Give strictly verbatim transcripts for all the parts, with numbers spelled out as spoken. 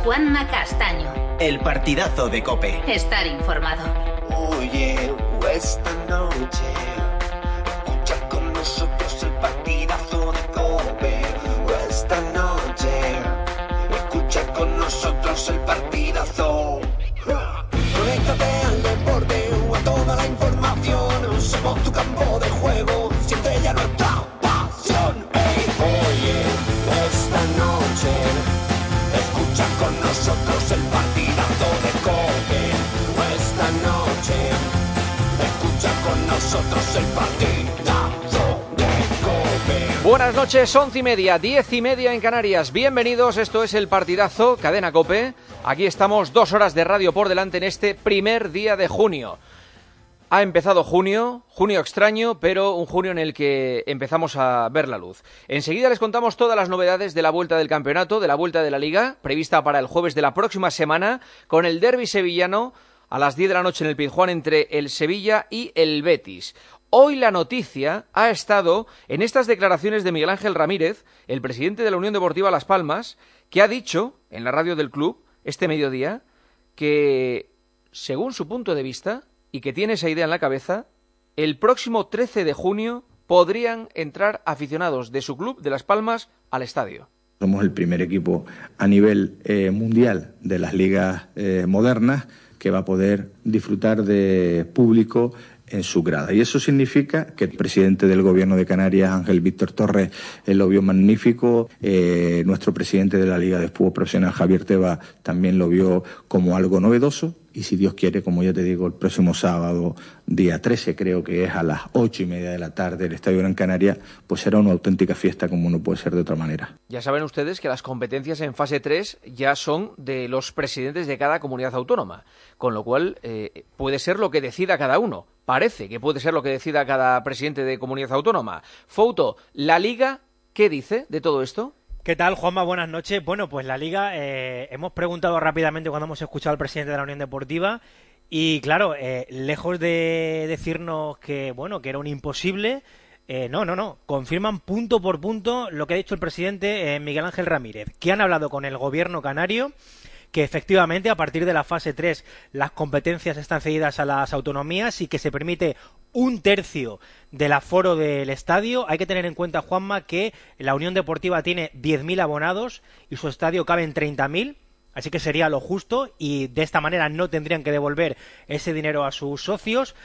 Juanma Castaño. El partidazo de COPE. Estar informado. Oye, esta noche escucha con nosotros el partidazo de COPE. Esta noche escucha con nosotros el partidazo. Conéctate al deporte o a toda la información. Somos tu campo de juego, siente ya nuestra pasión. Hey, oye, esta noche escucha con nosotros el partidazo de COPE. Esta noche escucha con nosotros el partidazo de COPE. Buenas noches, once y media, diez y media en Canarias. Bienvenidos, esto es el partidazo, Cadena COPE. Aquí estamos, dos horas de radio por delante en este primer día de junio. Ha empezado junio, junio extraño, pero un junio en el que empezamos a ver la luz. Enseguida les contamos todas las novedades de la vuelta del campeonato, de la vuelta de la Liga, prevista para el jueves de la próxima semana, con el derbi sevillano a las diez de la noche en el Pizjuán entre el Sevilla y el Betis. Hoy la noticia ha estado en estas declaraciones de Miguel Ángel Ramírez, el presidente de la Unión Deportiva Las Palmas, que ha dicho en la radio del club este mediodía que, según su punto de vista, y que tiene esa idea en la cabeza, el próximo trece de junio podrían entrar aficionados de su club, de Las Palmas, al estadio. Somos el primer equipo a nivel eh, mundial de las ligas eh, modernas que va a poder disfrutar de público en su grada. Y eso significa que el presidente del Gobierno de Canarias, Ángel Víctor Torres, él lo vio magnífico. Eh, nuestro presidente de la Liga de Fútbol Profesional, Javier Tebas, también lo vio como algo novedoso. Y si Dios quiere, como ya te digo, el próximo sábado, día trece, creo que es a las ocho y media de la tarde, el Estadio Gran Canaria, pues será una auténtica fiesta como no puede ser de otra manera. Ya saben ustedes que las competencias en fase tres ya son de los presidentes de cada comunidad autónoma, con lo cual eh, puede ser lo que decida cada uno. Parece que puede ser lo que decida cada presidente de comunidad autónoma. Fouto, ¿la Liga qué dice de todo esto? ¿Qué tal, Juanma? Buenas noches. Bueno, pues la Liga, eh, hemos preguntado rápidamente cuando hemos escuchado al presidente de la Unión Deportiva y, claro, eh, lejos de decirnos que, bueno, que era un imposible, eh, no, no, no, confirman punto por punto lo que ha dicho el presidente eh, Miguel Ángel Ramírez, que han hablado con el gobierno canario, que efectivamente a partir de la fase tres las competencias están cedidas a las autonomías y que se permite un tercio del aforo del estadio. Hay que tener en cuenta, Juanma, que la Unión Deportiva tiene diez mil abonados y su estadio cabe en treinta mil, así que sería lo justo y de esta manera no tendrían que devolver ese dinero a sus socios.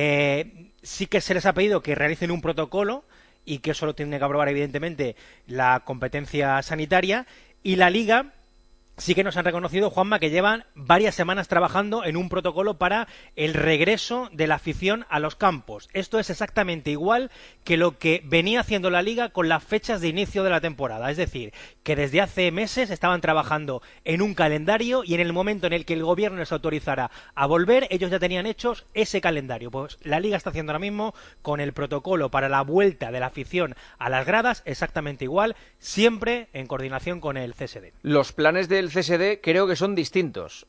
Eh, sí que se les ha pedido que realicen un protocolo y que eso lo tiene que aprobar evidentemente la competencia sanitaria, y la Liga sí que nos han reconocido, Juanma, que llevan varias semanas trabajando en un protocolo para el regreso de la afición a los campos. Esto es exactamente igual que lo que venía haciendo la Liga con las fechas de inicio de la temporada. Es decir, que desde hace meses estaban trabajando en un calendario y en el momento en el que el gobierno les autorizara a volver, ellos ya tenían hechos ese calendario. Pues la Liga está haciendo ahora mismo con el protocolo para la vuelta de la afición a las gradas exactamente igual, siempre en coordinación con el C S D. Los planes del C S D creo que son distintos.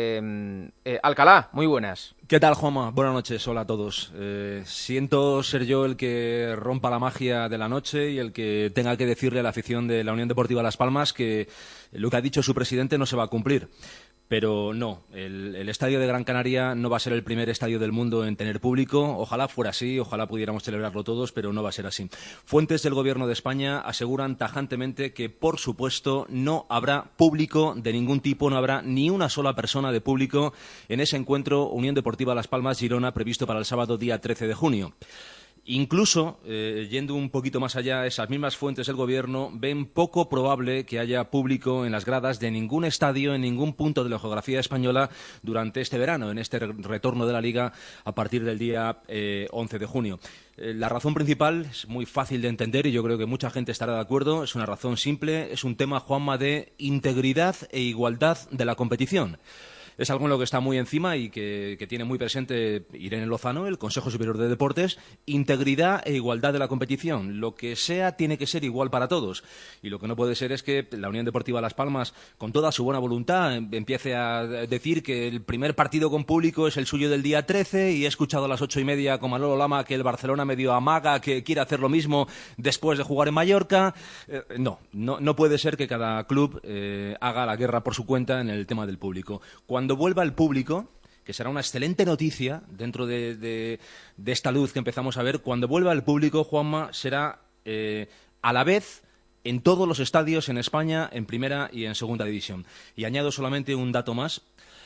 Eh, eh, Alcalá, muy buenas. ¿Qué tal, Juanma? Buenas noches, hola a todos. Eh, siento ser yo el que rompa la magia de la noche y el que tenga que decirle a la afición de la Unión Deportiva Las Palmas que lo que ha dicho su presidente no se va a cumplir. Pero no, el, el estadio de Gran Canaria no va a ser el primer estadio del mundo en tener público. Ojalá fuera así, ojalá pudiéramos celebrarlo todos, pero no va a ser así. Fuentes del Gobierno de España aseguran tajantemente que, por supuesto, no habrá público de ningún tipo, no habrá ni una sola persona de público en ese encuentro Unión Deportiva Las Palmas-Girona previsto para el sábado día trece de junio. Incluso, eh, yendo un poquito más allá, esas mismas fuentes del Gobierno ven poco probable que haya público en las gradas de ningún estadio, en ningún punto de la geografía española durante este verano, en este retorno de la Liga a partir del día eh, once de junio. Eh, la razón principal es muy fácil de entender y yo creo que mucha gente estará de acuerdo. Es una razón simple, es un tema, Juanma, de integridad e igualdad de la competición. es algo en lo que está muy encima y que, que tiene muy presente Irene Lozano, el Consejo Superior de Deportes, integridad e igualdad de la competición. Lo que sea tiene que ser igual para todos. Y lo que no puede ser es que la Unión Deportiva Las Palmas, con toda su buena voluntad, empiece a decir que el primer partido con público es el suyo del día trece, y he escuchado a las ocho y media con Manolo Lama que el Barcelona medio amaga que quiere hacer lo mismo después de jugar en Mallorca. Eh, no, no, no puede ser que cada club eh, haga la guerra por su cuenta en el tema del público. Cuando vuelva el público, que será una excelente noticia dentro de, de, de esta luz que empezamos a ver, cuando vuelva el público, Juanma, será eh, a la vez en todos los estadios en España, en primera y en segunda división. Y añado solamente un dato más.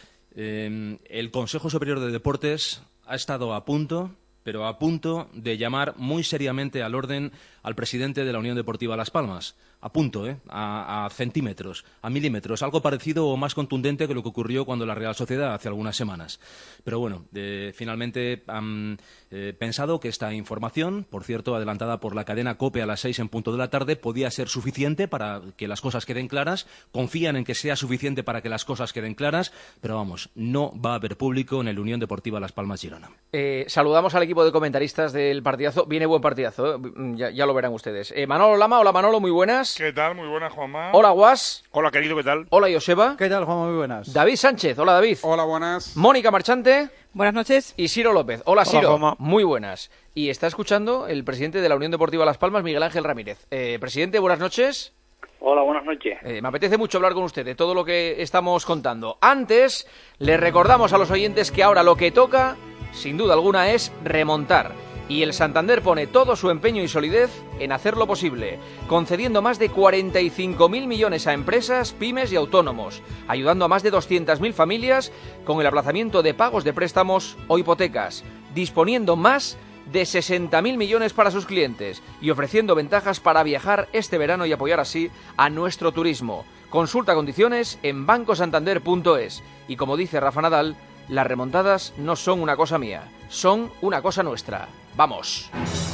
Eh, el Consejo Superior de Deportes ha estado a punto, pero a punto de llamar muy seriamente al orden al presidente de la Unión Deportiva Las Palmas. A punto, ¿eh? a, a centímetros, a milímetros, algo parecido o más contundente que lo que ocurrió cuando la Real Sociedad hace algunas semanas. Pero bueno, eh, finalmente han eh, pensado que esta información, por cierto, adelantada por la cadena COPE a las seis en punto de la tarde, podía ser suficiente para que las cosas queden claras. Confían en que sea suficiente para que las cosas queden claras, pero vamos, no va a haber público en el Unión Deportiva Las Palmas Girona. Eh, saludamos al equipo de comentaristas del partidazo. Viene buen partidazo, ¿eh? ya, ya lo verán ustedes. Eh, Manolo Lama, hola Manolo, muy buenas. ¿Qué tal? Muy buenas, Juanma. Hola Guas. Hola, querido, ¿qué tal? Hola Joseba. ¿Qué tal, Juanma? Muy buenas. David Sánchez, hola David. Hola, buenas. Mónica Marchante. Buenas noches. Y Ciro López. Hola, Hola, Ciro. Juanma. Muy buenas. Y está escuchando el presidente de la Unión Deportiva Las Palmas, Miguel Ángel Ramírez. Eh, presidente, buenas noches. Hola, buenas noches. Eh, me apetece mucho hablar con usted de todo lo que estamos contando. Antes, le recordamos a los oyentes que ahora lo que toca, sin duda alguna, es remontar. Y el Santander pone todo su empeño y solidez en hacerlo posible, concediendo más de cuarenta y cinco mil millones a empresas, pymes y autónomos, ayudando a más de doscientas mil familias con el aplazamiento de pagos de préstamos o hipotecas, disponiendo más de sesenta mil millones para sus clientes y ofreciendo ventajas para viajar este verano y apoyar así a nuestro turismo. Consulta condiciones en banco santander punto es. Y como dice Rafa Nadal, las remontadas no son una cosa mía, son una cosa nuestra. ¡Vamos!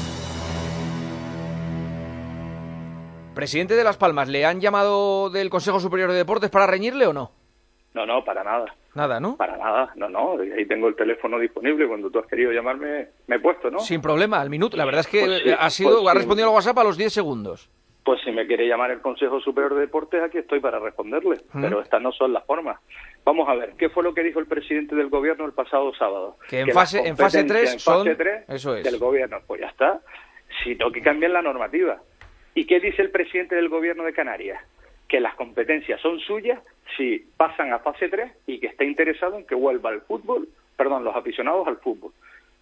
Presidente de Las Palmas, ¿le han llamado del Consejo Superior de Deportes para reñirle o no? No, no, para nada. Nada, ¿no? Para nada, no, no. Ahí tengo el teléfono disponible. Cuando tú has querido llamarme, me he puesto, ¿no? Sin problema, al minuto. La verdad es que Pues sí, ha sido, pues ha sí. respondido al WhatsApp a los diez segundos. Pues si me quiere llamar el Consejo Superior de Deportes, aquí estoy para responderle. ¿Mm? Pero estas no son las formas. Vamos a ver, ¿qué fue lo que dijo el presidente del Gobierno el pasado sábado? Que en las fase, en fase competencias tres en son... fase tres Eso es. del Gobierno. Pues ya está. Si no, que cambien la normativa. ¿Y qué dice el presidente del Gobierno de Canarias? Que las competencias son suyas si pasan a fase tres y que está interesado en que vuelva el fútbol, perdón, los aficionados al fútbol.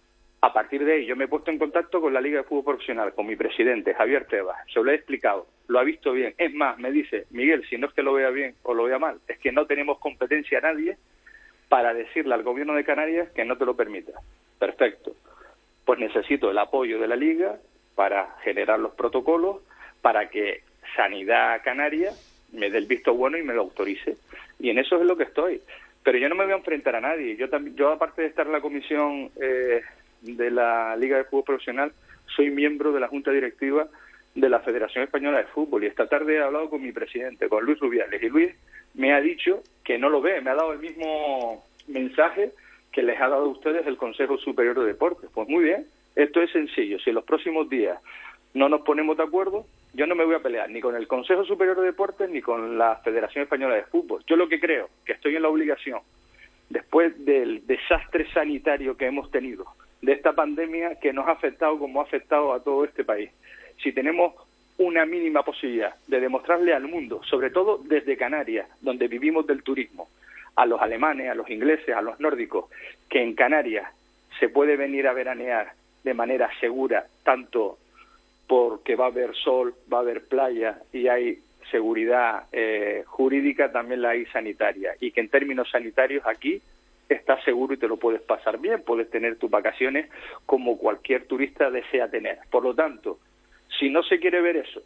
A partir de ahí, yo me he puesto en contacto con la Liga de Fútbol Profesional, con mi presidente, Javier Tebas. Se lo he explicado, lo ha visto bien. Es más, me dice, Miguel, si no es que lo vea bien o lo vea mal, es que no tenemos competencia a nadie para decirle al Gobierno de Canarias que no te lo permita. Perfecto. Pues necesito el apoyo de la Liga para generar los protocolos, para que Sanidad Canaria me dé el visto bueno y me lo autorice. Y en eso es lo que estoy. Pero yo no me voy a enfrentar a nadie. Yo, también, yo aparte de estar en la comisión eh, de la Liga de Fútbol Profesional, soy miembro de la Junta Directiva de la Federación Española de Fútbol. Y esta tarde he hablado con mi presidente, con Luis Rubiales. Y Luis me ha dicho que no lo ve. Me ha dado el mismo mensaje que les ha dado a ustedes el Consejo Superior de Deportes. Pues muy bien. Esto es sencillo. Si en los próximos días no nos ponemos de acuerdo, yo no me voy a pelear ni con el Consejo Superior de Deportes ni con la Federación Española de Fútbol. Yo lo que creo, que estoy en la obligación, después del desastre sanitario que hemos tenido, de esta pandemia que nos ha afectado como ha afectado a todo este país, si tenemos una mínima posibilidad de demostrarle al mundo, sobre todo desde Canarias, donde vivimos del turismo, a los alemanes, a los ingleses, a los nórdicos, que en Canarias se puede venir a veranear de manera segura, tanto porque va a haber sol, va a haber playa y hay seguridad eh, jurídica, también la hay sanitaria. Y que en términos sanitarios aquí estás seguro y te lo puedes pasar bien, puedes tener tus vacaciones como cualquier turista desea tener. Por lo tanto, si no se quiere ver eso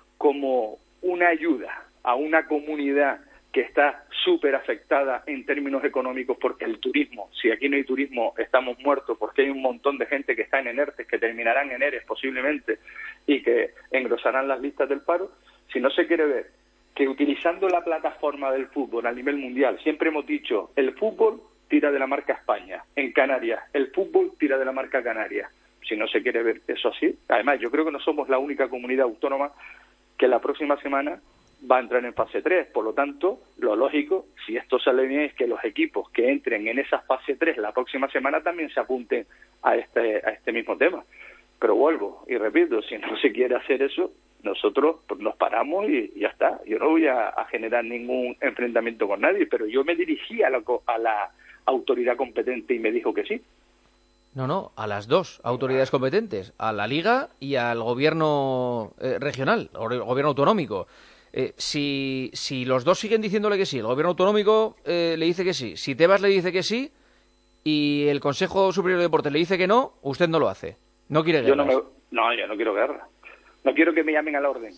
como una ayuda a una comunidad que está súper afectada en términos económicos, porque el turismo, si aquí no hay turismo, estamos muertos, porque hay un montón de gente que está en ERTES, que terminarán en ERES posiblemente, y que engrosarán las listas del paro. Si no se quiere ver que utilizando la plataforma del fútbol a nivel mundial, siempre hemos dicho, el fútbol tira de la marca España, en Canarias, el fútbol tira de la marca Canarias. Si no se quiere ver eso así, además yo creo que no somos la única comunidad autónoma que la próxima semana va a entrar en fase tres, por lo tanto, lo lógico, si esto sale bien, es que los equipos que entren en esa fase tres la próxima semana también se apunten a este, a este mismo tema. Pero vuelvo y repito, si no se quiere hacer eso, nosotros pues, nos paramos y, y ya está. Yo no voy a, a generar ningún enfrentamiento con nadie, pero yo me dirigí a la, a la autoridad competente y me dijo que sí. No, no, a las dos autoridades competentes, a la Liga y al gobierno eh, regional, o el gobierno autonómico. Eh, si, si los dos siguen diciéndole que sí, el gobierno autonómico eh, le dice que sí, si Tebas le dice que sí y el Consejo Superior de Deportes le dice que no, usted no lo hace. No quiere guerra. Yo no, me, no, yo no quiero guerra. No quiero que me llamen al orden.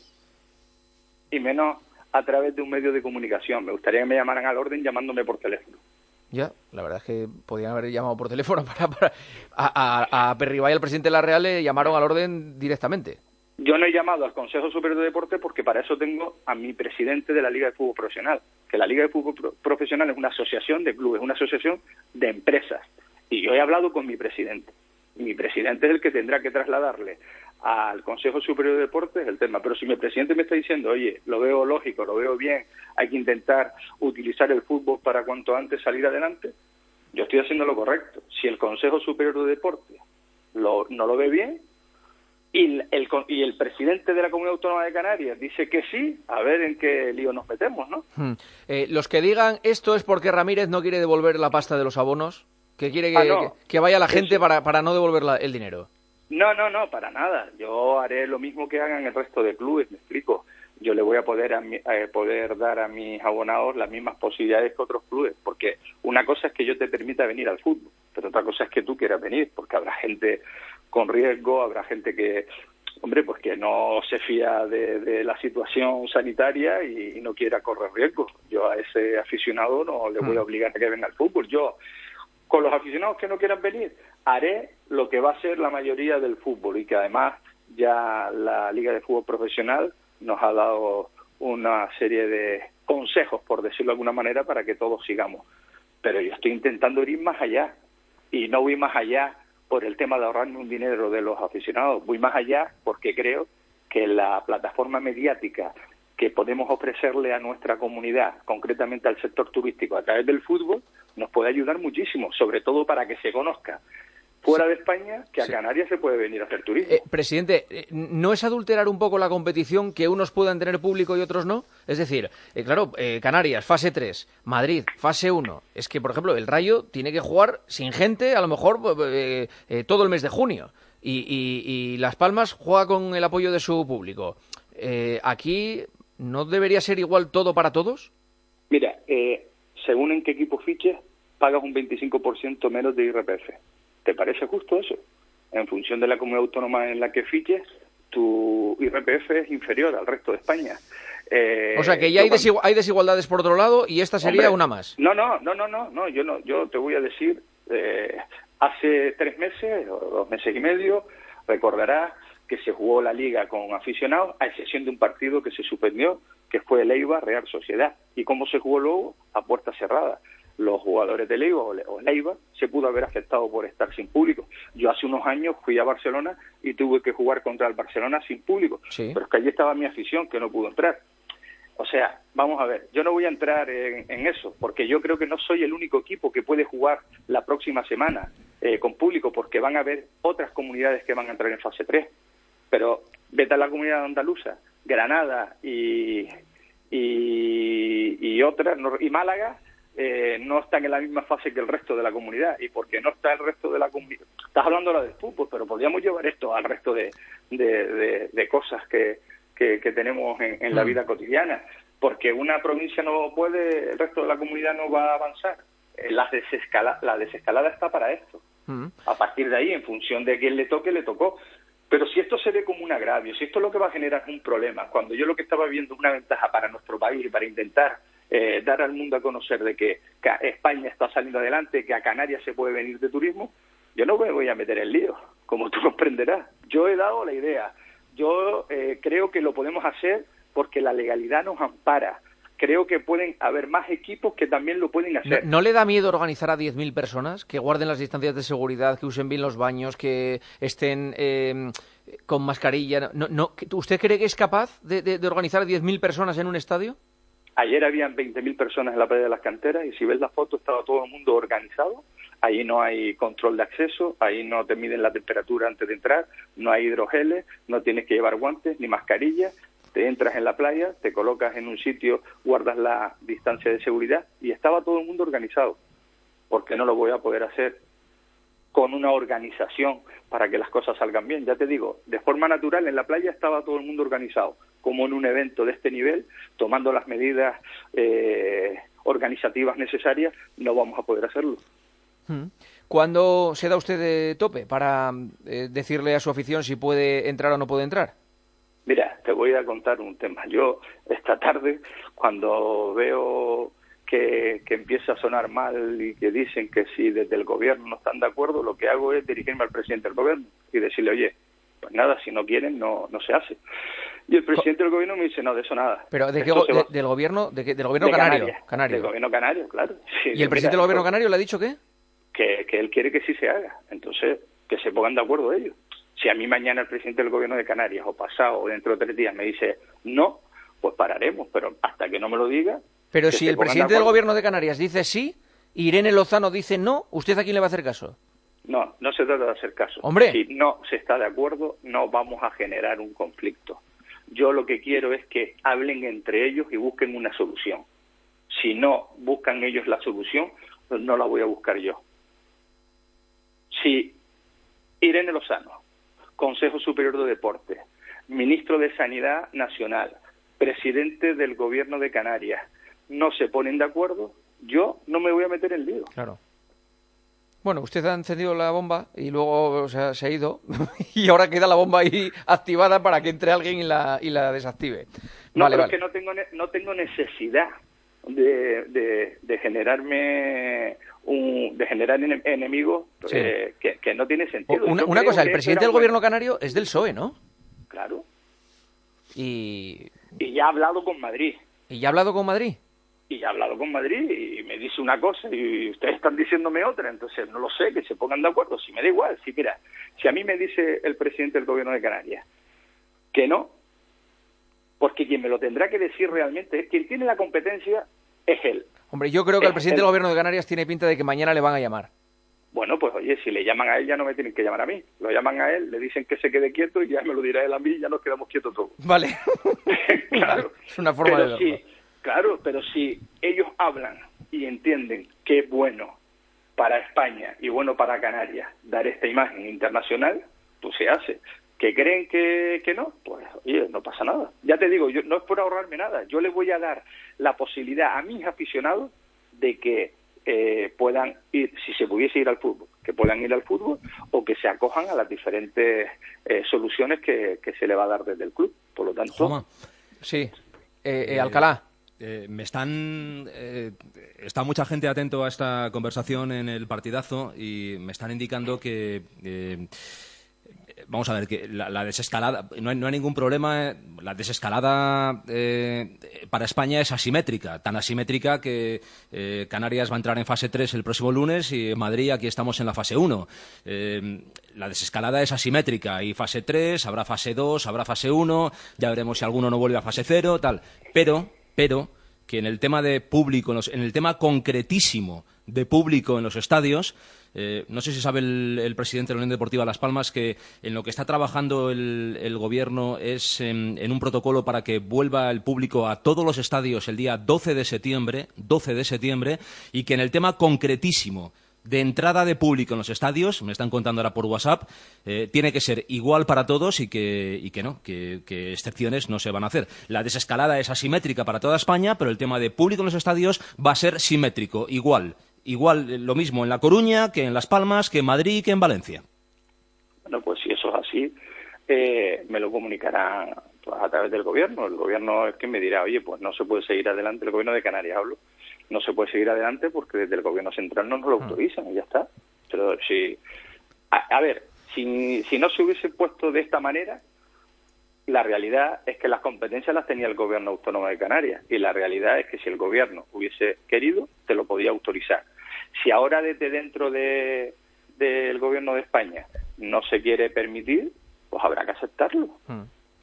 Y menos a través de un medio de comunicación. Me gustaría que me llamaran al orden llamándome por teléfono. Ya, la verdad es que podían haber llamado por teléfono para, para a, a, a Perribay, al presidente de la Real, le llamaron al orden directamente. Yo no he llamado al Consejo Superior de Deportes porque para eso tengo a mi presidente de la Liga de Fútbol Profesional, que la Liga de Fútbol Pro- Profesional es una asociación de clubes, una asociación de empresas, y yo he hablado con mi presidente. Y mi presidente es el que tendrá que trasladarle al Consejo Superior de Deportes el tema. Pero si mi presidente me está diciendo, oye, lo veo lógico, lo veo bien, hay que intentar utilizar el fútbol para cuanto antes salir adelante, yo estoy haciendo lo correcto. Si el Consejo Superior de Deportes lo, no lo ve bien, y el, y el presidente de la Comunidad Autónoma de Canarias dice que sí, a ver en qué lío nos metemos, ¿no? Hmm. Eh, los que digan esto es porque Ramírez no quiere devolver la pasta de los abonos, que quiere que, ah, no. que, que vaya la gente Eso. para, para no devolver la, el dinero. No, no, no, para nada. Yo haré lo mismo que hagan el resto de clubes, me explico. Yo le voy a poder, a mi, a poder dar a mis abonados las mismas posibilidades que otros clubes, porque una cosa es que yo te permita venir al fútbol, pero otra cosa es que tú quieras venir, porque habrá gente con riesgo, habrá gente que, hombre, pues que no se fía de, de la situación sanitaria y, y no quiera correr riesgo. Yo a ese aficionado no le voy a obligar a que venga al fútbol. Yo, con los aficionados que no quieran venir, haré lo que va a ser la mayoría del fútbol y que además ya la Liga de Fútbol Profesional nos ha dado una serie de consejos, por decirlo de alguna manera, para que todos sigamos. Pero yo estoy intentando ir más allá y no voy más allá por el tema de ahorrarme un dinero de los aficionados. Voy más allá porque creo que la plataforma mediática que podemos ofrecerle a nuestra comunidad, concretamente al sector turístico, a través del fútbol, nos puede ayudar muchísimo, sobre todo para que se conozca fuera de España que a Sí. Canarias se puede venir a hacer turismo. Eh, presidente, eh, ¿no es adulterar un poco la competición que unos puedan tener público y otros no? Es decir, eh, claro, eh, Canarias, fase tres, Madrid, fase uno. Es que, por ejemplo, el Rayo tiene que jugar sin gente a lo mejor eh, eh, todo el mes de junio. Y, y, y Las Palmas juega con el apoyo de su público. Eh, ¿Aquí no debería ser igual todo para todos? Mira, eh, según en qué equipo fiches, pagas un veinticinco por ciento menos de I R P F. ¿Te parece justo eso? En función de la comunidad autónoma en la que fiches, tu I R P F es inferior al resto de España. Eh, O sea, que ya hay, cuando... desigu- hay desigualdades por otro lado y esta sería Hombre, una más. No, no, no, no, no, no, yo no, yo te voy a decir, eh, hace tres meses o dos meses y medio, recordarás que se jugó la Liga con aficionados, a excepción de un partido que se suspendió, que fue el Eibar Real Sociedad. ¿Y cómo se jugó luego? A puerta cerrada. Los jugadores del Eibar o el Eibar se pudo haber afectado por estar sin público. Yo hace unos años fui a Barcelona y tuve que jugar contra el Barcelona sin público. Sí. Pero es que allí estaba mi afición, que no pudo entrar. O sea, vamos a ver, yo no voy a entrar en, en eso, porque yo creo que no soy el único equipo que puede jugar la próxima semana eh, con público, porque van a haber otras comunidades que van a entrar en fase tres. Pero vete a la comunidad andaluza, Granada y, y, y otras, y Málaga, eh, no están en la misma fase que el resto de la comunidad. ¿Y por qué no está el resto de la comunidad? Estás hablando ahora del fútbol, pero podríamos llevar esto al resto de, de, de, de cosas que... Que, que tenemos en, en la vida cotidiana, porque una provincia no puede, el resto de la comunidad no va a avanzar. Eh, La, desescala, la desescalada está para esto. Mm. A partir de ahí, en función de quién le toque, le tocó. Pero si esto se ve como un agravio, si esto es lo que va a generar un problema, cuando yo lo que estaba viendo es una ventaja para nuestro país y para intentar eh, dar al mundo a conocer de que, que España está saliendo adelante, que a Canarias se puede venir de turismo, yo no me voy a meter en lío, como tú comprenderás. Yo he dado la idea. Yo eh, creo que lo podemos hacer porque la legalidad nos ampara. Creo que pueden haber más equipos que también lo pueden hacer. ¿No, ¿no le da miedo organizar a diez mil personas? Que guarden las distancias de seguridad, que usen bien los baños, que estén eh, con mascarilla. ¿No, no, ¿Usted cree que es capaz de, de, de organizar a diez mil personas en un estadio? Ayer habían veinte mil personas en la playa de las Canteras y si ves la foto estaba todo el mundo organizado. Ahí no hay control de acceso, ahí no te miden la temperatura antes de entrar, no hay hidrogeles, no tienes que llevar guantes ni mascarillas. Te entras en la playa, te colocas en un sitio, guardas la distancia de seguridad y estaba todo el mundo organizado. ¿Por qué no lo voy a poder hacer con una organización para que las cosas salgan bien? Ya te digo, de forma natural en la playa estaba todo el mundo organizado, como en un evento de este nivel, tomando las medidas eh, organizativas necesarias, no vamos a poder hacerlo. ¿Cuándo se da usted de tope para eh, decirle a su afición si puede entrar o no puede entrar? Mira, te voy a contar un tema. Yo esta tarde, cuando veo que, que empieza a sonar mal y que dicen que si desde el gobierno no están de acuerdo, lo que hago es dirigirme al presidente del gobierno y decirle, oye, pues nada, si no quieren, no no se hace. Y el presidente del gobierno me dice, no, de eso nada. ¿Pero de qué, go de, del gobierno de qué, del gobierno de canario, Canarias, canario? Del gobierno canario, claro. Sí, ¿Y el presidente mira, del gobierno esto, canario le ha dicho qué? Que, que él quiere que sí se haga. Entonces, que se pongan de acuerdo ellos. Si a mí mañana el presidente del gobierno de Canarias, o pasado, o dentro de tres días, me dice no, pues pararemos, pero hasta que no me lo diga... Pero si el presidente del gobierno de Canarias dice sí, Irene Lozano dice no, ¿usted a quién le va a hacer caso? No, no se trata de hacer caso. Hombre. Si no se está de acuerdo, no vamos a generar un conflicto. Yo lo que quiero es que hablen entre ellos y busquen una solución. Si no buscan ellos la solución, pues no la voy a buscar yo. Si Irene Lozano, Consejo Superior de Deportes, Ministro de Sanidad Nacional, Presidente del Gobierno de Canarias, no se ponen de acuerdo, yo no me voy a meter en lío. Claro. Bueno, usted ha encendido la bomba y luego o sea, se ha ido y ahora queda la bomba ahí activada para que entre alguien y la, y la desactive. No, vale, pero vale. es que no tengo, no tengo necesidad de, de, de generarme un, de generar en, enemigos sí. eh, que, que no tiene sentido. Una, una cosa, el presidente del gobierno canario es del P S O E, ¿no? Claro. Y... Y ya ha hablado con Madrid. ¿Y ya ha hablado con Madrid? Y ya ha hablado con Madrid y me dice una cosa y ustedes están diciéndome otra, entonces no lo sé, que se pongan de acuerdo. Si me da igual, si mira, si a mí me dice el presidente del gobierno de Canarias que no, porque quien me lo tendrá que decir realmente es quien tiene la competencia es él. Hombre, yo creo que es el presidente él. del gobierno de Canarias tiene pinta de que mañana le van a llamar. Bueno, pues oye, si le llaman a él ya no me tienen que llamar a mí. Lo llaman a él, le dicen que se quede quieto y ya me lo dirá él a mí y ya nos quedamos quietos todos. Vale. Claro. Es una forma pero de verlo. Sí, claro, pero si ellos hablan y entienden que es bueno para España y bueno para Canarias dar esta imagen internacional, pues se hace. ¿Que creen que, que no? Pues oye, no pasa nada. Ya te digo, yo no es por ahorrarme nada. Yo les voy a dar la posibilidad a mis aficionados de que eh, puedan ir, si se pudiese ir al fútbol, que puedan ir al fútbol o que se acojan a las diferentes eh, soluciones que, que se le va a dar desde el club. Por lo tanto... Joma. Sí. Eh, eh, Alcalá. Eh, me están eh, está mucha gente atento a esta conversación en el partidazo y me están indicando que eh, vamos a ver que la, la desescalada no hay, no hay ningún problema. La desescalada eh, para España es asimétrica, tan asimétrica que eh, Canarias va a entrar en fase tres el próximo lunes y en Madrid aquí estamos en la fase uno. Eh, la desescalada es asimétrica, hay fase tres, habrá fase dos, habrá fase uno, ya veremos si alguno no vuelve a fase cero, tal. Pero pero que en el tema de público, en, los, en el tema concretísimo de público en los estadios, eh, no sé si sabe el, el presidente de la Unión Deportiva Las Palmas que en lo que está trabajando el, el gobierno es en, en un protocolo para que vuelva el público a todos los estadios el día doce de septiembre, doce de septiembre, y que en el tema concretísimo de entrada de público en los estadios, me están contando ahora por WhatsApp, eh, tiene que ser igual para todos y que, y que no, que, que excepciones no se van a hacer. La desescalada es asimétrica para toda España, pero el tema de público en los estadios va a ser simétrico, igual. Igual eh, lo mismo en La Coruña, que en Las Palmas, que en Madrid, que en Valencia. Bueno, pues si eso es así, eh, me lo comunicarán pues, a través del gobierno. El gobierno es quien me dirá, oye, pues no se puede seguir adelante, el gobierno de Canarias hablo, no se puede seguir adelante porque desde el gobierno central no nos lo autorizan y ya está. Pero si, a, a ver, si, si no se hubiese puesto de esta manera, la realidad es que las competencias las tenía el Gobierno Autónomo de Canarias, y la realidad es que si el Gobierno hubiese querido, te lo podía autorizar. Si ahora desde dentro de, del Gobierno de España no se quiere permitir, pues habrá que aceptarlo. Hmm.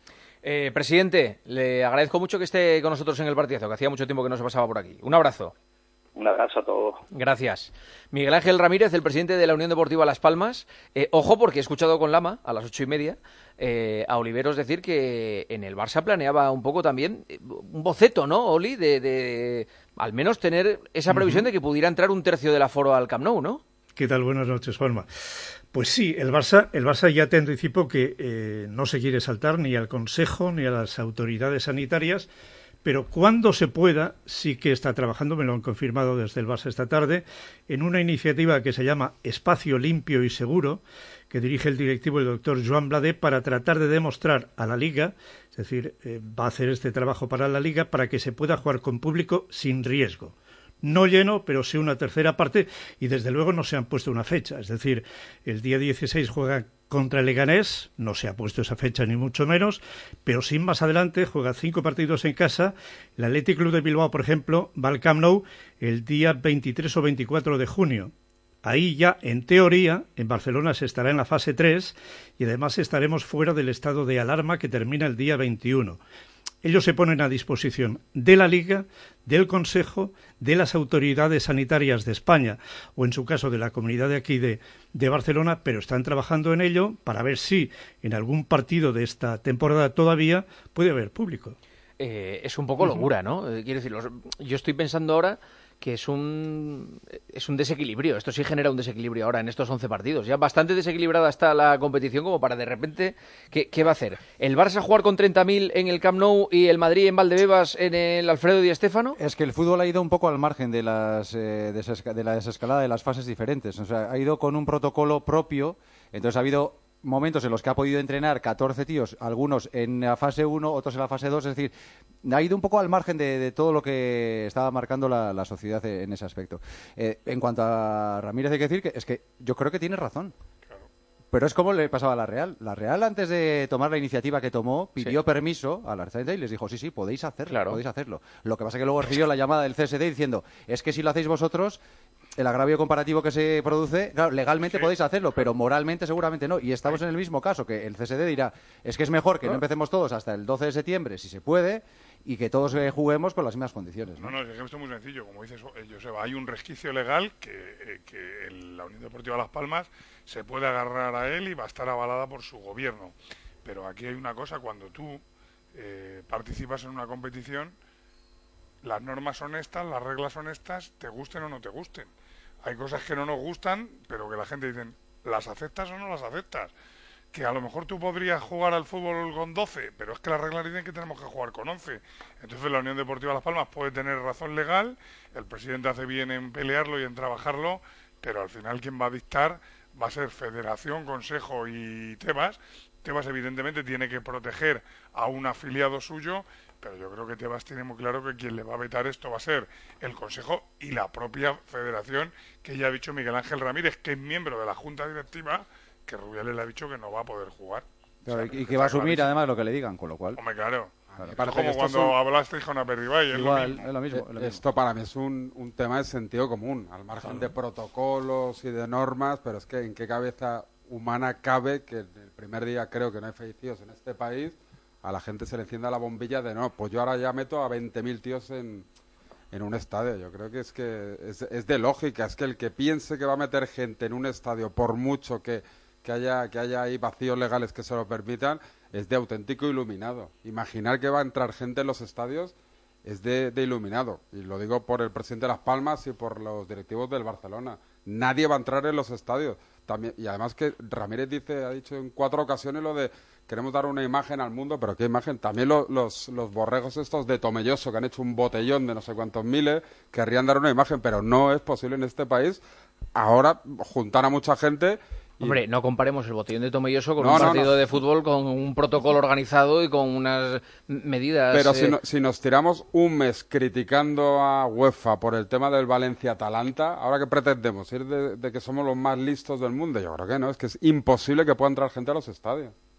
Eh, presidente, le agradezco mucho que esté con nosotros en el partidazo, que hacía mucho tiempo que no se pasaba por aquí. Un abrazo. Un abrazo a todos. Gracias. Miguel Ángel Ramírez, el presidente de la Unión Deportiva Las Palmas. Eh, ojo, porque he escuchado con Lama, a las ocho y media, eh, a Oliveros decir que en el Barça planeaba un poco también, eh, un boceto, ¿no, Oli? De, de al menos tener esa previsión uh-huh. de que pudiera entrar un tercio del aforo al Camp Nou, ¿no? ¿Qué tal? Buenas noches, Juanma. Pues sí, el Barça, el Barça ya te anticipó que eh, no se quiere saltar ni al Consejo ni a las autoridades sanitarias, pero cuando se pueda, sí que está trabajando, me lo han confirmado desde el Barça esta tarde, en una iniciativa que se llama Espacio Limpio y Seguro, que dirige el directivo el doctor Joan Blade, para tratar de demostrar a la Liga, es decir, eh, va a hacer este trabajo para la Liga, para que se pueda jugar con público sin riesgo. No lleno, pero sí una tercera parte, y desde luego no se han puesto una fecha. Es decir, el día dieciséis juega contra el Leganés, no se ha puesto esa fecha ni mucho menos, pero sí más adelante juega cinco partidos en casa. El Athletic Club de Bilbao, por ejemplo, va al Camp Nou el día veintitrés o veinticuatro de junio. Ahí ya, en teoría, en Barcelona se estará en la fase tres y además estaremos fuera del estado de alarma que termina el día veintiuno. Ellos se ponen a disposición de la Liga, del Consejo, de las autoridades sanitarias de España o, en su caso, de la comunidad de aquí de, de Barcelona, pero están trabajando en ello para ver si en algún partido de esta temporada todavía puede haber público. Eh, es un poco locura, ¿no? Eh, quiero decir, los, yo estoy pensando ahora que es un es un desequilibrio. Esto sí genera un desequilibrio ahora en estos once partidos. Ya bastante desequilibrada está la competición como para de repente... ¿Qué, qué va a hacer? ¿El Barça jugar con treinta mil en el Camp Nou y el Madrid en Valdebebas en el Alfredo Di Stéfano? Es que el fútbol ha ido un poco al margen de, las, eh, desesca- de la desescalada de las fases diferentes. O sea, ha ido con un protocolo propio. Entonces ha habido momentos en los que ha podido entrenar catorce tíos, algunos en la fase uno, otros en la fase dos, es decir, ha ido un poco al margen de, de todo lo que estaba marcando la, la sociedad en ese aspecto. Eh, en cuanto a Ramírez, hay que decir que es que yo creo que tiene razón. Pero es como le pasaba a la Real. La Real, antes de tomar la iniciativa que tomó, pidió sí. permiso a la Arcenta y les dijo, sí, sí, podéis hacerlo, claro. podéis hacerlo. Lo que pasa es que luego recibió la llamada del C S D diciendo, es que si lo hacéis vosotros, el agravio comparativo que se produce, claro, legalmente sí. podéis hacerlo, pero moralmente seguramente no. Y estamos en el mismo caso, que el C S D dirá, es que es mejor que no empecemos todos hasta el doce de septiembre, si se puede, y que todos eh, juguemos con las mismas condiciones. No, no, no es que esto es muy sencillo. Como dices, Joseba, hay un resquicio legal que, eh, que el, la Unión Deportiva Las Palmas se puede agarrar a él y va a estar avalada por su gobierno. Pero aquí hay una cosa, cuando tú eh, participas en una competición, las normas son estas, las reglas son estas, te gusten o no te gusten. Hay cosas que no nos gustan, pero que la gente dice, ¿las aceptas o no las aceptas? Que a lo mejor tú podrías jugar al fútbol con doce, pero es que las reglas dicen que tenemos que jugar con once. Entonces la Unión Deportiva Las Palmas puede tener razón legal, el presidente hace bien en pelearlo y en trabajarlo, pero al final quien va a dictar va a ser Federación, Consejo y Tebas. Tebas evidentemente tiene que proteger a un afiliado suyo, pero yo creo que Tebas tiene muy claro que quien le va a vetar esto va a ser el Consejo y la propia Federación, que ya ha dicho Miguel Ángel Ramírez, que es miembro de la Junta Directiva, que Rubiales le ha dicho que no va a poder jugar. Claro, o sea, y que va a asumir además lo que le digan, con lo cual... Hombre, claro. Claro. Es como cuando son... hablasteis con Aperribay, es Igual, lo mismo. es lo mismo, es lo mismo. Esto para mí es un, un tema de sentido común, al margen claro. de protocolos y de normas, pero es que en qué cabeza humana cabe que el primer día, creo que no hay fallecidos en este país, a la gente se le encienda la bombilla de no, pues yo ahora ya meto a veinte mil tíos en, en un estadio. Yo creo que es que es, es de lógica, es que el que piense que va a meter gente en un estadio, por mucho que, que haya que haya ahí vacíos legales que se lo permitan, es de auténtico iluminado. Imaginar que va a entrar gente en los estadios es de, de iluminado. Y lo digo por el presidente de Las Palmas y por los directivos del Barcelona. Nadie va a entrar en los estadios. También, y además que Ramírez dice, ha dicho en cuatro ocasiones lo de queremos dar una imagen al mundo, pero ¿qué imagen? También lo, los, los borregos estos de Tomelloso, que han hecho un botellón de no sé cuántos miles, querrían dar una imagen, pero no es posible en este país ahora juntar a mucha gente. Y... Hombre, no comparemos el botellón de Tomelloso con no, un no, partido no. de fútbol con un protocolo organizado y con unas medidas... Pero eh... si, no, si nos tiramos un mes criticando a UEFA por el tema del Valencia-Atalanta, ¿ahora qué pretendemos? ¿Ir de, de que somos los más listos del mundo? Yo creo que no, es que es imposible que pueda entrar gente a los estadios.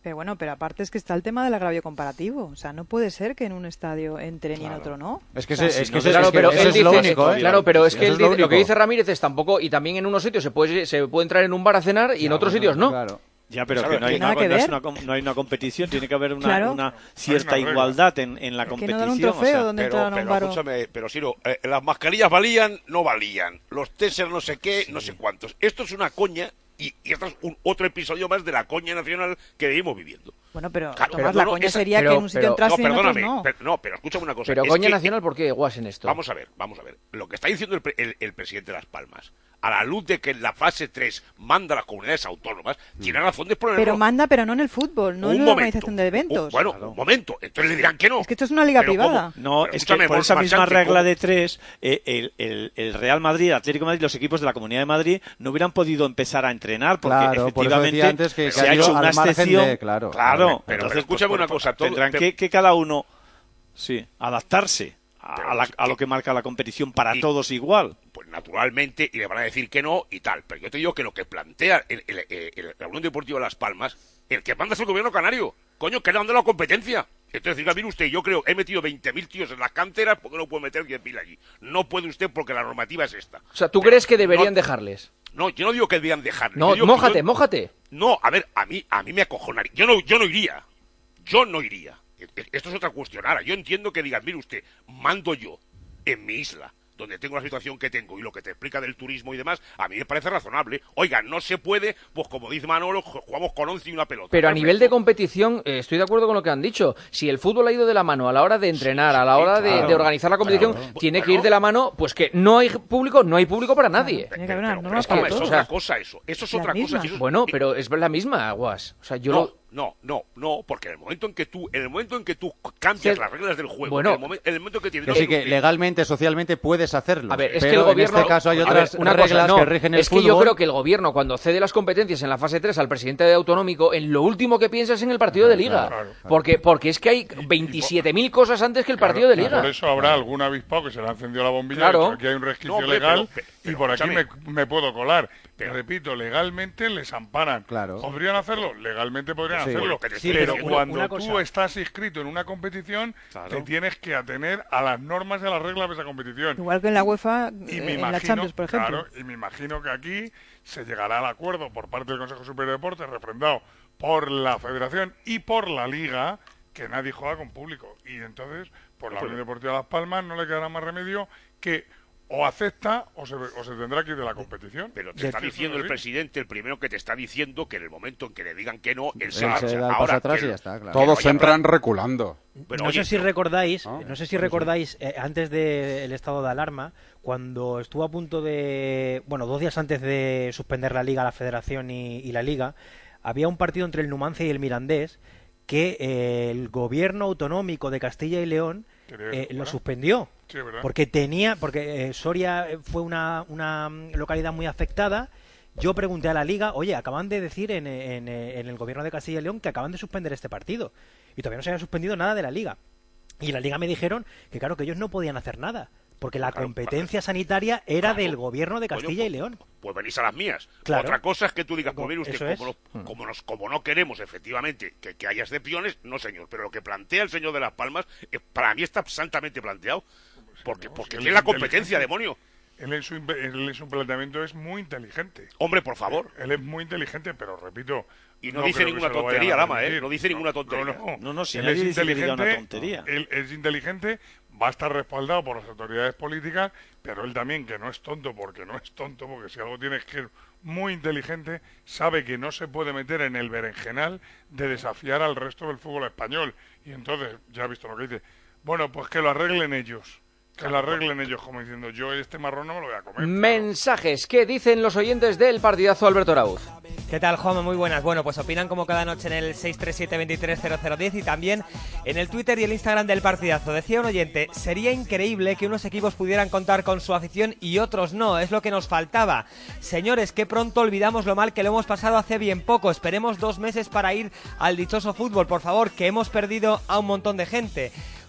Pero bueno, pero aparte es que está el tema del agravio comparativo. O sea, no puede ser que en un estadio entren y en otro no. Es que, o sea, ese, es que no, ese, claro, es que pero eso él es dice, lo único, ¿eh? Claro, pero es Sí, que eso él es lo dice, lo que único. dice Ramírez es tampoco, y también en unos sitios se puede se puede entrar en un bar a cenar y en Claro, otros bueno, sitios no. Claro. Ya, pero Claro, que no hay, que nada una, que no, es ver. una com- no hay una competición, tiene que haber una, Claro. una cierta Hay una regla. igualdad en, en la Que no competición. dan un trofeo o sea, donde Pero, entran a un pero bar. o- escúchame, pero Siro, eh, las mascarillas valían, no valían. Los Tesser no sé qué, no sé cuántos. Esto es una coña y, y esto es un, otro episodio más de la coña nacional que venimos viviendo. Bueno, pero Claro, Tomás, pero la no, coña esa- sería pero- que en un sitio pero- entrase No, y en otros perdóname, no. pero, no, pero escucha una cosa. Pero es coña que- nacional, ¿por qué guas en esto? Vamos a ver, vamos a ver. Lo que está diciendo el, pre- el- el presidente de Las Palmas, a la luz de que en la fase tres manda a las comunidades autónomas, tiene razón de ponerlo. Pero manda, pero no en el fútbol, no Un en la momento. organización de eventos. Un- bueno, un momento. Entonces le dirán que no. Es que esto es una liga Pero privada. ¿cómo? No, Pero es que escúchame, por esa misma Marchante, regla ¿cómo? de tres, eh, el, el- el Real Madrid, el Atlético de Madrid, los equipos de la Comunidad de Madrid no hubieran podido empezar a entrenar porque Claro, por eso decía efectivamente antes que- que se ha ha ido hecho al una margen excepción. de- claro. claro. Pero- pero Entonces, escúchame pues, una pues, cosa, todo- tendrán pero- que, que cada uno sí, adaptarse a, Pero a la- es a lo que- que marca la competición para y- todos igual. Pues naturalmente, y le van a decir que no y tal. Pero yo te digo que lo que plantea el, el- el- el- la Unión Deportiva Las Palmas, el que manda es el gobierno canario. Coño, que le dan de la competencia. Entonces diga, mire usted, yo creo, he metido veinte mil tíos en las canteras, ¿por qué no puedo meter diez mil allí? No puede usted porque la normativa es esta. O sea, ¿tú Pero crees que deberían no- dejarles? No, yo no digo que deberían dejarles. No, yo digo que mójate, yo- mójate. No, a ver, a mí, a mí me acojonaría. Yo no, yo no iría. Yo no iría. E- e- Esto es otra cuestión. Ahora, yo entiendo que digas, mire usted, mando yo en mi isla, donde tengo la situación que tengo y lo que te explica del turismo y demás, a mí me parece razonable. Oiga, no se puede, pues como dice Manolo, ju- jugamos con once y una pelota. Pero a Perfecto. nivel de competición, eh, estoy de acuerdo con lo que han dicho. Si el fútbol ha ido de la mano a la hora de entrenar, a la hora de, claro, de organizar la competición, claro. tiene que Bueno. ir de la mano, pues que no hay público, no hay público para nadie. Tiene que haber unas Pero, normas pero, para eso es todos. otra cosa, eso. Eso es Las otra cosa. mismas. eso es- Bueno, pero es la misma, Aguas. O sea, yo no, lo... no, no, no, porque en el momento en que tú, en el momento en que tú cambias Sí. las reglas del juego, Bueno. en, el momen- en el momento que tienes Que sí, que legalmente, socialmente puedes hacerlo. A ver, es pero que el gobierno... en este caso hay a otras ver, una reglas cosa, no, que rigen el es que fútbol. yo creo que el gobierno, cuando cede las competencias en la fase tres al presidente de autonómico, en lo último que piensa es en el partido de Liga. Claro, claro. Porque, porque es que hay veintisiete mil cosas antes que el partido de Claro, Liga. Por eso habrá algún avispado que se le ha encendido la bombilla. Claro. y aquí hay un resquicio No, hombre, legal pero- y pero por aquí me, escúchame. me puedo colar. Pero- Repito, legalmente les amparan. Claro. ¿Podrían hacerlo? Legalmente podrían Sí. hacerlo. Lo que te Sí, estoy pero pero diciendo. cuando una tú cosa. estás inscrito en una competición, Claro. te tienes que atener a las normas y a las reglas de esa competición. Igual que en la UEFA, Y eh, me en la imagino, Champions, por ejemplo. claro, y me imagino que aquí se llegará al acuerdo por parte del Consejo Superior de Deportes, refrendado por la Federación y por la Liga, que nadie juega con público. Y entonces, pues la Unión Deportiva Las Palmas no le quedará más remedio que o acepta o se, o se tendrá que ir de la competición. Pero te Es está que eso diciendo es el así. presidente, el primero que te está diciendo que en el momento en que le digan que no, él se Él marcha. se da el paso Ahora, atrás que- y ya está, claro. que Todos vaya entran plan- reculando. Pero, no oye, sé si pero- recordáis, ¿no? no sé si recordáis eh, antes del estado de alarma, cuando estuvo a punto de, bueno, dos días antes de suspender la Liga, la Federación y, y la Liga, había un partido entre el Numancia y el Mirandés que eh, el gobierno autonómico de Castilla y León ¿Quería eh, que lo fuera? suspendió. Sí, ¿verdad? Porque tenía, porque eh, Soria fue una, una mm, localidad muy afectada. Yo pregunté a la Liga, oye, acaban de decir en, en, en el gobierno de Castilla y León que acaban de suspender este partido. Y todavía no se había suspendido nada de la Liga. Y la Liga me dijeron que claro, que ellos no podían hacer nada. Porque la Claro, competencia sanitaria era Claro. del gobierno de Coño, Castilla y pues- León. Pues venís a las mías. Claro. Otra cosa es que tú digas, pues mire usted, Eso como, es. no, como, nos, como no queremos efectivamente que, que haya excepciones, no señor, pero lo que plantea el señor de Las Palmas, eh, para mí está santamente planteado, porque, no, porque si él tiene es la competencia, inteligente. demonio. Él en, su, impe- él en su planteamiento es muy inteligente. Hombre, por favor. Él es muy inteligente, pero repito... Y no dice creo que ninguna se lo vayan tontería, a Lama, ¿eh? permitir. No dice ninguna tontería. No, no, No, no, si Él nadie es dice que diga una inteligente, tontería. Él es inteligente, va a estar respaldado por las autoridades políticas, pero él también, que no es tonto, porque no es tonto, porque si algo tiene que ser muy inteligente, sabe que no se puede meter en el berenjenal de desafiar al resto del fútbol español. Y entonces, ya ha visto lo que dice, bueno, pues que lo arreglen ellos. Que lo arreglen ellos, como diciendo, yo este marrón no me lo voy a comer. Mensajes, ¿qué dicen los oyentes del partidazo, Alberto Arauz? ¿Qué tal, Juanma? Muy buenas. Bueno, pues opinan como cada noche en el seis tres siete, veintitrés cero cero diez y también en el Twitter y el Instagram del partidazo. Decía un oyente, sería increíble que unos equipos pudieran contar con su afición y otros no, es lo que nos faltaba. Señores, qué pronto olvidamos lo mal que lo hemos pasado hace bien poco. Esperemos dos meses para ir al dichoso fútbol, por favor, que hemos perdido a un montón de gente.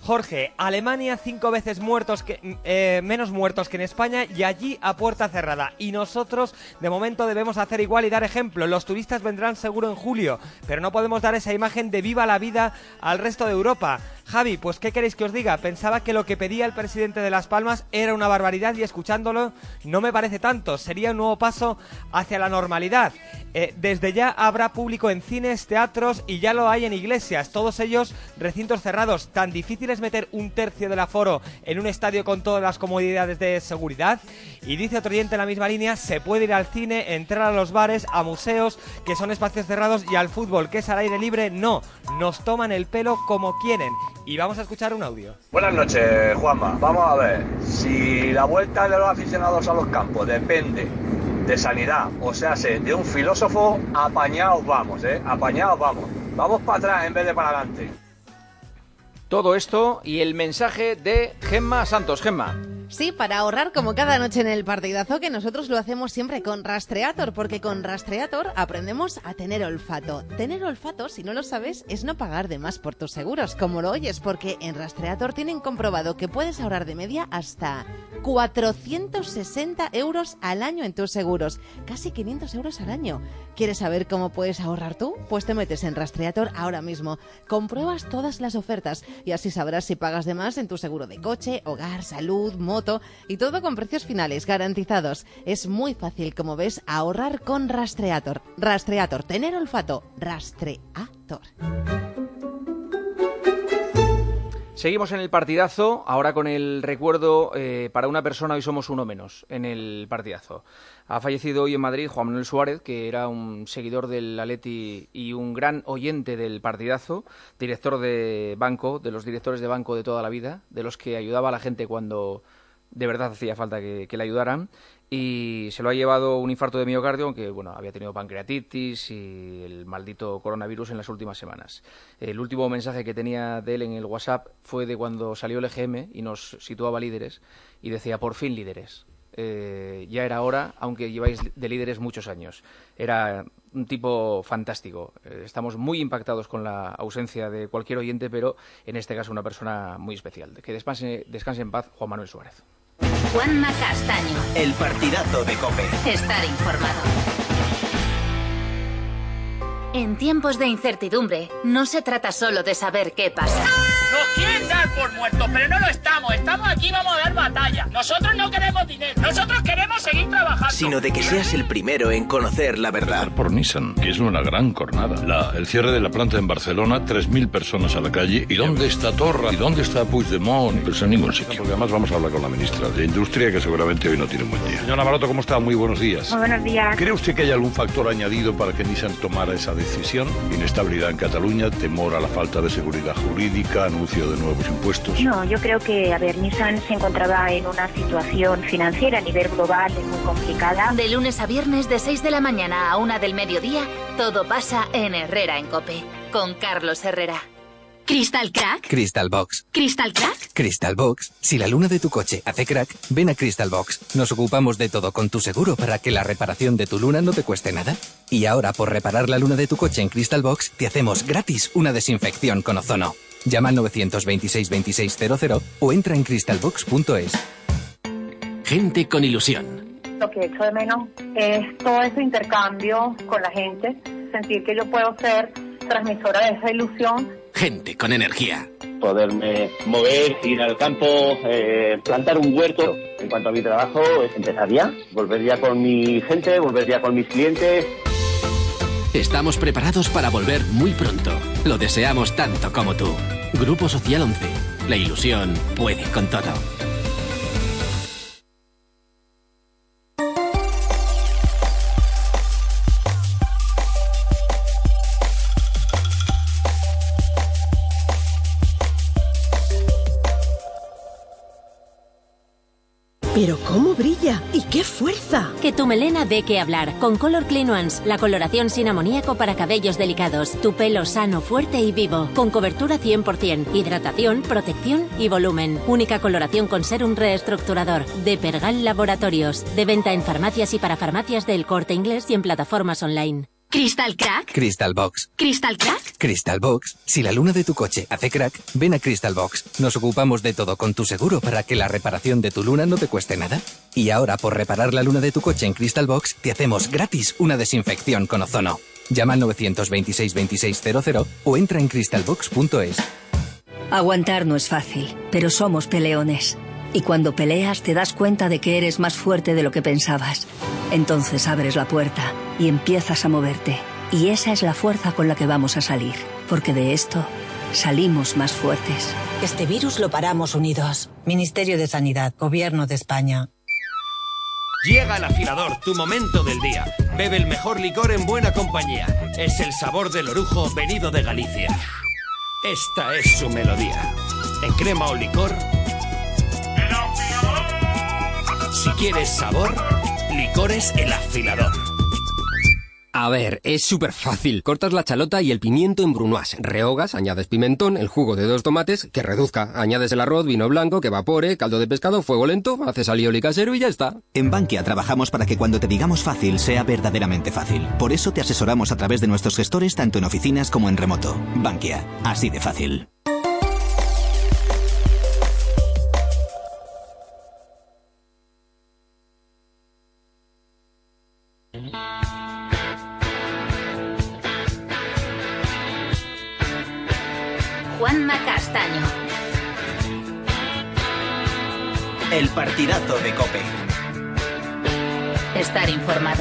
Jorge, Alemania cinco veces muertos que, eh, menos muertos que en España y allí a puerta cerrada. Y nosotros, de momento, debemos hacer igual y dar ejemplo. Los turistas vendrán seguro en julio, pero no podemos dar esa imagen de viva la vida al resto de Europa. Javi, pues ¿qué queréis que os diga? Pensaba que lo que pedía el presidente de Las Palmas era una barbaridad y escuchándolo no me parece tanto. Sería un nuevo paso hacia la normalidad. Eh, desde ya habrá público en cines, teatros y ya lo hay en iglesias. Todos ellos recintos cerrados. ¿Tan difícil es meter un tercio del aforo en un estadio con todas las comodidades de seguridad? Y dice otro oyente en la misma línea, se puede ir al cine, entrar a los bares, a museos, que son espacios cerrados, y al fútbol, que es al aire libre. No, nos toman el pelo como quieren. Y vamos a escuchar un audio. Buenas noches, Juanma. Vamos a ver, si la vuelta de los aficionados a los campos depende de sanidad, o sea, de un filósofo, apañados vamos, ¿eh? Apañados vamos. Vamos para atrás en vez de para adelante. Todo esto y el mensaje de Gemma Santos. Gemma. Sí, para ahorrar como cada noche en el partidazo, que nosotros lo hacemos siempre con Rastreator, porque con Rastreator aprendemos a tener olfato. Tener olfato, si no lo sabes, es no pagar de más por tus seguros, como lo oyes, porque en Rastreator tienen comprobado que puedes ahorrar de media hasta cuatrocientos sesenta euros al año en tus seguros, casi quinientos euros al año. ¿Quieres saber cómo puedes ahorrar tú? Pues te metes en Rastreator ahora mismo, compruebas todas las ofertas y así sabrás si pagas de más en tu seguro de coche, hogar, salud, moto, y todo con precios finales garantizados. Es muy fácil, como ves, ahorrar con Rastreator. Rastreator, tener olfato. Rastreator. Seguimos en el partidazo, ahora con el recuerdo, eh, para una persona hoy somos uno menos en el partidazo. Ha fallecido hoy en Madrid Juan Manuel Suárez, que era un seguidor del Atleti y un gran oyente del partidazo, director de banco, de los directores de banco de toda la vida, de los que ayudaba a la gente cuando de verdad hacía falta que, que le ayudaran, y se lo ha llevado un infarto de miocardio, aunque bueno, había tenido pancreatitis y el maldito coronavirus en las últimas semanas. El último mensaje que tenía de él en el WhatsApp fue de cuando salió el E G M y nos situaba líderes, y decía, por fin líderes. Eh, ya era hora, aunque lleváis de líderes muchos años. Era un tipo fantástico. Eh, estamos muy impactados con la ausencia de cualquier oyente, pero en este caso una persona muy especial. Que descanse, descanse en paz Juan Manuel Suárez. Juanma Castaño. El partidazo de COPE. Estar informado. En tiempos de incertidumbre, no se trata solo de saber qué pasa. Nos quieren dar por muertos, pero no lo estamos. Estamos aquí, vamos a dar batalla. Nosotros no queremos dinero, nosotros queremos seguir trabajando. Sino de que seas el primero en conocer la verdad. Por Nissan, que es una gran jornada. La, el cierre de la planta en Barcelona, tres mil personas a la calle. ¿Y dónde está Torra? ¿Y dónde está Puigdemont? Pues en ningún sitio. Porque además vamos a hablar con la ministra de Industria, que seguramente hoy no tiene un buen día. Señora Maroto, ¿cómo está? Muy buenos días. Muy buenos días. ¿Cree usted que hay algún factor añadido para que Nissan tomara esa decisión? Inestabilidad en Cataluña, temor a la falta de seguridad jurídica, anuncio de nuevos impuestos. No, yo creo que, a ver, Nissan se encontraba en una situación financiera a nivel global muy complicada. De lunes a viernes, de seis de la mañana a una del mediodía, todo pasa en Herrera en COPE, con Carlos Herrera. ¿Crystal Crack? Crystal Box. ¿Crystal Crack? Crystal Box. Si la luna de tu coche hace crack, ven a Crystal Box. Nos ocupamos de todo con tu seguro para que la reparación de tu luna no te cueste nada. Y ahora, por reparar la luna de tu coche en Crystal Box, te hacemos gratis una desinfección con ozono. Llama al nueve dos seis, veintiséis cero cero o entra en crystal box punto es. Gente con ilusión. Lo que echo de menos es todo ese intercambio con la gente, sentir que yo puedo ser transmisora de esa ilusión. Gente con energía. Poderme mover, ir al campo, eh, plantar un huerto. En cuanto a mi trabajo, es empezar ya, volver ya con mi gente, volver ya con mis clientes. Estamos preparados para volver muy pronto. Lo deseamos tanto como tú. Grupo Social once. La ilusión puede con todo. ¡Pero cómo brilla! ¡Y qué fuerza! Que tu melena dé que hablar. Con Color Clean Ones, la coloración sin amoníaco para cabellos delicados. Tu pelo sano, fuerte y vivo. Con cobertura cien por ciento. Hidratación, protección y volumen. Única coloración con serum reestructurador. De Pergal Laboratorios. De venta en farmacias y para farmacias del Corte Inglés y en plataformas online. Crystal Crack. Crystal Box. Crystal Crack. Crystal Box. Si la luna de tu coche hace crack, ven a Crystal Box. Nos ocupamos de todo con tu seguro para que la reparación de tu luna no te cueste nada. Y ahora, por reparar la luna de tu coche en Crystal Box, te hacemos gratis una desinfección con ozono. Llama al nueve dos seis, veintiséis cero cero o entra en crystal box punto es. Aguantar no es fácil, pero somos peleones. Y cuando peleas te das cuenta de que eres más fuerte de lo que pensabas. Entonces abres la puerta y empiezas a moverte. Y esa es la fuerza con la que vamos a salir. Porque de esto salimos más fuertes. Este virus lo paramos unidos. Ministerio de Sanidad, Gobierno de España. Llega el afilador, tu momento del día. Bebe el mejor licor en buena compañía. Es el sabor del orujo venido de Galicia. Esta es su melodía. En crema o licor. Si quieres sabor, licores El Afilador. A ver, es súper fácil. Cortas la chalota y el pimiento en brunoise. Rehogas, añades pimentón, el jugo de dos tomates, que reduzca. Añades el arroz, vino blanco, que evapore, caldo de pescado, fuego lento, haces alioli casero y ya está. En Bankia trabajamos para que cuando te digamos fácil, sea verdaderamente fácil. Por eso te asesoramos a través de nuestros gestores tanto en oficinas como en remoto. Bankia, así de fácil. Juanma Castaño. El partidazo de COPE. Estar informado.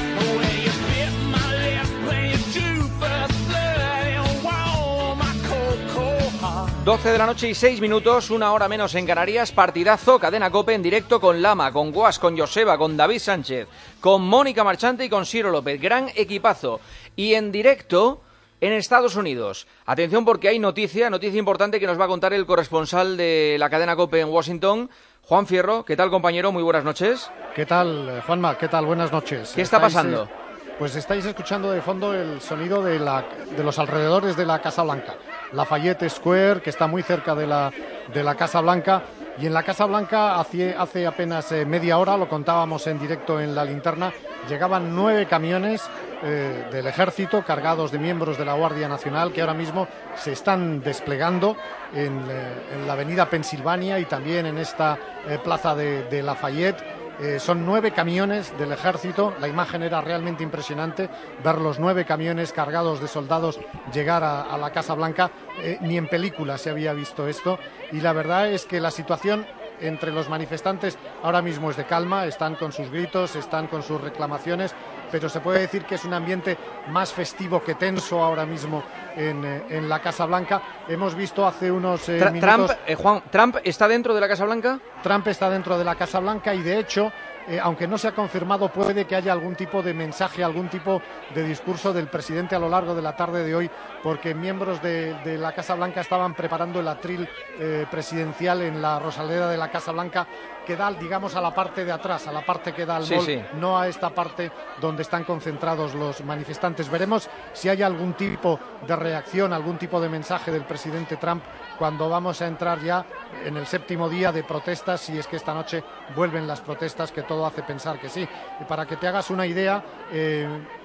doce de la noche y seis minutos, una hora menos en Canarias. Partidazo, Cadena COPE en directo con Lama, con Guas, con Joseba, con David Sánchez, con Mónica Marchante y con Ciro López. Gran equipazo. Y en directo en Estados Unidos. Atención porque hay noticia, noticia importante que nos va a contar el corresponsal de la cadena COPE en Washington, Juan Fierro. ¿Qué tal, compañero? Muy buenas noches. ¿Qué tal, Juanma? ¿Qué tal? Buenas noches. ¿Qué está pasando? Eh, pues estáis escuchando de fondo el sonido de, la, de los alrededores de la Casa Blanca. Lafayette Square, que está muy cerca de la, de la Casa Blanca. Y en la Casa Blanca hace, hace apenas eh, media hora, lo contábamos en directo en la linterna, llegaban nueve camiones eh, del ejército cargados de miembros de la Guardia Nacional que ahora mismo se están desplegando en, eh, en la avenida Pensilvania y también en esta eh, plaza de, de Lafayette. Eh, son nueve camiones del ejército. La imagen era realmente impresionante, ver los nueve camiones cargados de soldados llegar a, a la Casa Blanca. Eh, ni en película se había visto esto, y la verdad es que la situación entre los manifestantes ahora mismo es de calma, están con sus gritos, están con sus reclamaciones, pero se puede decir que es un ambiente más festivo que tenso ahora mismo en, eh, en la Casa Blanca. Hemos visto hace unos eh, Tra minutos... Trump, eh, Juan, ¿Trump está dentro de la Casa Blanca? Trump está dentro de la Casa Blanca y, de hecho, eh, aunque no se ha confirmado, puede que haya algún tipo de mensaje, algún tipo de discurso del presidente a lo largo de la tarde de hoy, porque miembros de, de la Casa Blanca estaban preparando el atril eh, presidencial en la Rosaleda de la Casa Blanca, que da, digamos, a la parte de atrás, a la parte que da al sí, mall, sí. no a esta parte donde están concentrados los manifestantes. Veremos si hay algún tipo de reacción, algún tipo de mensaje del presidente Trump cuando vamos a entrar ya en el séptimo día de protestas, si es que esta noche vuelven las protestas, que todo hace pensar que sí. Y para que te hagas una idea, eh,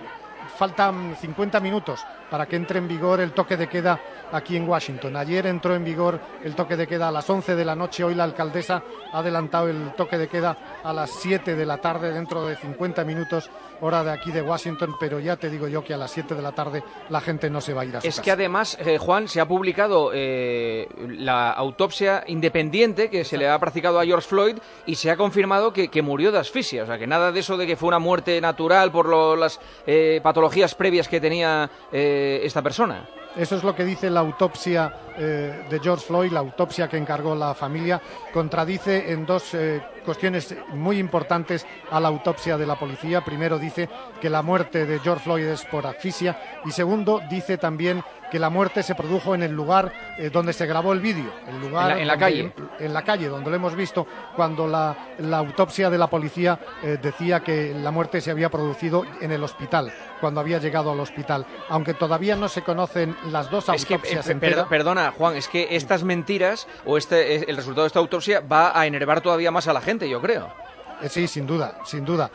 faltan cincuenta minutos para que entre en vigor el toque de queda aquí en Washington. Ayer entró en vigor el toque de queda a las once de la noche, hoy la alcaldesa ha adelantado el toque de queda a las siete de la tarde, dentro de cincuenta minutos, hora de aquí de Washington, pero ya te digo yo que a las siete de la tarde la gente no se va a ir a su Es casa. que además, eh, Juan, se ha publicado eh, la autopsia independiente que se le ha practicado a George Floyd y se ha confirmado que, que murió de asfixia, o sea, que nada de eso de que fue una muerte natural por lo, las eh, patologías previas que tenía eh, esta persona. Eso es lo que dice la autopsia eh, de George Floyd, la autopsia que encargó la familia. Contradice en dos eh, cuestiones muy importantes a la autopsia de la policía. Primero, dice que la muerte de George Floyd es por asfixia, y segundo, dice también que la muerte se produjo en el lugar eh, donde se grabó el vídeo, el lugar en la, en la donde, calle, en la calle donde lo hemos visto cuando la, la autopsia de la policía eh, decía que la muerte se había producido en el hospital, cuando había llegado al hospital, aunque todavía no se conocen las dos es que, autopsias eh, enteras. per, Perdona, Juan, es que estas mentiras o este el resultado de esta autopsia va a enervar todavía más a la gente, yo creo. Eh, sí, sin duda, sin duda.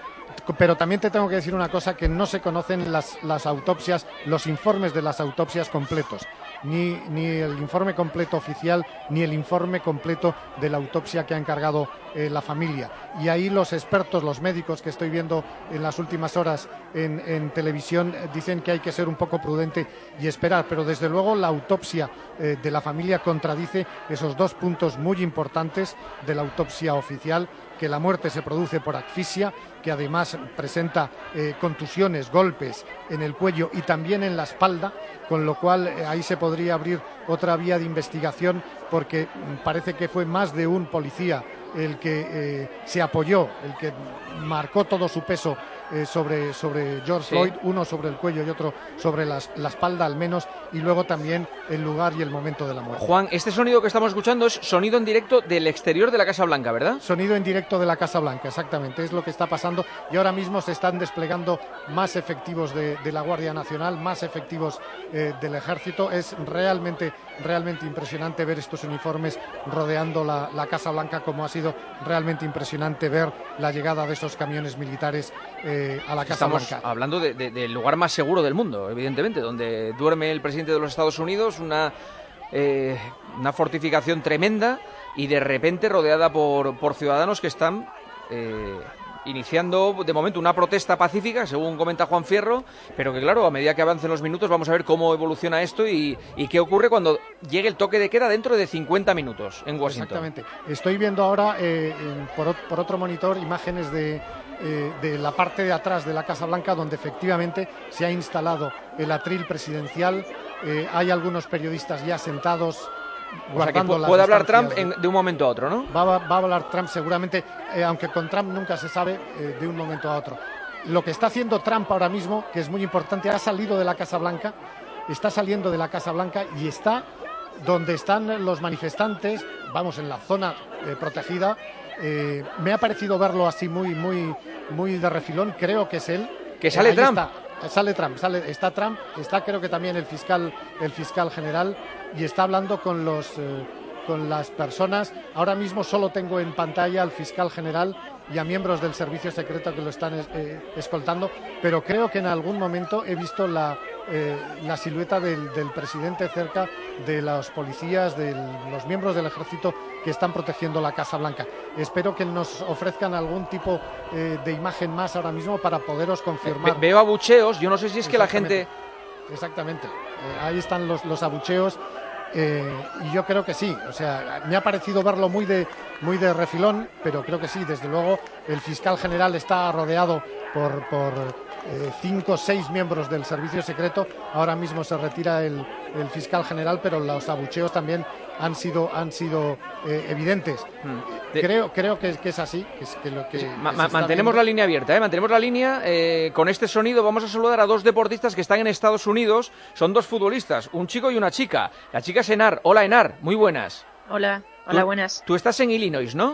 pero también te tengo que decir una cosa, que no se conocen las, las autopsias, los informes de las autopsias completos. Ni, ni el informe completo oficial, ni el informe completo de la autopsia que ha encargado eh, la familia. Y ahí los expertos, los médicos que estoy viendo en las últimas horas en, en televisión, eh, dicen que hay que ser un poco prudente y esperar. Pero desde luego la autopsia eh, de la familia contradice esos dos puntos muy importantes de la autopsia oficial, que la muerte se produce por asfixia, que además presenta eh, contusiones, golpes en el cuello y también en la espalda, con lo cual eh, ahí se podría abrir otra vía de investigación, porque mm, parece que fue más de un policía el que eh, se apoyó, el que marcó todo su peso eh, sobre, sobre George Sí. Floyd, uno sobre el cuello y otro sobre las, la espalda al menos, y luego también el lugar y el momento de la muerte. Juan, este sonido que estamos escuchando es sonido en directo del exterior de la Casa Blanca, ¿verdad? Sonido en directo de la Casa Blanca, exactamente, es lo que está pasando, y ahora mismo se están desplegando más efectivos de, de la Guardia Nacional, más efectivos eh, del Ejército. Es realmente, realmente impresionante ver estos uniformes rodeando la, la Casa Blanca, como ha sido realmente impresionante ver la llegada de esos camiones militares eh, a la Casa Estamos Blanca. hablando de, de, del lugar más seguro del mundo, evidentemente, donde duerme el presidente de los Estados Unidos, una, eh, una fortificación tremenda, y de repente rodeada por, por ciudadanos que están eh, iniciando de momento una protesta pacífica, según comenta Juan Fierro, pero que claro, a medida que avancen los minutos vamos a ver cómo evoluciona esto y, y qué ocurre cuando llegue el toque de queda dentro de cincuenta minutos en Washington. Exactamente. Estoy viendo ahora eh, en- por, ot- por otro monitor imágenes de, eh, de la parte de atrás de la Casa Blanca, donde efectivamente se ha instalado el atril presidencial. Eh, hay algunos periodistas ya sentados O sea que guardando pu- las puede hablar distancias Trump en- de un momento a otro, ¿no? Va, va- va a hablar Trump seguramente, eh, aunque con Trump nunca se sabe eh, de un momento a otro. Lo que está haciendo Trump ahora mismo, que es muy importante, ha salido de la Casa Blanca, está saliendo de la Casa Blanca y está donde están los manifestantes, vamos, en la zona eh, protegida. Eh, me ha parecido verlo así muy, muy, muy de refilón. Creo que es él. Que sale Ahí Trump. está. Sale Trump, sale, está Trump, está creo que también el fiscal, el fiscal general, y está hablando con los eh, con las personas. Ahora mismo solo tengo en pantalla al fiscal general y a miembros del servicio secreto que lo están eh, escoltando, pero creo que en algún momento he visto la, eh, la silueta del, del presidente cerca de los policías, de los miembros del ejército que están protegiendo la Casa Blanca. Espero que nos ofrezcan algún tipo eh, de imagen más ahora mismo para poderos confirmar. Ve- veo abucheos, yo no sé si es que la Exactamente. gente... Exactamente. Eh, ahí están los, los abucheos. eh, y yo creo que sí. O sea, me ha parecido verlo muy de, muy de refilón, pero creo que sí. Desde luego, el fiscal general está rodeado por, por eh, cinco o seis miembros del servicio secreto. Ahora mismo se retira el, el fiscal general, pero los abucheos también han sido, han sido eh, evidentes. Creo, creo que, que es así. Que es que lo que, Ma- que ma- se está mantenemos viendo- la línea abierta, ¿eh? Mantenemos la línea eh, con este sonido. Vamos a saludar a dos deportistas que están en Estados Unidos. Son dos futbolistas, un chico y una chica. La chica es Enar. Hola, Enar. Muy buenas. Hola, hola, Tú- buenas. Tú estás en Illinois, ¿no?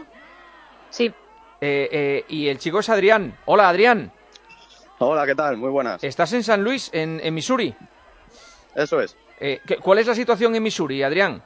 Sí. Eh, eh, y el chico es Adrián. Hola, Adrián. Hola, ¿qué tal? Muy buenas. Estás en San Luis, en, en Missouri. Eso es. Eh, ¿qué- ¿Cuál es la situación en Missouri, Adrián?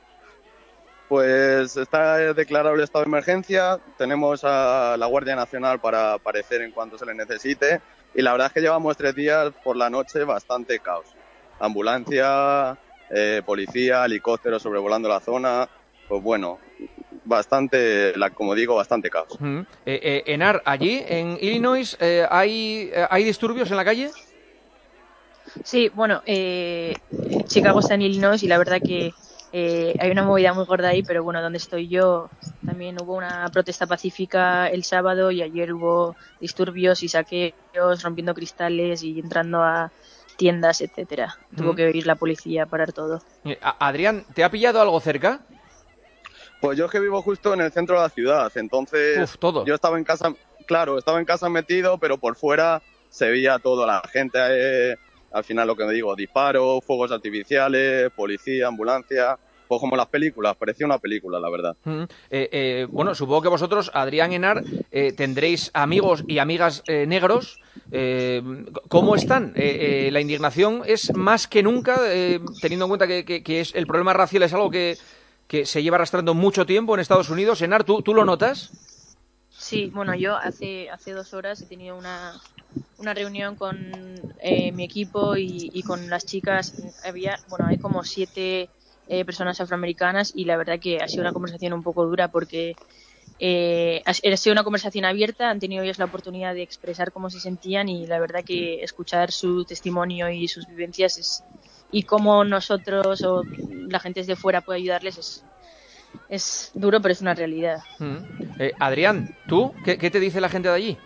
Pues está declarado el estado de emergencia, tenemos a la Guardia Nacional para aparecer en cuanto se le necesite y la verdad es que llevamos tres días por la noche bastante caos. Ambulancia, eh, policía, helicópteros sobrevolando la zona, pues bueno, bastante, la- como digo, bastante caos. Mm. Eh, eh, Enar, allí en Illinois, eh, ¿hay, eh, ¿hay disturbios en la calle? Sí, bueno, eh, Chicago está en Illinois y la verdad que eh, hay una movida muy gorda ahí, pero bueno, donde estoy yo también hubo una protesta pacífica el sábado y ayer hubo disturbios y saqueos, rompiendo cristales y entrando a tiendas, etcétera. Tuvo Mm. que ir la policía a parar todo. Eh, a- Adrián, ¿te ha pillado algo cerca? Pues yo es que vivo justo en el centro de la ciudad, entonces Uf, todo. yo estaba en casa, claro, estaba en casa metido, pero por fuera se veía todo, la gente, eh, al final lo que me digo, disparos, fuegos artificiales, policía, ambulancia, pues como las películas, parecía una película, la verdad. Mm. Eh, eh, bueno, supongo que vosotros, Adrián, Enar, eh, tendréis amigos y amigas eh, negros. Eh, ¿Cómo están? Eh, eh, la indignación es más que nunca, eh, teniendo en cuenta que, que- que es el problema racial es algo que, que se lleva arrastrando mucho tiempo en Estados Unidos. Enar, ¿tú, tú lo notas? Sí, bueno, yo hace hace dos horas he tenido una, una reunión con eh, mi equipo y, y con las chicas. Había, bueno, hay como siete eh, personas afroamericanas y la verdad que ha sido una conversación un poco dura porque eh, ha, ha sido una conversación abierta, han tenido ellos la oportunidad de expresar cómo se sentían y la verdad que escuchar su testimonio y sus vivencias es, y cómo nosotros o la gente desde fuera puede ayudarles es Es duro, pero es una realidad. Mm. Eh, Adrián, ¿tú? ¿Qué, ¿Qué te dice la gente de allí?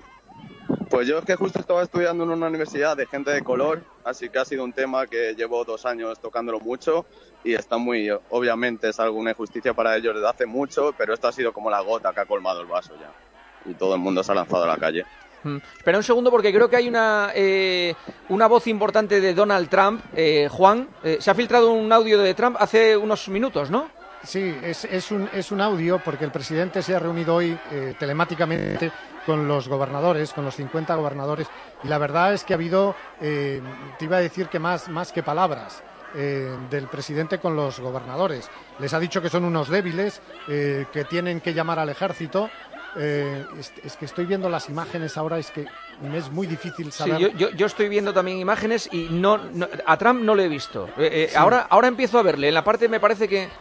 Pues yo es que justo estaba estudiando en una universidad de gente de color, así que ha sido un tema que llevo dos años tocándolo mucho y está muy, obviamente es alguna injusticia para ellos desde hace mucho, pero esto ha sido como la gota que ha colmado el vaso ya y todo el mundo se ha lanzado a la calle. Mm. Espera un segundo porque creo que hay una eh, una voz importante de Donald Trump. Eh, Juan, eh, se ha filtrado un audio de Trump hace unos minutos, ¿no? Sí, es, es, un, es un audio porque el presidente se ha reunido hoy eh, telemáticamente con los gobernadores, con los cincuenta gobernadores, y la verdad es que ha habido, eh, te iba a decir que más, más que palabras, eh, del presidente con los gobernadores. Les ha dicho que son unos débiles, eh, que tienen que llamar al ejército. Eh, es, es que estoy viendo las imágenes ahora, es que me es muy difícil saber. Sí, yo, yo, yo estoy viendo también imágenes y no, no a Trump no le he visto. Eh, eh, Sí. ahora, ahora empiezo a verle. En la parte me parece que...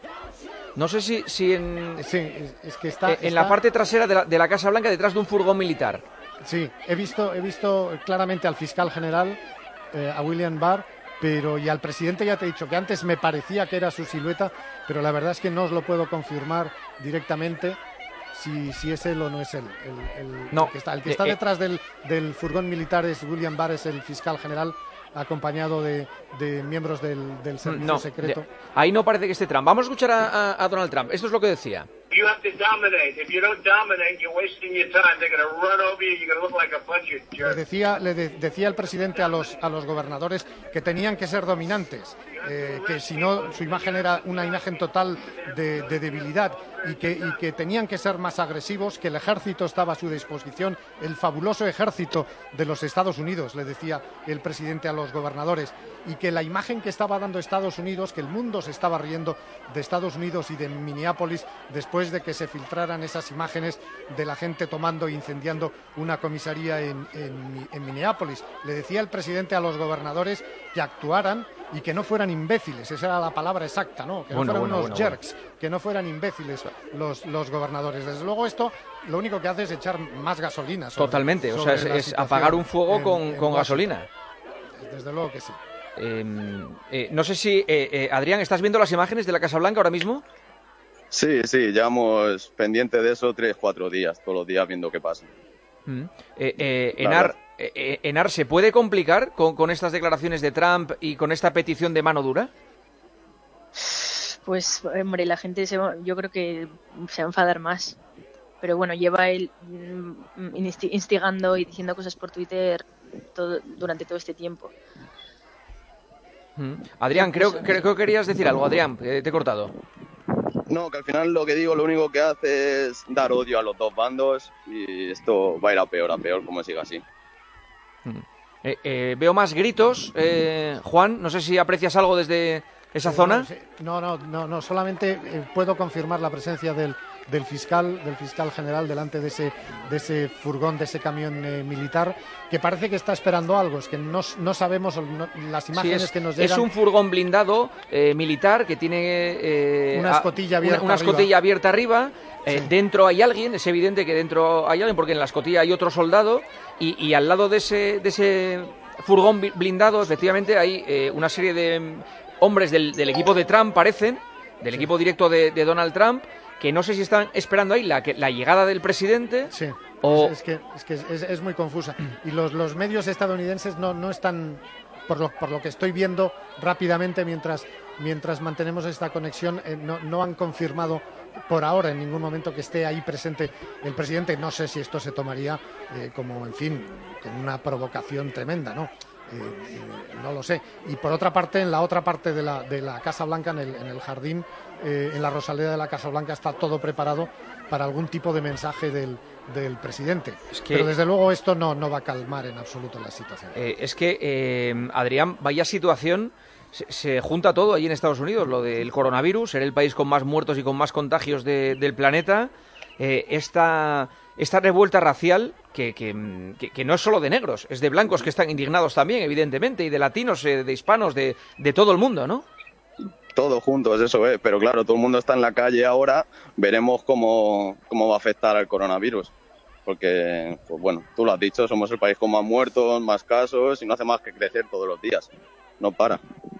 No sé si, si en, sí, es, es que está, eh, en está... la parte trasera de la, de la Casa Blanca, detrás de un furgón militar. Sí, he visto, he visto claramente al fiscal general, eh, a William Barr, pero y al presidente ya te he dicho que antes me parecía que era su silueta, pero la verdad es que no os lo puedo confirmar directamente si, si es él o no es él. El, el, No. el que está, el que está Eh, eh. detrás del, del furgón militar es William Barr, es el fiscal general, acompañado de, de miembros del, del servicio No, secreto. de- ahí no parece que esté Trump. Vamos a escuchar a, a- a Donald Trump. Esto es lo que decía. You have to dominate. If you don't dominate, you're wasting your time. They're going to run over you. You're going to look like a bunch of Le jerks. decía, le de- decía el presidente a los, a los gobernadores que tenían que ser dominantes, eh, que si no su imagen era una imagen total de, de debilidad y que, y que tenían que ser más agresivos, que el ejército estaba a su disposición, el fabuloso ejército de los Estados Unidos, le decía el presidente a los gobernadores, y que la imagen que estaba dando Estados Unidos, que el mundo se estaba riendo de Estados Unidos y de Minneapolis después de que se filtraran esas imágenes de la gente tomando e incendiando una comisaría en, en, en Minneapolis. Le decía el presidente a los gobernadores que actuaran y que no fueran imbéciles, esa era la palabra exacta, ¿no? Que no Bueno, fueran bueno, unos bueno, jerks, que no fueran imbéciles los, los gobernadores. Desde luego esto lo único que hace es echar más gasolina. Sobre, Totalmente, o sobre sea, la es, es situación apagar un fuego en- con, en con Washington. gasolina. Desde luego que sí. Eh, eh, no sé si, eh, eh, Adrián, ¿estás viendo las imágenes de la Casa Blanca ahora mismo? Sí, sí, llevamos pendiente de eso tres, cuatro días, todos los días viendo qué pasa. Mm. Eh, eh, La Enar, verdad. eh, eh, Enar, ¿se puede complicar con, con estas declaraciones de Trump y con esta petición de mano dura? Pues, hombre, la gente se va- yo creo que se va a enfadar más. Pero bueno, lleva él mm, insti- instigando y diciendo cosas por Twitter todo, durante todo este tiempo. Mm. Adrián, creo, creo, creo que querías decir algo, Adrián, eh, te he cortado. No, que al final lo que digo, lo único que hace es dar odio a los dos bandos y esto va a ir a peor, a peor, como siga así. Eh, eh, veo más gritos. Eh, Juan, no sé si aprecias algo desde esa Eh, zona. No, sí. no, no, no, no, solamente eh, puedo confirmar la presencia del, del fiscal, del fiscal general delante de ese, de ese furgón, de ese camión eh, militar, que parece que está esperando algo. Es que no, no sabemos no- las Sí, imágenes es, que nos es llegan. un furgón blindado eh, militar que tiene eh, Una a- escotilla abierta una, una arriba. escotilla abierta arriba. Eh, Sí. Dentro hay alguien, es evidente que dentro hay alguien porque en la escotilla hay otro soldado y, y al lado de ese, de ese furgón bi- blindado efectivamente hay eh, una serie de mm, hombres del, del equipo de Trump, parecen, del equipo directo de, de Donald Trump, que no sé si están esperando ahí la, que- la llegada del presidente. Sí. O- Es, es que, es, que es, es muy confusa. Y los, los medios estadounidenses no, no están, por lo, por lo que estoy viendo rápidamente mientras, mientras mantenemos esta conexión, eh, no, no han confirmado por ahora en ningún momento que esté ahí presente el presidente. No sé si esto se tomaría eh, como, en fin, como una provocación tremenda, ¿no? Eh, eh, no lo sé. Y por otra parte, en la otra parte de la, de la Casa Blanca, en el, en el jardín, eh, en la rosaleda de la Casa Blanca, está todo preparado para algún tipo de mensaje del, del presidente. que- Pero desde luego esto no, no va a calmar en absoluto la situación. Eh, es que, eh, Adrián, vaya situación, se, se junta todo allí en Estados Unidos, lo del coronavirus, ser el país con más muertos y con más contagios de- del planeta, eh, esta, esta revuelta racial que, que, que, que no es solo de negros, es de blancos que están indignados también, evidentemente, y de latinos, eh, de hispanos, de, de todo el mundo, ¿no? Todos juntos, eso es, pero claro, todo el mundo está en la calle ahora, veremos cómo, cómo va a afectar al coronavirus. Porque, pues bueno, tú lo has dicho, somos el país con más muertos, más casos y no hace más que crecer todos los días. No para.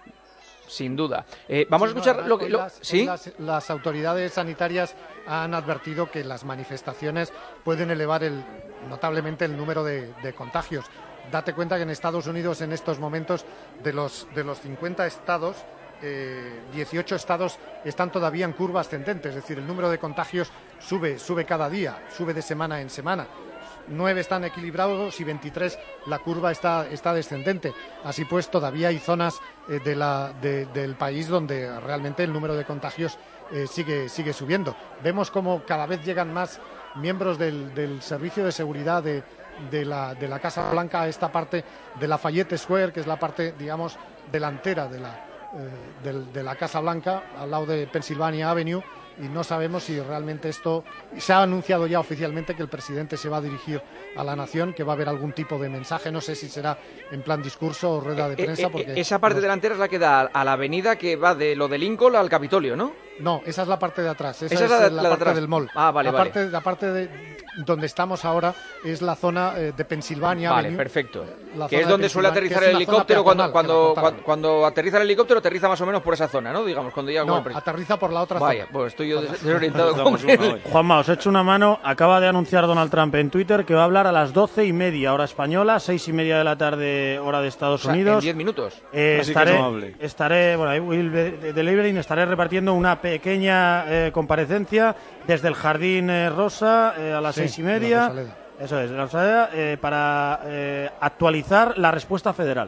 Sin duda. Eh, vamos sí, a escuchar no, lo que... Lo, las, ¿sí? las, las autoridades sanitarias han advertido que las manifestaciones pueden elevar el, notablemente el número de, de contagios. Date cuenta que en Estados Unidos en estos momentos de los, de los cincuenta estados... Eh, dieciocho estados están todavía en curva ascendente, es decir, el número de contagios sube, sube cada día, sube de semana en semana. nueve están equilibrados y veintitrés la curva está, está descendente. Así pues, todavía hay zonas eh, de la, de, del país donde realmente el número de contagios eh, sigue, sigue subiendo. Vemos como cada vez llegan más miembros del, del servicio de seguridad de, de, la, de la Casa Blanca a esta parte de la Lafayette Square, que es la parte, digamos, delantera de la De, de la Casa Blanca, al lado de Pennsylvania Avenue, y no sabemos si realmente esto... Se ha anunciado ya oficialmente que el presidente se va a dirigir a la nación, que va a haber algún tipo de mensaje, no sé si será en plan discurso o rueda de prensa. Porque esa parte los... delantera es la que da a la avenida que va de lo de Lincoln al Capitolio, ¿no? No, esa es la parte de atrás, esa, esa es, es la, la, la parte de del mall. Ah, vale, la vale. Parte, la parte de donde estamos ahora es la zona eh, de Pennsylvania Vale, Avenue. perfecto. La que es donde suele aterrizar el helicóptero cuando, cuando, cuando, cuando aterriza el helicóptero, aterriza más o menos por esa zona, ¿no? Digamos, cuando llega No, con el aterriza por la otra Vaya, zona. pues estoy yo desorientado con él. Juanma, os echo una mano. Acaba de anunciar Donald Trump en Twitter que va a hablar a las doce y media hora española, seis y media de la tarde hora de Estados o sea, Unidos. En diez minutos. Eh, estaré, estaré, bueno, ahí Will Delivering, estaré repartiendo una pequeña eh, comparecencia desde el Jardín eh, Rosa eh, a las Sí, seis y media. la Eso es, la Rosaleda, eh, para eh, actualizar la respuesta federal.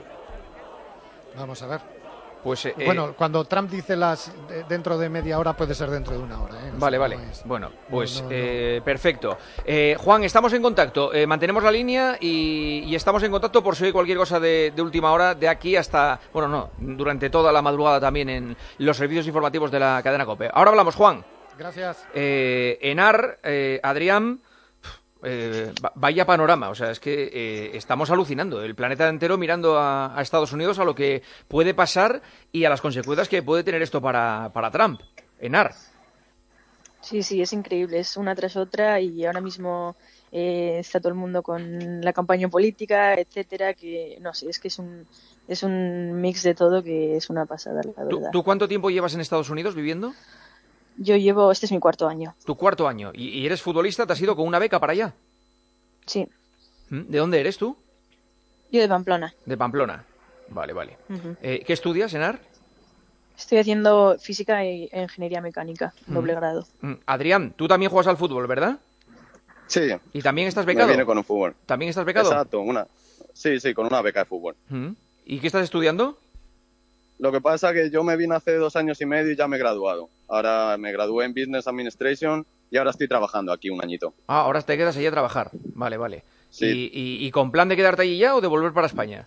Vamos a ver. Pues, eh, bueno, cuando Trump dice las de, dentro de media hora, puede ser dentro de una hora. ¿eh? Vale, sea, vale. No es... Bueno, pues no, no, eh, perfecto. Eh, Juan, estamos en contacto. Eh, mantenemos la línea y, y estamos en contacto por si hay cualquier cosa de, de última hora, de aquí hasta, bueno, no, durante toda la madrugada también en los servicios informativos de la cadena COPE. Ahora hablamos, Juan. Gracias. Eh, Enar, eh, Adrián... Eh, vaya panorama, o sea, es que eh, estamos alucinando, el planeta entero mirando a, a Estados Unidos a lo que puede pasar y a las consecuencias que puede tener esto para, para Trump. Enar. Sí, sí, es increíble, es una tras otra y ahora mismo eh, está todo el mundo con la campaña política, etcétera, que no sé, es que es un, es un mix de todo que es una pasada, la verdad. ¿Tú, ¿Tú cuánto tiempo llevas en Estados Unidos viviendo? Yo llevo, este es mi cuarto año. Tu cuarto año. ¿Y, y eres futbolista? ¿Te has ido con una beca para allá? Sí. ¿De dónde eres tú? Yo de Pamplona. De Pamplona. Vale, vale. Uh-huh. eh, ¿Qué estudias, Enar? Estoy haciendo física e ingeniería mecánica, uh-huh. doble grado. Adrián, tú también juegas al fútbol, ¿verdad? Sí. ¿Y también estás becado? Me viene con un fútbol. ¿También estás becado? Exacto, una. Sí, sí, con una beca de fútbol. Uh-huh. ¿Y qué estás estudiando? Lo que pasa es que yo me vine hace dos años y medio y ya me he graduado. Ahora me gradué en Business Administration y ahora estoy trabajando aquí un añito. Ah, ahora te quedas allí a trabajar. Vale, vale. Sí. ¿Y, y, y con plan de quedarte allí ya o de volver para España?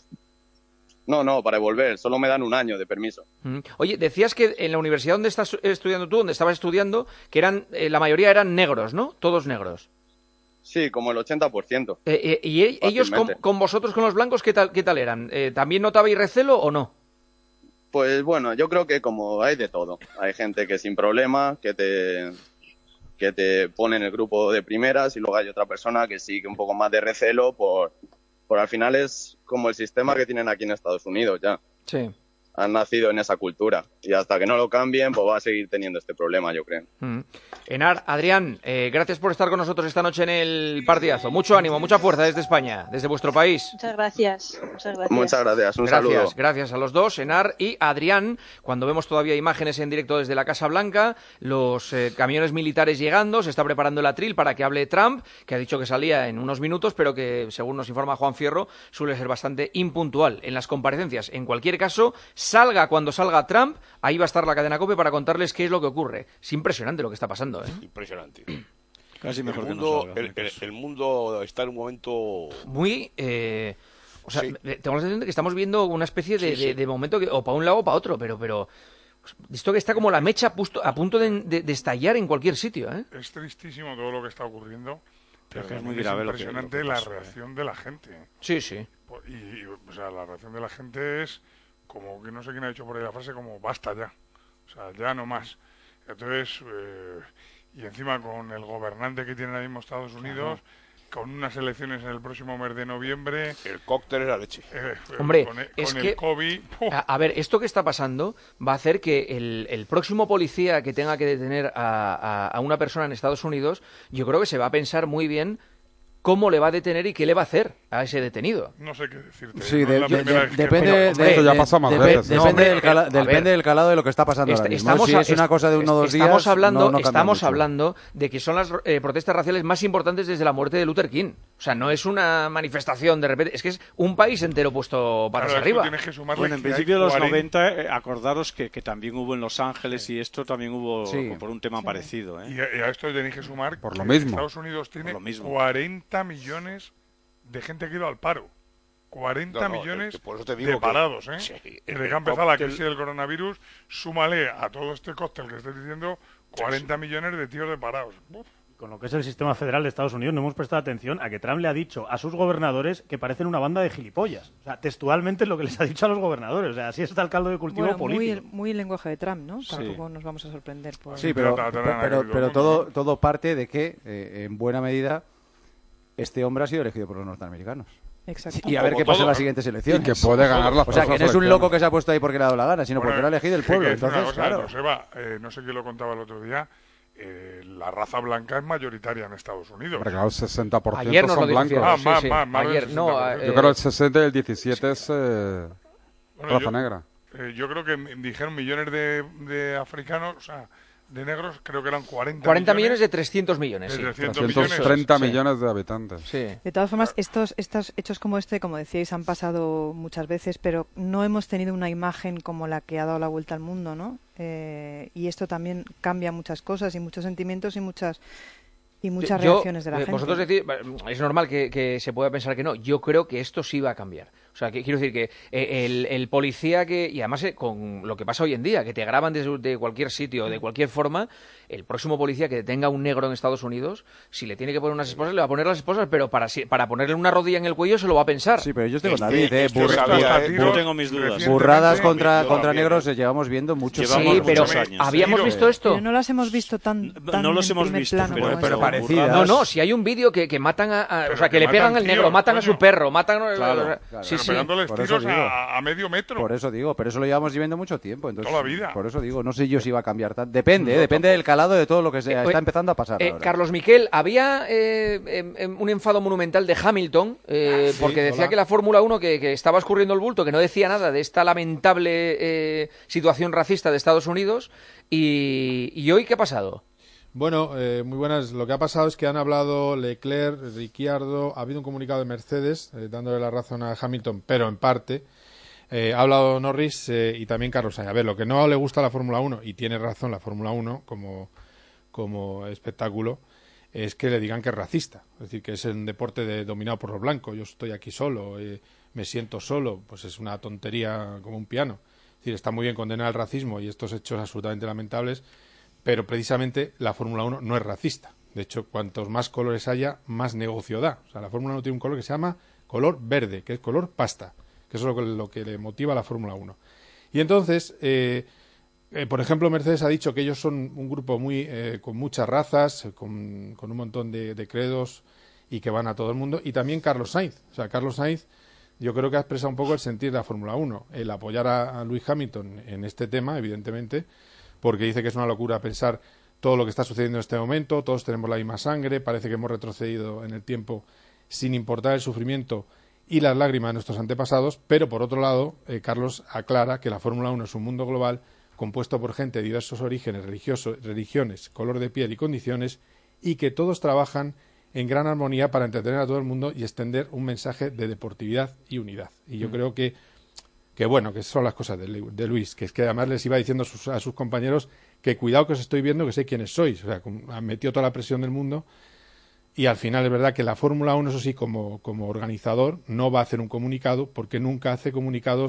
No, no, para volver. Solo me dan un año de permiso. Mm. Oye, decías que en la universidad donde estás estudiando tú, donde estabas estudiando, que eran eh, la mayoría eran negros, ¿no? Todos negros. Sí, como el ochenta por ciento. Eh, eh, ¿Y ellos con, con vosotros, con los blancos, qué tal, qué tal eran? Eh, ¿También notabais recelo o no? Pues bueno, yo creo que como hay de todo. Hay gente que sin problema, que te, que te pone en el grupo de primeras y luego hay otra persona que sí que un poco más de recelo por, por al final es como el sistema que tienen aquí en Estados Unidos ya. Sí. Han nacido en esa cultura y hasta que no lo cambien pues va a seguir teniendo este problema, yo creo. Mm. Enar, Adrián, eh, gracias por estar con nosotros esta noche en el partidazo. Mucho ánimo, mucha fuerza desde España, desde vuestro país. Muchas gracias. Muchas gracias. Muchas gracias, un gracias, saludo. Gracias a los dos, Enar y Adrián. Cuando vemos todavía imágenes en directo desde la Casa Blanca, los eh, camiones militares llegando, se está preparando el atril para que hable Trump, que ha dicho que salía en unos minutos, pero que, según nos informa Juan Fierro, suele ser bastante impuntual en las comparecencias. En cualquier caso, salga cuando salga Trump, ahí va a estar la cadena COPE para contarles qué es lo que ocurre. Es impresionante lo que está pasando, ¿eh? Impresionante. Casi mejor el mundo, que no salga, el, el, el mundo está en un momento muy eh, o sea, sí. tengo la sensación de que estamos viendo una especie de, sí, sí. de, de momento que o para un lado o para otro, pero pero Esto que está como la mecha pusto, a punto de, de, de estallar en cualquier sitio, ¿eh? Es tristísimo todo lo que está ocurriendo, pero es es muy muy grave lo que- impresionante lo que la pasó, reacción de la gente. Sí, sí. Y, y, o sea, la reacción de la gente es como que no sé quién ha dicho por ahí la frase, como basta ya. O sea, ya no más. Entonces, eh, y encima con el gobernante que tiene ahora mismo Estados Unidos, con unas elecciones en el próximo mes de noviembre. El cóctel es la leche. Eh, Hombre, con el, es con que, el COVID. a, a ver, esto que está pasando va a hacer que el, el próximo policía que tenga que detener a, a, a una persona en Estados Unidos, yo creo que se va a pensar muy bien cómo le va a detener y qué le va a hacer a ese detenido. No sé qué decirte. Sí, no de- es la de- primera de- vez que- depende, Pero, de, hombre, de- ya pasa más de- veces. depende, No, hombre, del, cala- a depende ver, del calado de lo que está pasando Est- ahora mismo. estamos Si a- es una est- cosa de uno o dos días, estamos hablando, no, no cambia estamos mucho. hablando de que son las eh, protestas raciales más importantes desde la muerte de Luther King. O sea, no es una manifestación de repente, es que es un país entero puesto para Claro, arriba. esto tienes que sumarle Bueno, en que hay principio de los cuarenta noventa, eh, acordaros que, que también hubo en Los Ángeles y esto también hubo Sí. por un tema parecido. ¿eh? Y a, y a esto tenéis que sumar Por que lo mismo. Estados Unidos tiene Por lo mismo. cuarenta millones de gente que ha ido al paro. cuarenta No, no, millones es que por eso te digo de que- parados, ¿eh? Sí, Desde el que ha empezado la cóctel- crisis del coronavirus, súmale a todo este cóctel que estoy diciendo, cuarenta millones de tíos de parados. Uf. Con lo que es el sistema federal de Estados Unidos, no hemos prestado atención a que Trump le ha dicho a sus gobernadores que parecen una banda de gilipollas. O sea, textualmente es lo que les ha dicho a los gobernadores. O sea, así está el caldo de cultivo Bueno, político. muy, muy el lenguaje de Trump, ¿no? Sí. Tampoco nos vamos a sorprender por... Sí, pero, pero, pero, pero todo, todo parte de que, eh, en buena medida, este hombre ha sido elegido por los norteamericanos. Exacto. Y a ver Como qué pasa todo, en las ¿no? siguientes elecciones. Y que puede ganar las O sea, que no próximas es un elecciones. loco que se ha puesto ahí porque le ha dado la gana, sino Bueno, porque lo ha elegido el sí, pueblo. que es una Entonces, cosa, claro. Joseba, eh, no sé quién lo contaba el otro día, eh, la raza blanca es mayoritaria en Estados Unidos. Hombre, claro, el sesenta por ciento Ayer nos son lo dijo blancos. Fiona, Ah, sí, más, sí. más, más del Ayer, no, sesenta por ciento. Yo creo que el sesenta y el diecisiete es eh, Bueno, raza yo- negra. Eh, yo creo que m- dijeron millones de, de africanos, o sea, de negros, creo que eran cuarenta, cuarenta millones de trescientos millones, de sí. trescientos trescientos millones. treinta Sí. millones de habitantes. Sí. De todas formas, estos, estos hechos como este, como decíais, han pasado muchas veces, pero no hemos tenido una imagen como la que ha dado la vuelta al mundo, ¿no? Eh, y esto también cambia muchas cosas y muchos sentimientos y muchas y muchas Yo- reacciones de la eh, gente. Vosotros decís, es normal que, que se pueda pensar que no. Yo creo que esto sí va a cambiar. O sea, que quiero decir que eh, el, el policía que, y además eh, con lo que pasa hoy en día, que te graban desde de cualquier sitio, de cualquier forma, el próximo policía que tenga un negro en Estados Unidos, si le tiene que poner unas esposas, le va a poner las esposas, pero para, si- para ponerle una rodilla en el cuello se lo va a pensar. Sí, pero yo estoy con Este- David, ¿eh? este Burra- sabía, burra- ¿eh? burra- Yo tengo mis dudas. Burradas contra, Yo contra también. negros eh, llevamos viendo muchos Sí, años. pero muchos años. ¿habíamos visto esto? Pero no las hemos visto tan, tan no los en hemos primer visto, plano pero- como pero esto. parecidas. No, no, si hay un vídeo que, que matan a, a- o sea, que, que le pegan matan al negro, tíos, matan a coño. su perro, matan a... Claro, o sea, claro. sí, Pero sí. pegándoles Por eso tiros digo. a, a medio metro. Por eso digo, pero eso lo llevamos viviendo mucho tiempo. Entonces, Toda la vida. Por eso digo, no sé yo si va a cambiar tanto. Depende, ¿eh? No, depende del calado de todo lo que se Eh, está empezando a pasar Eh, ahora. Carlos Miquel, había eh, em, em, un enfado monumental de Hamilton eh, Sí, porque decía hola. que la Fórmula uno que, que estaba escurriendo el bulto, que no decía nada de esta lamentable eh, situación racista de Estados Unidos. Y, ¿y hoy qué ha pasado? Bueno, eh, muy buenas. Lo que ha pasado es que han hablado Leclerc, Ricciardo, ha habido un comunicado de Mercedes eh, dándole la razón a Hamilton, pero en parte. Eh, ha hablado Norris eh, y también Carlos Sainz. A ver, lo que no le gusta a la Fórmula uno, y tiene razón la Fórmula uno como, como espectáculo, es que le digan que es racista. Es decir, que es un deporte de, dominado por los blancos. Yo estoy aquí solo, eh, me siento solo. Pues es una tontería como un piano. Es decir, está muy bien condenar el racismo y estos hechos absolutamente lamentables, pero precisamente la Fórmula uno no es racista. De hecho, cuantos más colores haya, más negocio da. O sea, la Fórmula uno tiene un color que se llama color verde, que es color pasta, que eso es lo que, lo que le motiva a la Fórmula uno. Y entonces, eh, eh, por ejemplo, Mercedes ha dicho que ellos son un grupo muy eh, con muchas razas, eh, con, con un montón de, de credos y que van a todo el mundo. Y también Carlos Sainz. O sea, Carlos Sainz yo creo que ha expresado un poco el sentir de la Fórmula uno, el apoyar a, a Lewis Hamilton en este tema, evidentemente, porque dice que es una locura pensar todo lo que está sucediendo en este momento, todos tenemos la misma sangre, parece que hemos retrocedido en el tiempo sin importar el sufrimiento y las lágrimas de nuestros antepasados, pero por otro lado, eh, Carlos aclara que la Fórmula uno es un mundo global compuesto por gente de diversos orígenes, religiosos, religiones, color de piel y condiciones, y que todos trabajan en gran armonía para entretener a todo el mundo y extender un mensaje de deportividad y unidad. Y yo Mm. creo que, que bueno, que son las cosas de, Lu- de Luis, que es que además les iba diciendo a sus, a sus compañeros que cuidado que os estoy viendo, que sé quiénes sois. O sea, con- han metido toda la presión del mundo. Y al final es verdad que la Fórmula uno, eso sí, como, como organizador, no va a hacer un comunicado porque nunca hace comunicados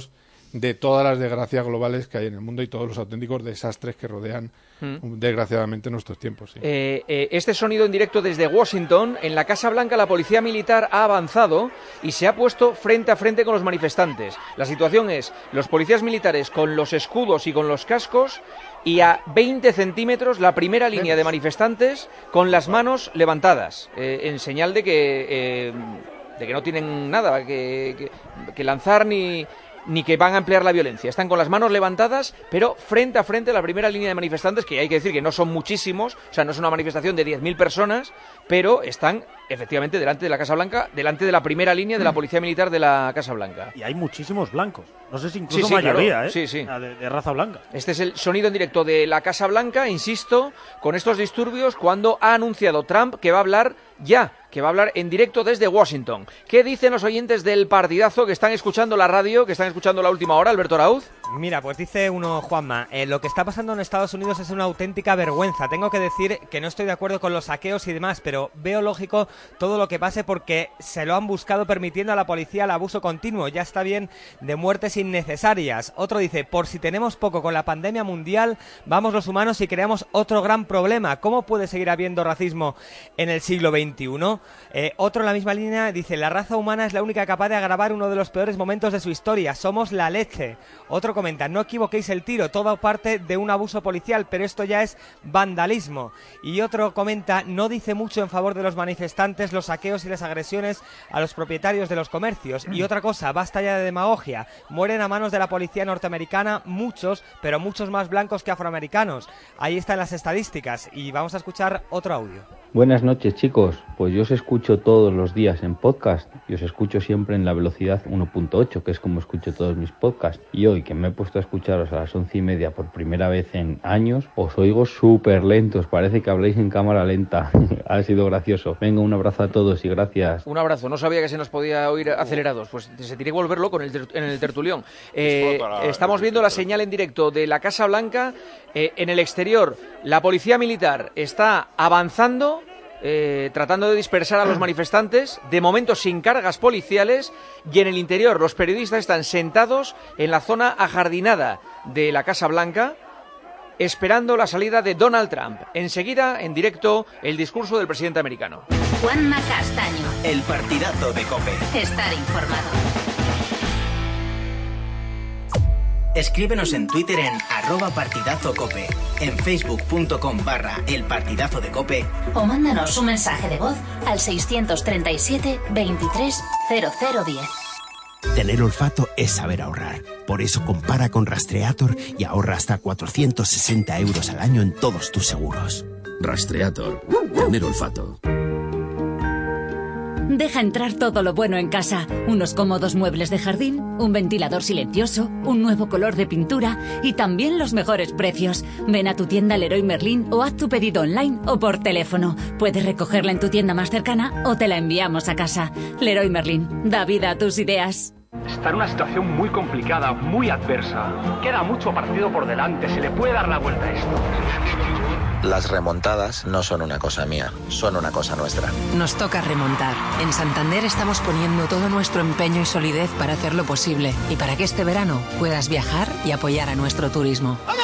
de todas las desgracias globales que hay en el mundo y todos los auténticos desastres que rodean, mm. desgraciadamente, nuestros tiempos. Sí. Eh, eh, este sonido en directo desde Washington. En la Casa Blanca la policía militar ha avanzado y se ha puesto frente a frente con los manifestantes. La situación es los policías militares con los escudos y con los cascos y a veinte centímetros la primera línea de manifestantes con las manos levantadas, eh, en señal de que, eh, de que no tienen nada que, que, que lanzar ni... ni que van a emplear la violencia. Están con las manos levantadas, pero frente a frente a la primera línea de manifestantes, que hay que decir que no son muchísimos, o sea, no es una manifestación de diez mil personas, pero están efectivamente delante de la Casa Blanca, delante de la primera línea de la policía militar de la Casa Blanca. Y hay muchísimos blancos, no sé si incluso sí, sí, mayoría, claro. ¿eh? Sí, sí. De, de raza blanca. Este es el sonido en directo de la Casa Blanca, insisto, con estos disturbios cuando ha anunciado Trump que va a hablar ya, que va a hablar en directo desde Washington. ¿Qué dicen los oyentes del partidazo que están escuchando la radio, que están escuchando la última hora, Alberto Arauz? Mira, pues dice uno, Juanma, eh, lo que está pasando en Estados Unidos es una auténtica vergüenza. Tengo que decir que no estoy de acuerdo con los saqueos y demás, pero veo lógico todo lo que pase porque se lo han buscado permitiendo a la policía el abuso continuo. Ya está bien de muertes innecesarias. Otro dice, por si tenemos poco con la pandemia mundial, vamos los humanos y creamos otro gran problema. ¿Cómo puede seguir habiendo racismo en el siglo veintiuno? Eh, otro en la misma línea dice, la raza humana es la única capaz de agravar uno de los peores momentos de su historia. Somos la leche. Otro comenta, no equivoquéis el tiro, todo parte de un abuso policial, pero esto ya es vandalismo. Y otro comenta, no dice mucho en favor de los manifestantes, los saqueos y las agresiones a los propietarios de los comercios. Y otra cosa, basta ya de demagogia, mueren a manos de la policía norteamericana muchos, pero muchos más blancos que afroamericanos. Ahí están las estadísticas y vamos a escuchar otro audio. Buenas noches, chicos. Pues yo os escucho todos los días en podcast y os escucho siempre en la velocidad uno punto ocho, que es como escucho todos mis podcasts. Y hoy que me he puesto a escucharos a las once y media por primera vez en años, os oigo súper lentos. Parece que habléis en cámara lenta. Ha sido gracioso. Venga, un abrazo a todos y gracias. Un abrazo. No sabía que se nos podía oír acelerados. Pues se tiene que volver loco en el, ter en el tertulión. Eh, estamos viendo la señal en directo de la Casa Blanca. Eh, en el exterior, la policía militar está avanzando, eh, tratando de dispersar a los manifestantes, de momento sin cargas policiales, y en el interior los periodistas están sentados en la zona ajardinada de la Casa Blanca, esperando la salida de Donald Trump. Enseguida, en directo, el discurso del presidente americano. Juanma Castaño. El partidazo de COPE. Estar informado. Escríbenos en Twitter en arroba partidazocope, en facebook.com barra el partidazo de COPE o mándanos un mensaje de voz al seiscientos treinta y siete, veintitrés, cero cero diez. Tener olfato es saber ahorrar. Por eso compara con Rastreator y ahorra hasta cuatrocientos sesenta euros al año en todos tus seguros. Rastreator. Tener olfato. Deja entrar todo lo bueno en casa. Unos cómodos muebles de jardín, un ventilador silencioso, un nuevo color de pintura y también los mejores precios. Ven a tu tienda Leroy Merlin o haz tu pedido online o por teléfono. Puedes recogerla en tu tienda más cercana o te la enviamos a casa. Leroy Merlin, da vida a tus ideas. Está en una situación muy complicada, muy adversa. Queda mucho partido por delante, se le puede dar la vuelta a esto. Las remontadas no son una cosa mía, son una cosa nuestra. Nos toca remontar. En Santander estamos poniendo todo nuestro empeño y solidez para hacerlo posible y para que este verano puedas viajar y apoyar a nuestro turismo. ¡Vamos!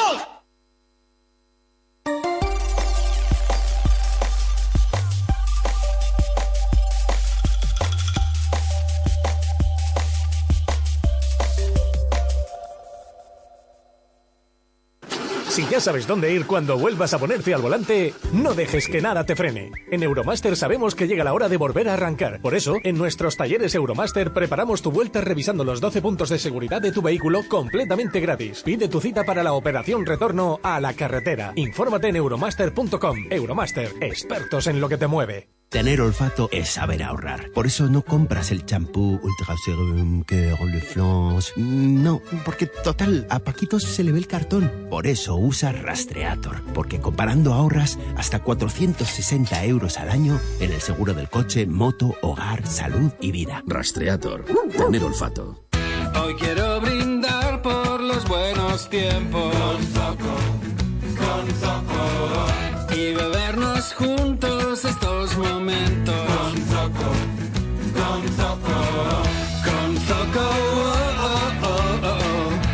Si ya sabes dónde ir cuando vuelvas a ponerte al volante, no dejes que nada te frene. En Euromaster sabemos que llega la hora de volver a arrancar. Por eso, en nuestros talleres Euromaster preparamos tu vuelta revisando los doce puntos de seguridad de tu vehículo completamente gratis. Pide tu cita para la operación retorno a la carretera. Infórmate en euromaster punto com. Euromaster, expertos en lo que te mueve. Tener olfato es saber ahorrar. Por eso no compras el champú Ultra Serum Cœur Le Flange. No, porque total, a Paquito se le ve el cartón. Por eso usa Rastreator. Porque comparando ahorras hasta cuatrocientos sesenta euros al año en el seguro del coche, moto, hogar, salud y vida. Rastreator. Tener olfato. Hoy quiero brindar por los buenos tiempos. Con Zoco, con Zoco. Y bebernos juntos estos momentos. Con Zoco, con Zoco. Con Zoco, oh, oh, oh, oh.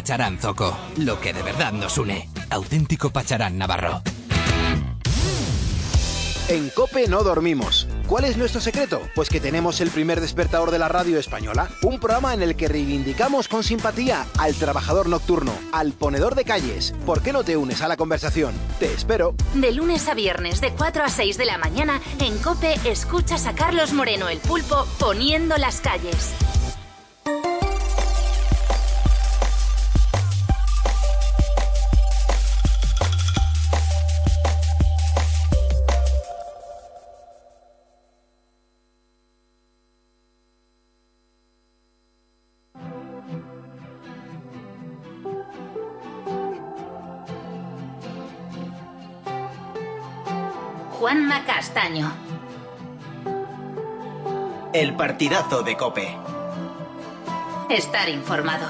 Pacharán Zoco, lo que de verdad nos une. Auténtico Pacharán navarro. En COPE no dormimos. ¿Cuál es nuestro secreto? Pues que tenemos el primer despertador de la radio española, un programa en el que reivindicamos con simpatía al trabajador nocturno, al ponedor de calles. ¿Por qué no te unes a la conversación? Te espero. De lunes a viernes, de cuatro a seis de la mañana, en COPE escuchas a Carlos Moreno el Pulpo poniendo las calles. Juanma Castaño. El partidazo de COPE. Estar informado.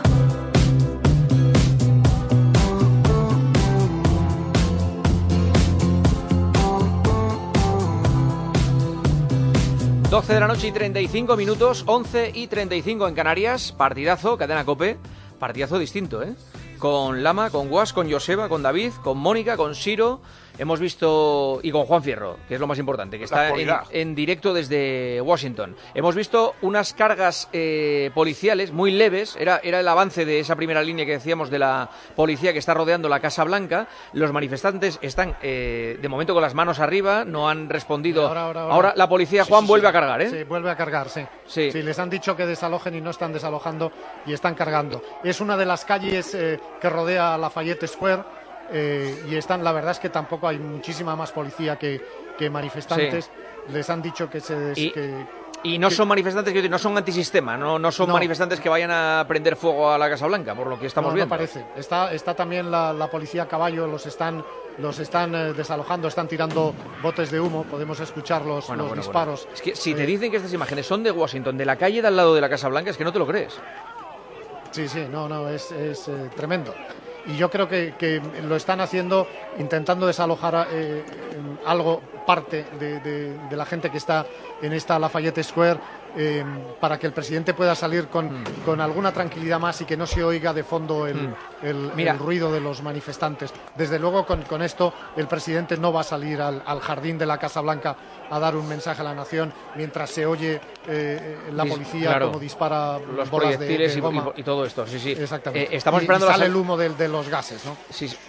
doce de la noche y treinta y cinco minutos, once y treinta y cinco en Canarias. Partidazo, cadena COPE. Partidazo distinto, ¿eh? Con Lama, con Guas, con Joseba, con David, con Mónica, con Siro. Hemos visto, y con Juan Fierro, que es lo más importante, que está en, en directo desde Washington. Hemos visto unas cargas eh, policiales muy leves. Era, era el avance de esa primera línea que decíamos de la policía que está rodeando la Casa Blanca. Los manifestantes están eh, de momento con las manos arriba, no han respondido. Ahora, ahora, ahora. ahora la policía, Juan, sí, sí, vuelve sí. a cargar, ¿eh? Sí, vuelve a cargar, sí. sí. Sí, les han dicho que desalojen y no están desalojando y están cargando. Es una de las calles eh, que rodea Lafayette Square. Eh, y están, la verdad es que tampoco hay muchísima más policía que, que manifestantes. Sí. Les han dicho que se des, y, que, y no que, son manifestantes que no son antisistema, no, no son no. manifestantes que vayan a prender fuego a la Casa Blanca, por lo que estamos no, viendo. No parece. Está, está también la, la policía a caballo, los están, los están eh, desalojando, están tirando botes de humo. Podemos escuchar los, bueno, los bueno, disparos. Bueno. Es que si eh, te dicen que estas imágenes son de Washington, de la calle de al lado de la Casa Blanca, es que no te lo crees. Sí, sí, no, no, es, es eh, tremendo. Y yo creo que, que lo están haciendo intentando desalojar eh, algo, parte de, de, de la gente que está en esta Lafayette Square, eh, para que el presidente pueda salir con, mm. con alguna tranquilidad más y que no se oiga de fondo el, mm. el, el ruido de los manifestantes. Desde luego, con, con esto, el presidente no va a salir al, al jardín de la Casa Blanca a dar un mensaje a la nación mientras se oye eh, la policía claro, como dispara los bolas proyectiles de, de goma. Y, y todo esto. Sí, sí. Exactamente. Eh, estamos y, esperando y sale la... el humo de, de los gases, ¿no? Sí, sí.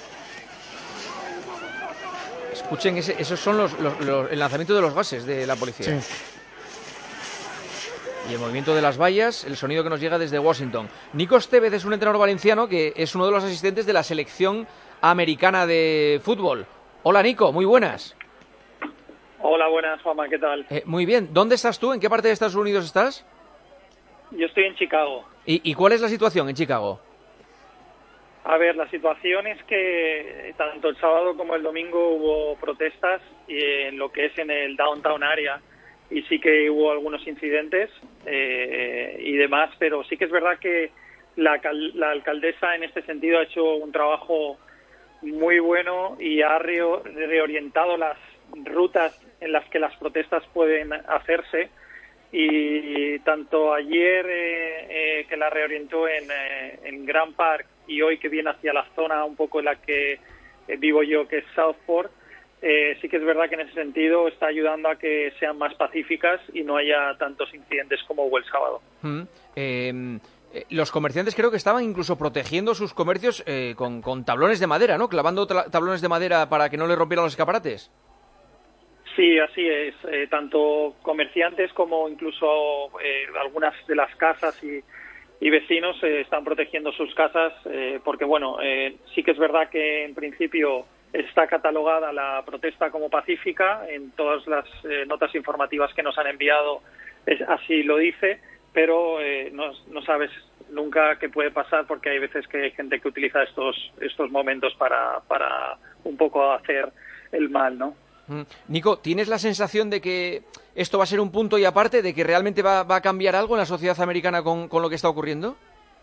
Escuchen, ese, esos son los, los, los, el lanzamiento de los gases de la policía. Sí. Y el movimiento de las vallas, el sonido que nos llega desde Washington. Nico Estevez es un entrenador valenciano que es uno de los asistentes de la selección americana de fútbol. Hola, Nico, muy buenas. Hola, buenas, Juanma, ¿qué tal? Eh, muy bien. ¿Dónde estás tú? ¿En qué parte de Estados Unidos estás? Yo estoy en Chicago. ¿Y, y cuál es la situación en Chicago? A ver, la situación es que tanto el sábado como el domingo hubo protestas en lo que es en el downtown area y sí que hubo algunos incidentes eh, y demás, pero sí que es verdad que la, la alcaldesa en este sentido ha hecho un trabajo muy bueno y ha reorientado las rutas en las que las protestas pueden hacerse. Y tanto ayer eh, eh, que la reorientó en, eh, en Grand Park y hoy que viene hacia la zona un poco en la que eh, vivo yo, que es Southport, eh, sí que es verdad que en ese sentido está ayudando a que sean más pacíficas y no haya tantos incidentes como hubo el sábado. Mm, eh, eh, los comerciantes creo que estaban incluso protegiendo sus comercios eh, con, con tablones de madera, ¿no? Clavando tablones de madera para que no le rompieran los escaparates. Sí, así es. Eh, tanto comerciantes como incluso eh, algunas de las casas y, y vecinos eh, están protegiendo sus casas eh, porque, bueno, eh, sí que es verdad que en principio está catalogada la protesta como pacífica. En todas las eh, notas informativas que nos han enviado es, así lo dice, pero eh, no, no sabes nunca qué puede pasar porque hay veces que hay gente que utiliza estos, estos momentos para, para un poco hacer el mal, ¿no? Nico, ¿tienes la sensación de que esto va a ser un punto y aparte, de que realmente va, va a cambiar algo en la sociedad americana con, con lo que está ocurriendo?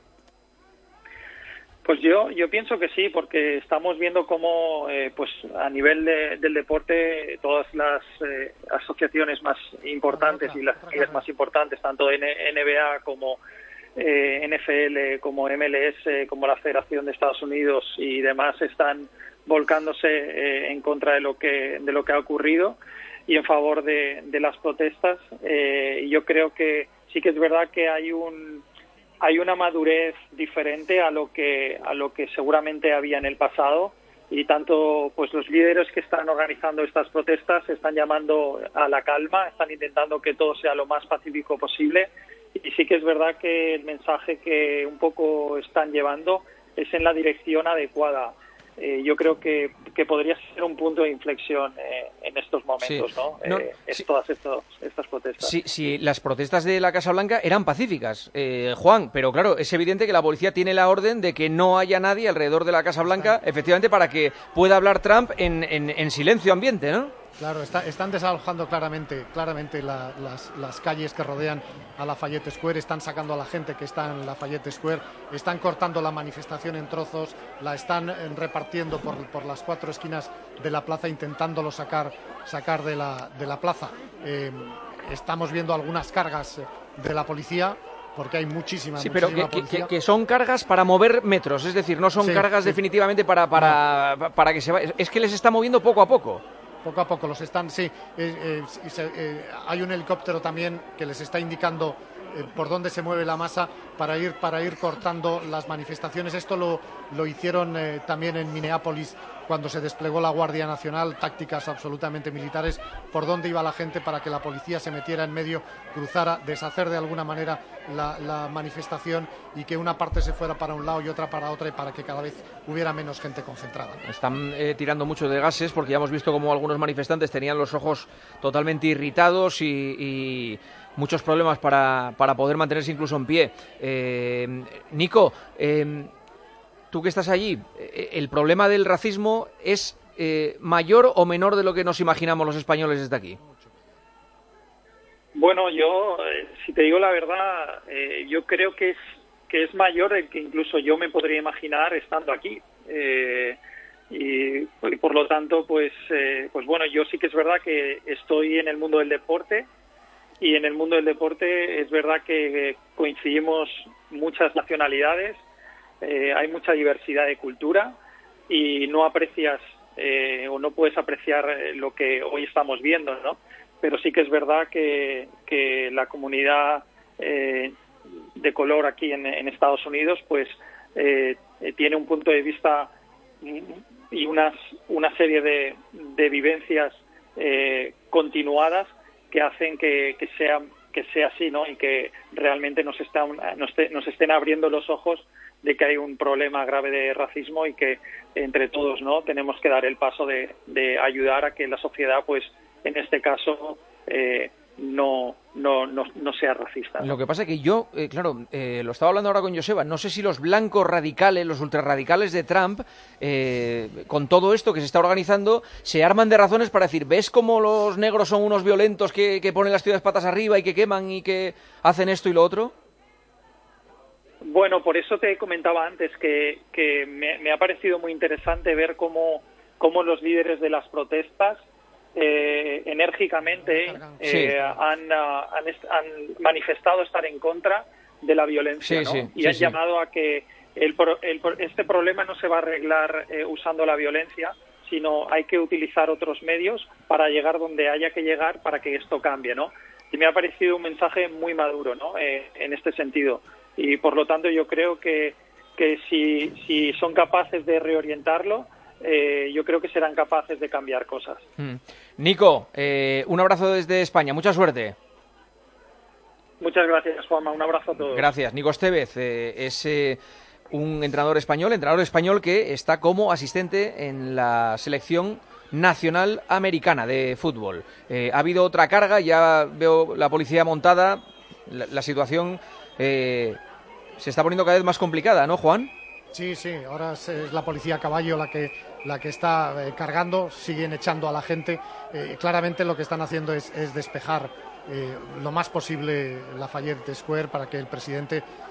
Pues yo yo pienso que sí, porque estamos viendo cómo eh, pues a nivel de, del deporte todas las eh, asociaciones más importantes y las ligas más importantes, tanto en N B A como eh, N F L, como M L S, como la Federación de Estados Unidos y demás están volcándose eh, en contra de lo que de lo que ha ocurrido y en favor de, de las protestas. Eh, yo creo que sí que es verdad que hay un hay una madurez diferente a lo que a lo que seguramente había en el pasado, y tanto pues los líderes que están organizando estas protestas están llamando a la calma, están intentando que todo sea lo más pacífico posible, y sí que es verdad que el mensaje que un poco están llevando es en la dirección adecuada. Eh, yo creo que, que podría ser un punto de inflexión eh, en estos momentos, sí. ¿no? no eh, es sí. todas estos, estas protestas. Sí, sí, las protestas de la Casa Blanca eran pacíficas, eh, Juan, pero claro, es evidente que la policía tiene la orden de que no haya nadie alrededor de la Casa Blanca, efectivamente, para que pueda hablar Trump en, en, en silencio ambiente, ¿no? Claro, está, están desalojando claramente, claramente la, las, las calles que rodean a Lafayette Square, están sacando a la gente que está en Lafayette Square, están cortando la manifestación en trozos, la están repartiendo por, por las cuatro esquinas de la plaza, intentándolo sacar, sacar de, la, de la plaza. Eh, estamos viendo algunas cargas de la policía, porque hay muchísimas, sí, pero muchísima que, policía. que, que son cargas para mover metros, es decir, no son sí, cargas sí. definitivamente para, para, no. para que se vaya. Es que les está moviendo poco a poco. Poco a poco los están, sí. Eh, eh, eh, hay un helicóptero también que les está indicando eh, por dónde se mueve la masa para ir para ir cortando las manifestaciones. Esto lo, lo hicieron eh, también en Minneapolis cuando se desplegó la Guardia Nacional, tácticas absolutamente militares, por dónde iba la gente para que la policía se metiera en medio, cruzara, deshacer de alguna manera la, la manifestación y que una parte se fuera para un lado y otra para otra, y para que cada vez hubiera menos gente concentrada. Están eh, tirando mucho de gases, porque ya hemos visto como algunos manifestantes tenían los ojos totalmente irritados y, y muchos problemas para, para poder mantenerse incluso en pie. Eh, Nico, eh, tú que estás allí, ¿el problema del racismo es eh, mayor o menor de lo que nos imaginamos los españoles desde aquí? Bueno, yo, eh, si te digo la verdad, eh, yo creo que es que es mayor del que incluso yo me podría imaginar estando aquí. Eh, y, y por lo tanto, pues, eh, pues bueno, yo sí que es verdad que estoy en el mundo del deporte, y en el mundo del deporte es verdad que coincidimos muchas nacionalidades. Eh, hay mucha diversidad de cultura y no aprecias eh, o no puedes apreciar lo que hoy estamos viendo, ¿no? Pero sí que es verdad que, que la comunidad eh, de color aquí en, en Estados Unidos pues eh, tiene un punto de vista y unas, una serie de, de vivencias eh, continuadas que hacen que, que sea que sea así, ¿no? Y que realmente nos, están, nos, te, nos estén abriendo los ojos de que hay un problema grave de racismo, y que entre todos, ¿no?, tenemos que dar el paso de, de ayudar a que la sociedad, pues en este caso, eh, no, no, no, no sea racista, ¿no? Lo que pasa es que yo, eh, claro, eh, lo estaba hablando ahora con Joseba, no sé si los blancos radicales, los ultrarradicales de Trump, eh, con todo esto que se está organizando, se arman de razones para decir, ¿ves cómo los negros son unos violentos que, que ponen las ciudades patas arriba y que queman y que hacen esto y lo otro? Bueno, por eso te comentaba antes que, que me, me ha parecido muy interesante ver cómo, cómo los líderes de las protestas eh, enérgicamente sí. eh, han, han, han manifestado estar en contra de la violencia, sí, ¿no? sí, y sí, han sí. llamado a que el, el, este problema no se va a arreglar eh, usando la violencia, sino hay que utilizar otros medios para llegar donde haya que llegar para que esto cambie, ¿no? Y me ha parecido un mensaje muy maduro, ¿no?, eh, en este sentido. Y por lo tanto yo creo que, que si, si son capaces de reorientarlo, eh, yo creo que serán capaces de cambiar cosas. Mm. Nico, eh, un abrazo desde España, mucha suerte. Muchas gracias, Juanma, un abrazo a todos. Gracias. Nico Estevez eh, es eh, un entrenador español, entrenador español que está como asistente en la selección nacional americana de fútbol. Eh, ha habido otra carga, ya veo la policía montada, la, la situación eh, se está poniendo cada vez más complicada, ¿no, Juan? Sí, sí, ahora es, es la policía a caballo la que, la que está eh, cargando, siguen echando a la gente. Eh, claramente lo que están haciendo es, es despejar eh, lo más posible Lafayette Square para que el presidente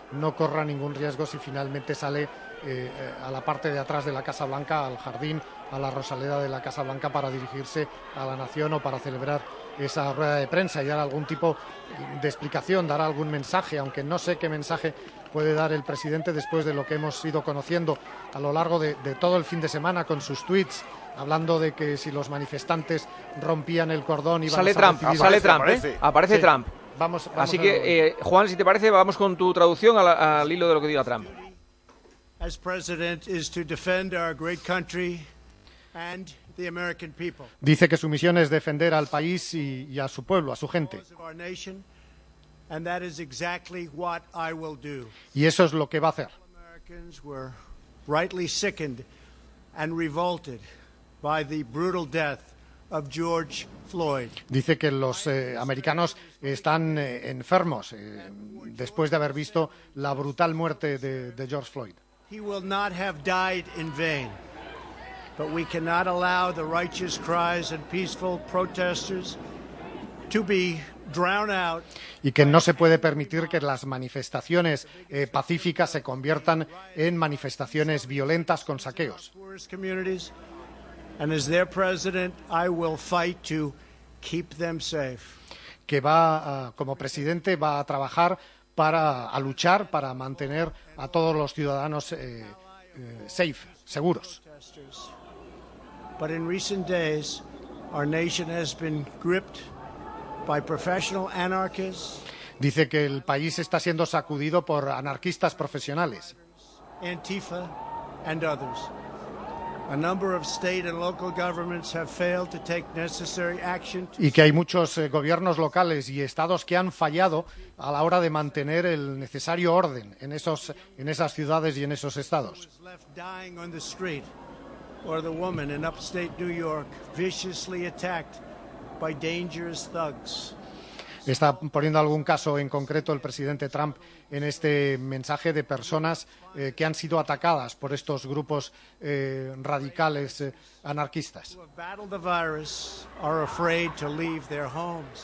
no corra ningún riesgo si finalmente sale eh, a la parte de atrás de la Casa Blanca, al jardín, a la rosaleda de la Casa Blanca para dirigirse a la nación o para celebrar esa rueda de prensa y dar algún tipo de explicación, dar algún mensaje, aunque no sé qué mensaje puede dar el presidente después de lo que hemos ido conociendo a lo largo de, de todo el fin de semana con sus tweets, hablando de que si los manifestantes rompían el cordón iban sale a Trump, recibir... sale Trump, ¿eh? Aparece Sí. Trump. Vamos, vamos Así a que, verlo. eh, Juan, si te parece, vamos con tu traducción al, al hilo de lo que diga Trump. As president is to defend our great country and the American people. Dice que su misión es defender al país y, y a su pueblo, a su gente. Of our nation, and that is exactly what I will do. Y eso es lo que va a hacer. Americans were rightly sickened and revolted by the brutal death of George Floyd. Dice que los eh, americanos están eh, enfermos eh, después de haber visto la brutal muerte de, de George Floyd. He will not have died in vain, but we cannot allow the righteous cries and peaceful protesters to be drowned out. Y que no se puede permitir que las manifestaciones eh, pacíficas se conviertan en manifestaciones violentas con saqueos. Poorest communities, and as their president, I will fight to keep them safe. Que va, a, como presidente, va a trabajar para a luchar para mantener a todos los ciudadanos eh, eh, safe, seguros. But in recent days, our nation has been gripped by professional anarchists, Dice que el país está siendo sacudido por anarquistas profesionales. Antifa, and others. A number of state and local governments have failed to take necessary action to Y que hay muchos eh, gobiernos locales y estados que han fallado a la hora de mantener el necesario orden en, esos, en esas ciudades y en esos estados. left dying on the street, or the woman in upstate New York viciously attacked by dangerous thugs. Está poniendo algún caso en concreto el presidente Trump en este mensaje de personas eh, que han sido atacadas por estos grupos eh, radicales eh, anarquistas. Who have battled the virus are afraid to leave their homes.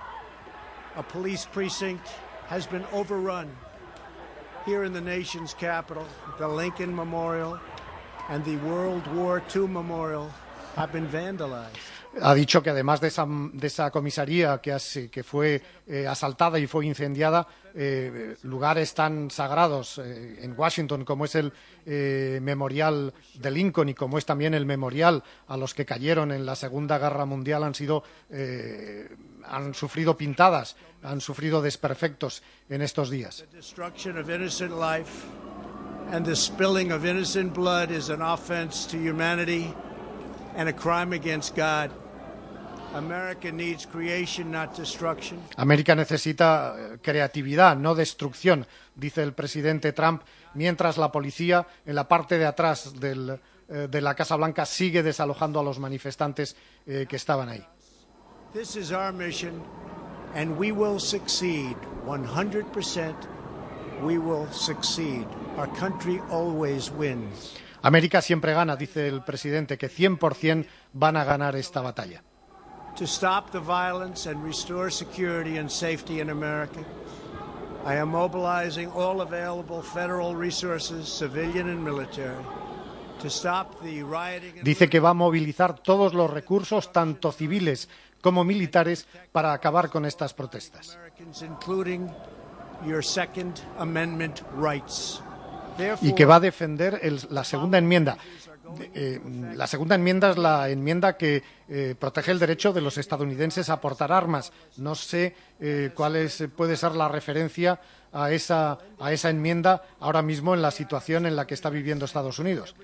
A police precinct has been overrun here in the nation's capital. The Lincoln Memorial and the World War Two Memorial have been vandalized. Ha dicho que además de esa, de esa comisaría que, has, que fue eh, asaltada y fue incendiada, eh, lugares tan sagrados eh, en Washington como es el eh, memorial de Lincoln y como es también el memorial a los que cayeron en la Segunda Guerra Mundial han sido eh, han sufrido pintadas, han sufrido desperfectos en estos días. The destruction of innocent life and the spilling of innocent blood is an offense to humanity and a crime against God. America needs creation, not destruction. América necesita eh, creatividad, no destrucción, dice el presidente Trump, mientras la policía en la parte de atrás del, eh, de la Casa Blanca sigue desalojando a los manifestantes eh, que estaban ahí. This is our mission, and we will succeed. one hundred percent we will succeed. Our country always wins. América siempre gana, dice el presidente, que cien por ciento van a ganar esta batalla. To stop the violence and restore security and safety in America, I am mobilizing all available federal resources, civilian and military, to stop the rioting and Dice que va a movilizar todos los recursos, tanto civiles como militares, para acabar con estas protestas. Americans, including your Second Amendment rights. Y que va a defender el- la segunda enmienda. Eh, la segunda enmienda es la enmienda que eh, protege el derecho de los estadounidenses a portar armas. No sé eh, cuál es, puede ser la referencia a esa, a esa enmienda ahora mismo en la situación en la que está viviendo Estados Unidos.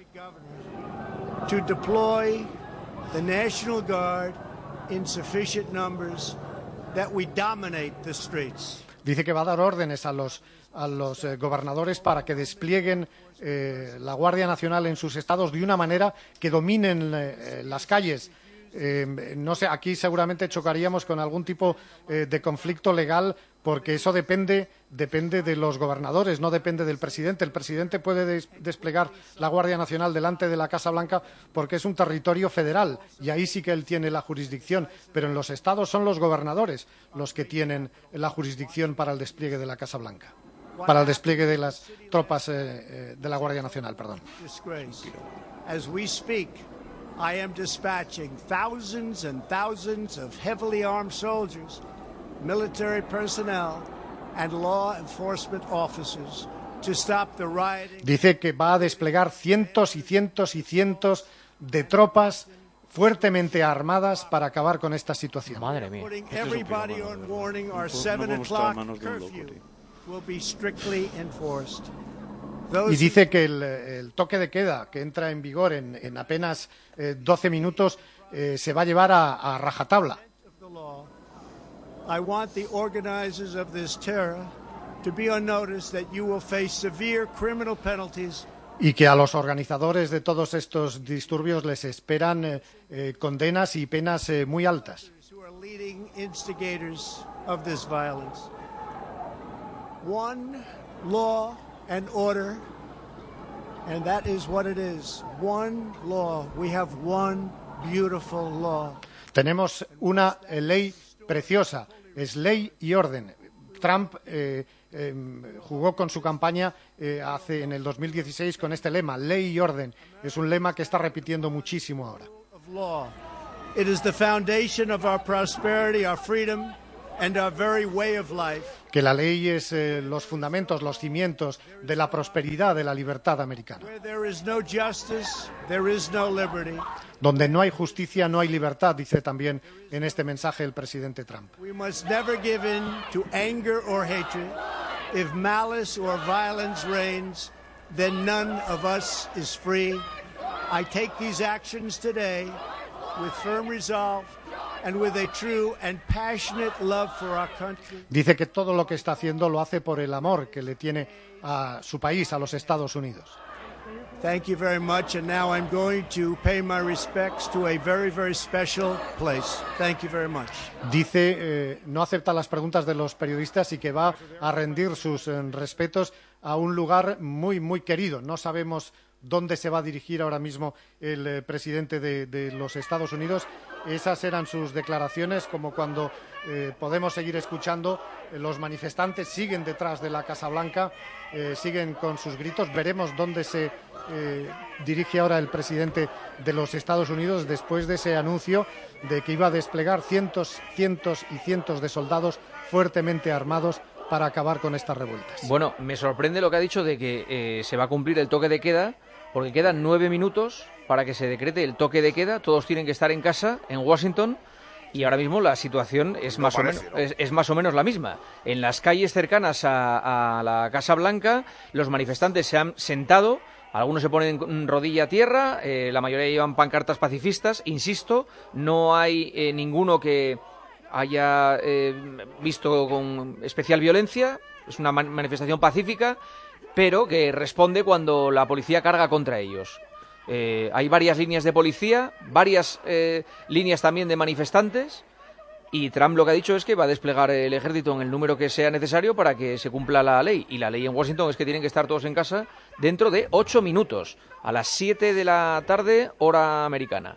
To deploy the National Guard in sufficient numbers that we dominate the streets. Dice que va a dar órdenes a los, a los eh, gobernadores para que desplieguen eh, la Guardia Nacional en sus estados de una manera que dominen eh, las calles. Eh, no sé, aquí seguramente chocaríamos con algún tipo eh, de conflicto legal porque eso depende, depende de los gobernadores, no depende del presidente. El presidente puede des- desplegar la Guardia Nacional delante de la Casa Blanca porque es un territorio federal y ahí sí que él tiene la jurisdicción, pero en los estados son los gobernadores los que tienen la jurisdicción para el despliegue de la Casa Blanca. para el despliegue de las tropas eh, eh, de la Guardia Nacional. Perdón. As we speak, I am dispatching thousands and thousands of heavily armed soldiers, military personnel, and law enforcement officers to stop the rioting. Dice que va a desplegar cientos y cientos y cientos de tropas fuertemente armadas para acabar con esta situación. Madre mía. Putting everybody on warning, our seven o'clock curfew will be strictly enforced. Y dice que el, el toque de queda que entra en vigor en, en apenas eh, doce minutos eh, se va a llevar a, a rajatabla. I want the organizers of this terror to be on notice that you will face severe criminal penalties. Y que a los organizadores de todos estos disturbios les esperan eh, eh, condenas y penas eh, muy altas. Who are leading instigators of this violence. One law and order, and that is what it is. One law. We have one beautiful law. Tenemos una eh, ley preciosa, es ley y orden. Trump eh, eh, jugó con su campaña eh, hace en el dos mil dieciséis con este lema, ley y orden. Es un lema que está repitiendo muchísimo ahora. It is the foundation of our prosperity, our freedom, and our very way of life. Que la ley es eh, los fundamentos, los cimientos de la prosperidad, de la libertad americana. Where there is no justice, there is no liberty. Donde no hay justicia, no hay libertad, dice también en este mensaje el presidente Trump. We must never give in to anger or hatred. If malice or violence reigns, then none of us is free. I take these actions today with firm resolve and with a true and passionate love for our country. Dice que todo lo que está haciendo lo hace por el amor que le tiene a su país, a los Estados Unidos. Thank you very much, and now I'm going to pay my respects to a very, very special place. Thank you very much. Dice, eh, no acepta las preguntas de los periodistas y que va a rendir sus eh, respetos a un lugar muy, muy querido. No sabemos dónde se va a dirigir ahora mismo el eh, presidente de, de los Estados Unidos. Esas eran sus declaraciones, como cuando eh, podemos seguir escuchando, eh, los manifestantes siguen detrás de la Casa Blanca, eh, siguen con sus gritos. Veremos dónde se eh, dirige ahora el presidente de los Estados Unidos después de ese anuncio de que iba a desplegar cientos, cientos y cientos de soldados fuertemente armados para acabar con estas revueltas. Bueno, me sorprende lo que ha dicho de que eh, se va a cumplir el toque de queda, porque quedan nueve minutos para que se decrete el toque de queda. Todos tienen que estar en casa, en Washington, y ahora mismo la situación es, No más, parece, o menos, ¿no? es, es más o menos la misma. En las calles cercanas a, a la Casa Blanca, los manifestantes se han sentado, algunos se ponen en rodilla a tierra, eh, la mayoría llevan pancartas pacifistas. Insisto, no hay eh, ninguno que haya eh, visto con especial violencia. Es una man- manifestación pacífica, pero que responde cuando la policía carga contra ellos. Eh, hay varias líneas de policía, varias eh, líneas también de manifestantes, y Trump lo que ha dicho es que va a desplegar el ejército en el número que sea necesario para que se cumpla la ley. Y la ley en Washington es que tienen que estar todos en casa dentro de ocho minutos, a las siete de la tarde, hora americana.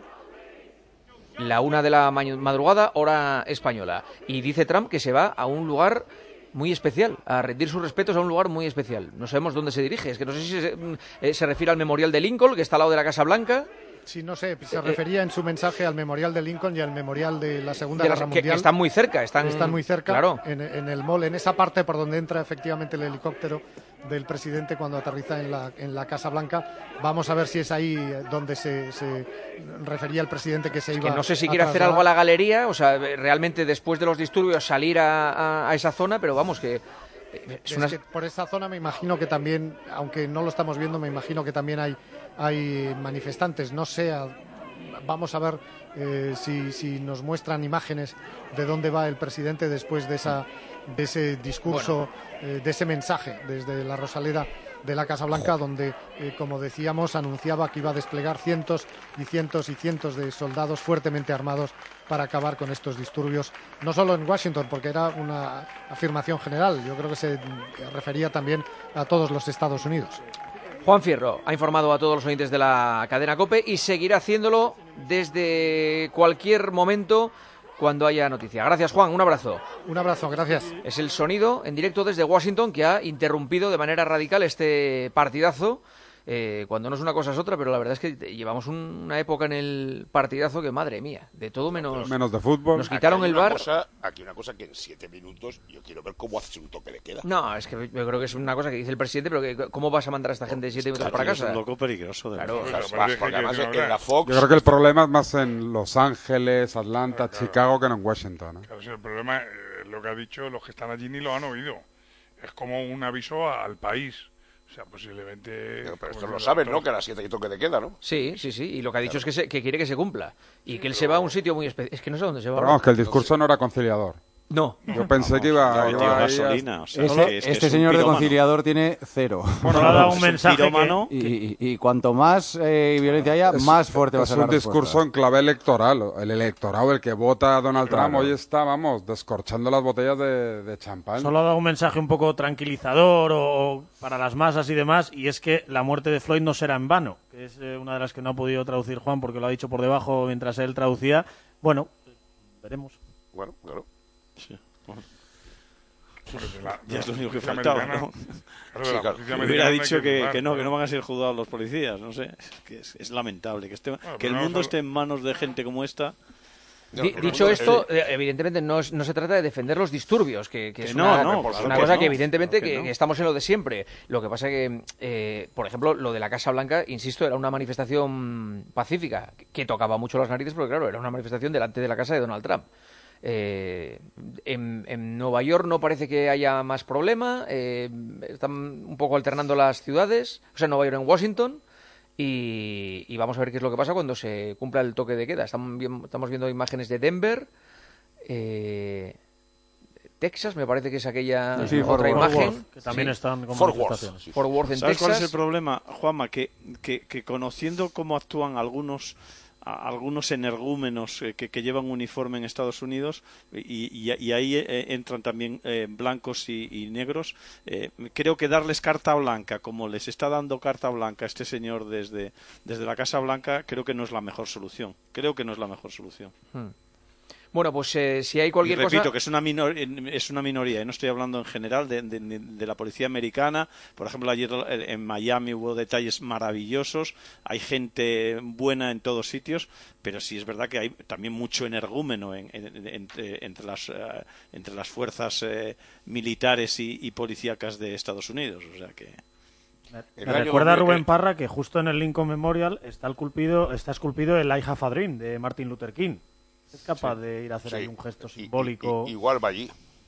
La una de la ma- madrugada, hora española. Y dice Trump que se va a un lugar muy especial, a rendir sus respetos a un lugar muy especial. No sabemos dónde se dirige, es que no sé si se, eh, se refiere al Memorial de Lincoln, que está al lado de la Casa Blanca. Sí, no sé, se Eh, refería en su mensaje al Memorial de Lincoln y al Memorial de la Segunda de las- Guerra que- Mundial. que están muy cerca, están, Están muy cerca, claro. en, en el mall, en esa parte por donde entra efectivamente el helicóptero del presidente cuando aterriza en la, en la Casa Blanca. Vamos a ver si es ahí eh, donde se, se refería el presidente que se Es iba que no sé si a quiere hacer trasladar. algo a la galería, o sea, realmente después de los disturbios salir a, a- a esa zona, pero vamos, que es Es una... que por esa zona me imagino que también, aunque no lo estamos viendo, me imagino que también hay, hay manifestantes. No sé, a- vamos a ver eh, si, si nos muestran imágenes de dónde va el presidente después de, esa, de ese discurso, eh, de ese mensaje desde la Rosaleda de la Casa Blanca, donde, eh, como decíamos, anunciaba que iba a desplegar cientos y cientos y cientos de soldados fuertemente armados para acabar con estos disturbios, no solo en Washington, porque era una afirmación general, yo creo que se refería también a todos los Estados Unidos. Juan Fierro ha informado a todos los oyentes de la cadena COPE y seguirá haciéndolo desde cualquier momento cuando haya noticia. Gracias, Juan, un abrazo. Un abrazo, gracias. Es el sonido en directo desde Washington que ha interrumpido de manera radical este partidazo. Eh, cuando no es una cosa es otra, pero la verdad es que llevamos un, una época en el partidazo que, madre mía, de todo menos menos de fútbol. Nos quitaron Aquí hay el una bar. Cosa, aquí una cosa que en siete minutos yo quiero ver cómo haces un toque de queda. No, es que yo creo que es una cosa que dice el presidente, pero que ¿cómo vas a mandar a esta gente de siete minutos para casa? Es un loco peligroso. De claro, verdad. o sea, Porque, porque además en la Fox... Yo creo que el problema es más en Los Ángeles, Atlanta, claro, Chicago que no en Washington, ¿no? Claro, sí, el problema es lo que ha dicho, los que están allí ni lo han oído. Es como un aviso al país. O sea, posiblemente... Pero, pero esto lo saben, ¿no? Que a las siete hay toque de queda, ¿no? Sí, sí, sí. Y lo que ha dicho es que, se, que quiere que se cumpla. Y que él se va a un sitio muy especial. Es que no sé dónde se va. Pero vamos, que el discurso no era conciliador. No. Yo pensé que iba, no, iba gasolina. A... O sea, este es que, es que este es señor de pirómano. conciliador tiene cero. Bueno, ha dado un mensaje pirómano que... Y, y, y cuanto más eh, violencia haya, es, más fuerte va a ser la respuesta. Es un discurso en clave electoral. El electorado, el que vota a Donald Claro. Trump, hoy está, vamos, descorchando las botellas de, de champán. Solo ha dado un mensaje un poco tranquilizador o, o para las masas y demás, y es que la muerte de Floyd no será en vano, que es eh, una de las que no ha podido traducir Juan porque lo ha dicho por debajo mientras él traducía. Bueno, veremos. Bueno, claro. Sí. Bueno. La, ya es lo único que la faltaba, ¿no? Claro, Sí, la claro. justicia Me hubiera americana dicho hay que que, juzgar, que no, claro. que no van a ser juzgados los policías, no sé. Es, que es, es lamentable que esté, Bueno, que el pero no mundo solo- esté en manos de gente como esta. Di- dicho esto, eh, evidentemente no, es- no se trata de defender los disturbios, que, que Que es no, una, no, es claro una que cosa no, que evidentemente claro que que, no. que estamos en lo de siempre. Lo que pasa que, eh, por ejemplo, lo de la Casa Blanca, insisto, era una manifestación pacífica, que, que tocaba mucho las narices, porque claro, era una manifestación delante de la casa de Donald Trump. Eh, en, en Nueva York no parece que haya más problema, eh, están un poco alternando las ciudades, o sea, Nueva York en Washington. Y, y vamos a ver qué es lo que pasa cuando se cumpla el toque de queda. Estamos, bien- estamos viendo imágenes de Denver, eh, Texas, me parece que es aquella Sí, otra Fort imagen. Worth, que también Sí. están con Fort Worth. manifestaciones. Fort Worth en ¿Sabes Texas. cuál es el problema, Juanma? Que, que, que conociendo cómo actúan algunos a- algunos energúmenos eh, que, que llevan uniforme en Estados Unidos y, y- y ahí eh, entran también eh, blancos y, y negros, eh, creo que darles carta blanca como les está dando carta blanca este señor desde, desde la Casa Blanca, creo que no es la mejor solución. Creo que no es la mejor solución. Hmm. Bueno, pues eh, si hay Y cualquier repito cosa... que es una, minor, es una minoría, y no estoy hablando en general de, de- de la policía americana. Por ejemplo, ayer en Miami hubo detalles maravillosos, hay gente buena en todos sitios, pero sí es verdad que hay también mucho energúmeno en- en- en- entre, entre, las, eh, entre las fuerzas eh, militares y, y policíacas de Estados Unidos. O sea que... Me recuerda a Rubén Parra que justo en el Lincoln Memorial está, esculpido, está esculpido el I Have a Dream de Martin Luther King. Es capaz Sí. de ir a hacer Sí. ahí un gesto Y- y- simbólico. y- igual va allí.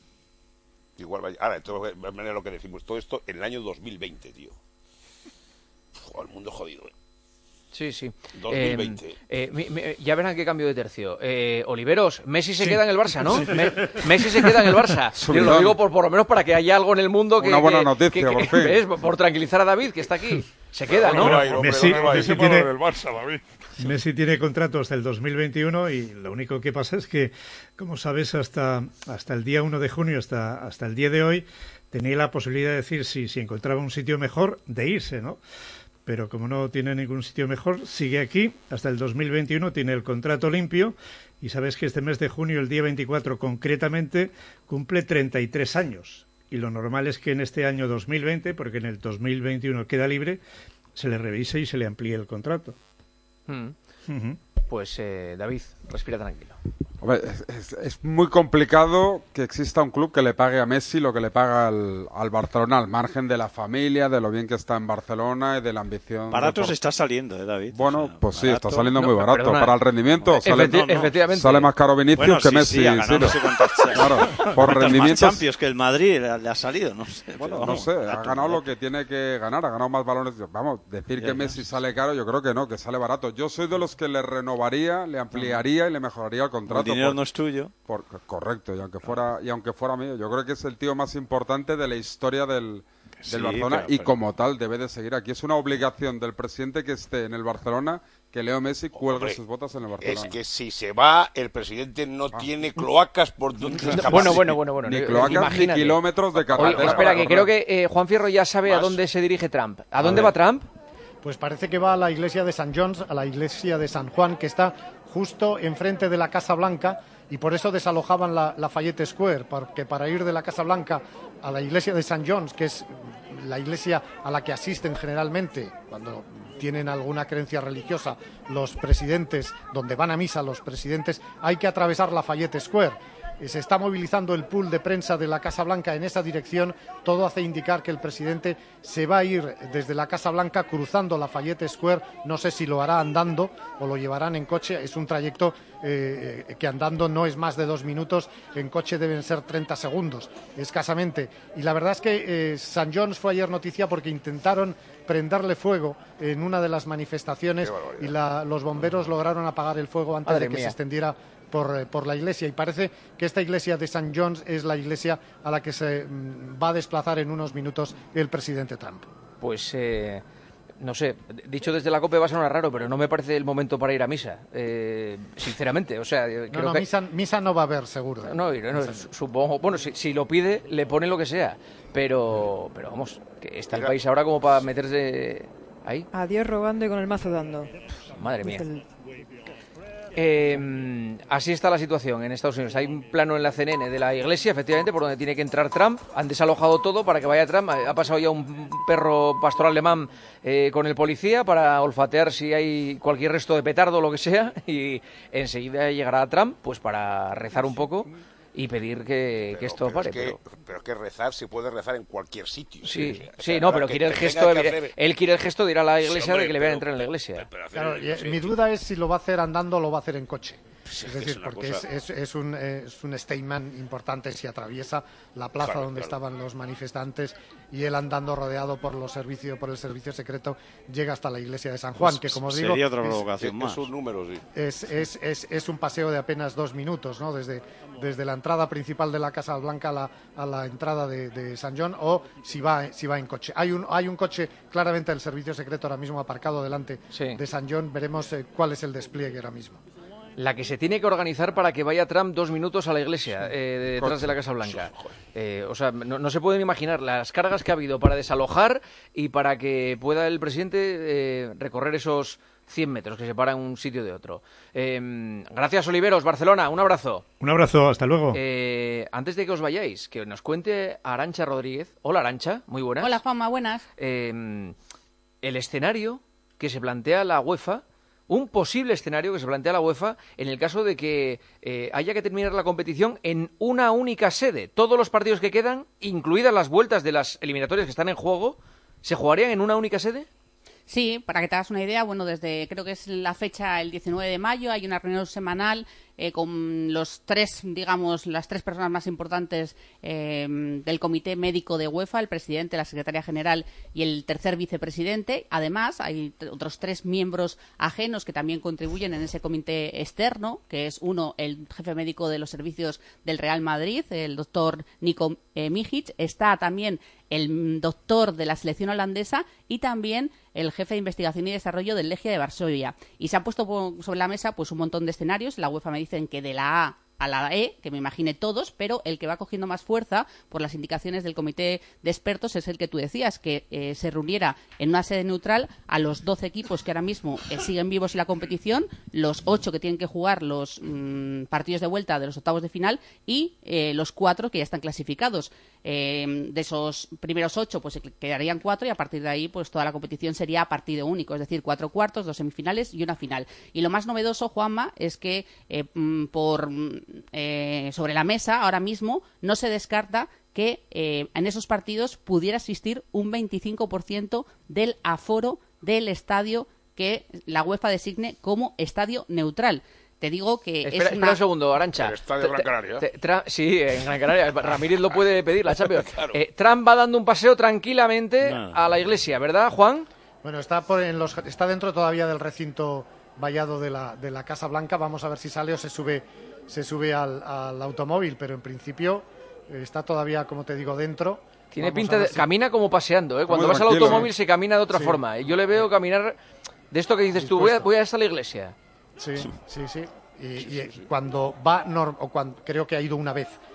Igual va allí. Ahora, entonces, de manera lo que decimos, todo esto en el año dos mil veinte, tío. Joder, el mundo jodido, ¿eh? Sí, sí. dos mil veinte. Eh, eh, mi- mi- ya verán qué cambio de tercio. Eh, Oliveros, Messi se Sí. queda en el Barça, ¿no? Sí. Me- Messi se queda en el Barça. Yo Subidón. lo digo por, por lo menos para que haya algo en el mundo que... Una buena que- noticia, que- que- por fin. ¿ves? Por tranquilizar a David, que está aquí. Se queda, ¿no? Messi, Messi tiene, del Barça, David. Messi tiene contrato hasta el dos mil veintiuno y lo único que pasa es que, como sabes, hasta, hasta el día uno de junio, hasta, hasta el día de hoy, tenía la posibilidad de decir si, si encontraba un sitio mejor de irse, ¿no? Pero como no tiene ningún sitio mejor, sigue aquí hasta el dos mil veintiuno, tiene el contrato limpio y sabes que este mes de junio, el día veinticuatro concretamente, cumple treinta y tres años. Y lo normal es que en este año dos mil veinte, porque en el dos mil veintiuno queda libre, se le revise y se le amplíe el contrato. Mm. Ujú. Pues, eh, David, respira tranquilo. Hombre, es, es- es muy complicado que exista un club que le pague a Messi lo que le paga al, al Barcelona, al margen de la familia, de lo bien que está en Barcelona y de la ambición. Barato depor- se está saliendo, ¿eh, David? Bueno, pues sí, barato. está saliendo No, muy pero barato. perdona. Para el rendimiento sale, Efecti- efectivamente. sale más caro Vinicius Bueno, que sí, Messi. sí, ha ganado Ciro. no sé cuántas- Claro, por cuántas más rendimientos. Champions que el Madrid le, le ha salido, no sé. Bueno, pero no vamos, sé, ha barato, ganado lo barato. que tiene que ganar, ha ganado más balones. Vamos, decir Ya, que ya. Messi sale caro, yo creo que no, que sale barato. Yo soy de los que le renovaría, le ampliaría y le mejoraría el contrato. El dinero por- no es tuyo. por- correcto, y aunque fuera y aunque fuera mío, yo creo que es el tío más importante de la historia del, Sí, del Barcelona pero- y pero- como tal debe de seguir aquí. Es una obligación del presidente que esté en el Barcelona que Leo Messi cuelgue Hombre, sus botas en el Barcelona. Es que si se va, el presidente no tiene cloacas por donde escaparse. Bueno, bueno, bueno, bueno. Ni eh, clocas ni imagínate. kilómetros de Oye, carretera. espera, para que correr. creo que eh, Juan Fierro ya sabe a Más. dónde se dirige Trump. ¿A A dónde ver. va Trump? Pues parece que va a la iglesia de San John's, a la iglesia de San Juan, que está justo enfrente de la Casa Blanca, y por eso desalojaban la Lafayette Square, porque para ir de la Casa Blanca a la iglesia de San John's, que es la iglesia a la que asisten generalmente cuando tienen alguna creencia religiosa los presidentes, donde van a misa los presidentes, hay que atravesar Lafayette Square. Se está movilizando el pool de prensa de la Casa Blanca en esa dirección. Todo hace indicar que el presidente se va a ir desde la Casa Blanca cruzando Lafayette Square. No sé si lo hará andando o lo llevarán en coche. Es un trayecto eh, que andando no es más de dos minutos. En coche deben ser treinta segundos, escasamente. Y la verdad es que eh, San John's fue ayer noticia porque intentaron prenderle fuego en una de las manifestaciones y la, los bomberos lograron apagar el fuego antes Madre de que mía. se extendiera Por, por la iglesia, y parece que esta iglesia de San John's es la iglesia a la que se mm, va a desplazar en unos minutos el presidente Trump. Pues eh, no sé, dicho desde la COPE va a sonar raro, pero no me parece el momento para ir a misa, eh, sinceramente. O sea, No, creo no, que... misa, misa no va a haber, seguro. No, no, no, supongo, bueno, si, si lo pide, le pone lo que sea, pero, pero vamos, que está el país ahora como para meterse ahí. A Dios rogando y con el mazo dando. Madre mía. Dice el- Eh, así está la situación en Estados Unidos. Hay un plano en la C N N de la iglesia, efectivamente, por donde tiene que entrar Trump. Han desalojado todo para que vaya Trump. Ha pasado ya un perro pastor alemán eh, con el policía para olfatear si hay cualquier resto de petardo o lo que sea. Y enseguida llegará Trump pues para rezar un poco y pedir que, que esto pero pare. Es que, pero... pero es que rezar se puede rezar en cualquier sitio. Sí, O sea, sí, no, pero que- quiere el que gesto, tenga que de- hacer- él quiere el gesto de ir a la Sí, iglesia hombre, de que le vean pero- entrar en la iglesia. Claro, y, eh, mi duda es si lo va a hacer andando o lo va a hacer en coche. es es que decir, es una porque cosa- es, es, es un, eh, es un statement importante si atraviesa la plaza Claro, donde claro. estaban los manifestantes y él andando rodeado por los servicios, por el servicio secreto, llega hasta la iglesia de San Juan, Pues que como os sería digo otra es- provocación más. Es un número, sí. es, es, es, es un paseo de apenas dos minutos, ¿no? Desde, desde la entrada principal de la Casa Blanca a la, a la entrada de, de San John, o si va, si va en coche. Hay un, hay un coche claramente del servicio secreto ahora mismo aparcado delante Sí. de San John. Veremos eh, cuál es el despliegue ahora mismo. La que se tiene que organizar para que vaya Trump dos minutos a la iglesia, eh, detrás de la Casa Blanca. Eh, o sea, no, no se pueden imaginar las cargas que ha habido para desalojar y para que pueda el presidente eh, recorrer esos cien metros que separan un sitio de otro. Eh, gracias, Oliveros, Barcelona, un abrazo. Un abrazo, hasta luego. Eh, antes de que os vayáis, que nos cuente Arantxa Rodríguez. Hola, Arantxa, muy buenas. Hola, Juanma, buenas. Eh, el escenario que se plantea la UEFA, un posible escenario que se plantea la UEFA en el caso de que eh, haya que terminar la competición en una única sede. Todos los partidos que quedan, incluidas las vueltas de las eliminatorias que están en juego, ¿se jugarían en una única sede? Sí, para que te hagas una idea, bueno, desde creo que es la fecha el diecinueve de mayo, hay una reunión semanal eh, con los tres, digamos, las tres personas más importantes eh, del Comité Médico de UEFA, el presidente, la secretaria general y el tercer vicepresidente. Además, hay t- otros tres miembros ajenos que también contribuyen en ese comité externo, que es uno, el jefe médico de los servicios del Real Madrid, el doctor Niko eh, Mijic. Está también el mm, doctor de la selección holandesa y también el jefe de investigación y desarrollo del Legia de Varsovia. Y se han puesto po- sobre la mesa pues un montón de escenarios. La UEFA me dicen que de la A a la E, que me imagine todos, pero el que va cogiendo más fuerza por las indicaciones del comité de expertos es el que tú decías, que eh, se reuniera en una sede neutral a los doce equipos que ahora mismo eh, siguen vivos en la competición, los ocho que tienen que jugar los mm, partidos de vuelta de los octavos de final y eh, los cuatro que ya están clasificados. Eh, de esos primeros ocho pues se quedarían cuatro y a partir de ahí pues toda la competición sería a partido único, es decir, cuatro cuartos, dos semifinales y una final. Y lo más novedoso, Juanma, es que eh, mm, por eh, sobre la mesa ahora mismo no se descarta que eh, en esos partidos pudiera existir un veinticinco por ciento del aforo del estadio que la UEFA designe como estadio neutral. Te digo que Espera, es espera una... un segundo, Arantxa. El estadio Gran Canaria. Te- tra- sí, en Gran Canaria. Ramírez lo puede pedir, la Champions. Eh, Trump va dando un paseo tranquilamente a la iglesia, ¿verdad, Juan? Bueno, está, por en los, está dentro todavía del recinto vallado de la, de la Casa Blanca. Vamos a ver si sale o se sube, se sube al, al automóvil, pero en principio eh, está todavía, como te digo, dentro. Tiene Vamos pinta a de... ver si- Camina como paseando, ¿eh? Cuando Muy vas al tranquilo, automóvil ¿eh? se camina de otra Sí. forma. Yo le veo caminar de esto que dices tú, voy a, voy a hasta la iglesia. Sí, sí, sí. Y, y cuando va, nor- o cuando, creo que ha ido una vez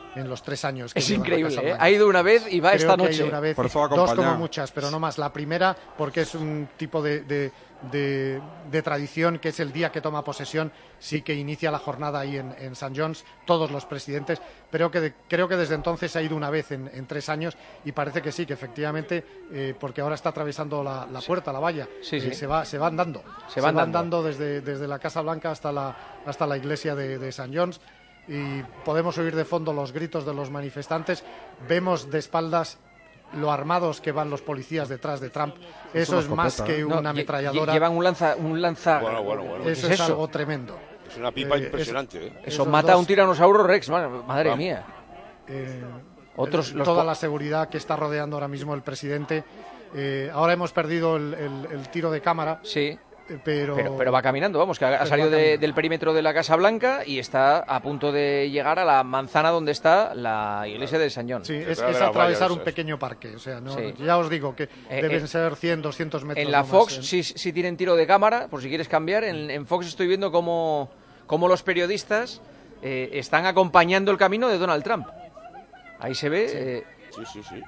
en los tres años. Que es lleva increíble, la Casa ¿eh? Blanca. Ha ido una vez y va Creo esta que ha noche. ido una vez, Por eso va dos como acompañado. muchas, pero no más. La primera porque es un tipo de, de, de, de tradición, que es el día que toma posesión, sí que inicia la jornada ahí en, en Saint John's, todos los presidentes. Pero que de, creo que desde entonces ha ido una vez en, en tres años y parece que sí, que efectivamente, eh, porque ahora está atravesando la, la puerta, la valla, Sí, eh, sí. se va se va andando. Se va andando. andando desde, desde la Casa Blanca hasta la, hasta la iglesia de, de Saint John's. Y podemos oír de fondo los gritos de los manifestantes. Vemos de espaldas lo armados que van los policías detrás de Trump. Es Eso una es más escopeta, que ¿eh? una No, lle- ametralladora. Llevan un lanza, un lanza. Bueno, bueno, bueno. Eso ¿Qué es, algo tremendo. Es una pipa Eh, impresionante, ¿eh? Eso esos mata a dos- un tiranosaurio Rex, man- madre Vamos. mía. Eh, Otros, eh, los toda po- la seguridad que está rodeando ahora mismo el presidente. Eh, ahora hemos perdido el, el- el tiro de cámara. Sí. eh, Pero, Pero, pero va caminando, vamos, que ha, ha Pero salido va de- caminando. del perímetro de la Casa Blanca y está a punto de llegar a la manzana donde está la iglesia de Saint John. Sí, es, Detrás es de la atravesar valla un esa. pequeño parque. O sea, no, Sí. ya os digo que Eh, deben eh, ser cien, doscientos metros. En la no más, Fox ¿eh? sí, sí tienen tiro de cámara, por si quieres cambiar. En, en Fox estoy viendo cómo, cómo los periodistas eh, están acompañando el camino de Donald Trump. Ahí se ve eh, Sí, sí, sí.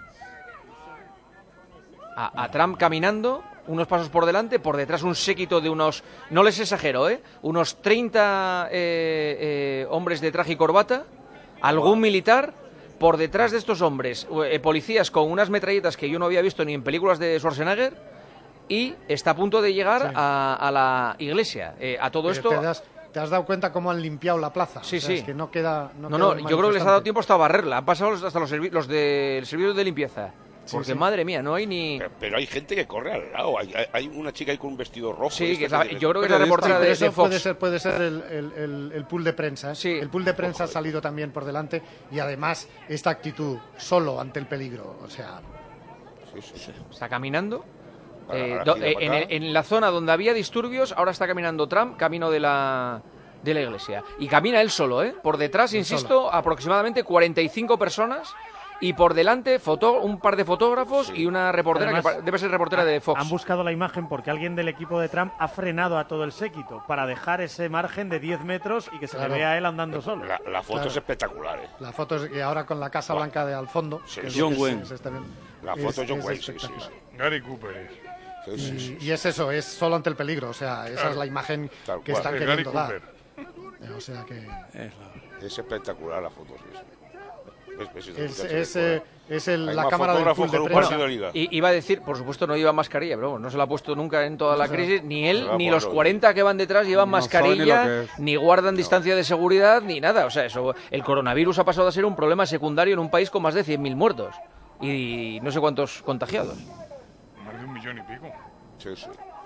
a, a Trump caminando, unos pasos por delante, por detrás un séquito de unos, no les exagero, ¿eh? unos treinta eh, eh, hombres de traje y corbata, algún militar, por detrás de estos hombres, eh, policías con unas metralletas que yo no había visto ni en películas de Schwarzenegger, y está a punto de llegar Sí. a, a la iglesia. Eh, a todo Pero esto... ¿Te das, te has dado cuenta cómo han limpiado la plaza? Sí, O sea, sí. Es que no queda. No, No, queda no, un yo creo que les ha dado manifestante. tiempo hasta barrerla. Han pasado hasta los, servi- los del servicio de limpieza. Sí, Porque, sí. madre mía, no hay ni... Pero, pero hay gente que corre al lado. Hay, hay- hay una chica ahí con un vestido rojo. Sí, de que estas es la- tiene- yo creo que es la Periodista. reportera Pero de, eso de Fox. puede ser, puede ser el, el, el- el pool de prensa. ¿eh? El pool de prensa ha salido también por delante y además esta actitud solo ante el peligro. O sea, Está caminando. Ahora- Eh, ahora do- gira eh, para en, acá. el- en la zona donde había disturbios, ahora está caminando Trump, camino de la, de la iglesia. Y camina él solo, ¿eh? Por detrás, Él insisto, aproximadamente cuarenta y cinco personas. Y por delante, foto, un par de fotógrafos y una reportera, Además, que pa- debe ser reportera de Fox. Han buscado la imagen porque alguien del equipo de Trump ha frenado a todo el séquito para dejar ese margen de diez metros y que se Claro. le vea a él andando solo. La, la foto Claro. es espectacular, ¿eh? la foto es que ahora con la Casa Blanca de al fondo. Sí, que es John lo que Wayne. se- se está viendo, La foto es- John es Wayne, sí, sí, espectacular. sí. Gary Cooper es. Sí, sí, sí, Y, y es eso, es solo ante el peligro. O sea, esa Claro. es la imagen Tal que cual. están Es queriendo Gary dar. Cooper. Eh, O sea que Es espectacular la foto, sí, sí. Es, es- es, muchacho es, que eh, es el- Hay la más cámara del fotógrafos pool de con un prensa. partido de liga. Y iba a decir, por supuesto, no lleva mascarilla, pero bueno, no se la ha puesto nunca en toda la No, crisis. Ni él, se la ha ni los puesto. cuarenta que van detrás llevan No sabe ni lo mascarilla, que es. ni guardan distancia de seguridad, ni nada. O sea, eso, el coronavirus ha pasado a ser un problema secundario en un país con más de cien mil muertos. Y no sé cuántos contagiados. Más de un millón y pico. Sí, sí.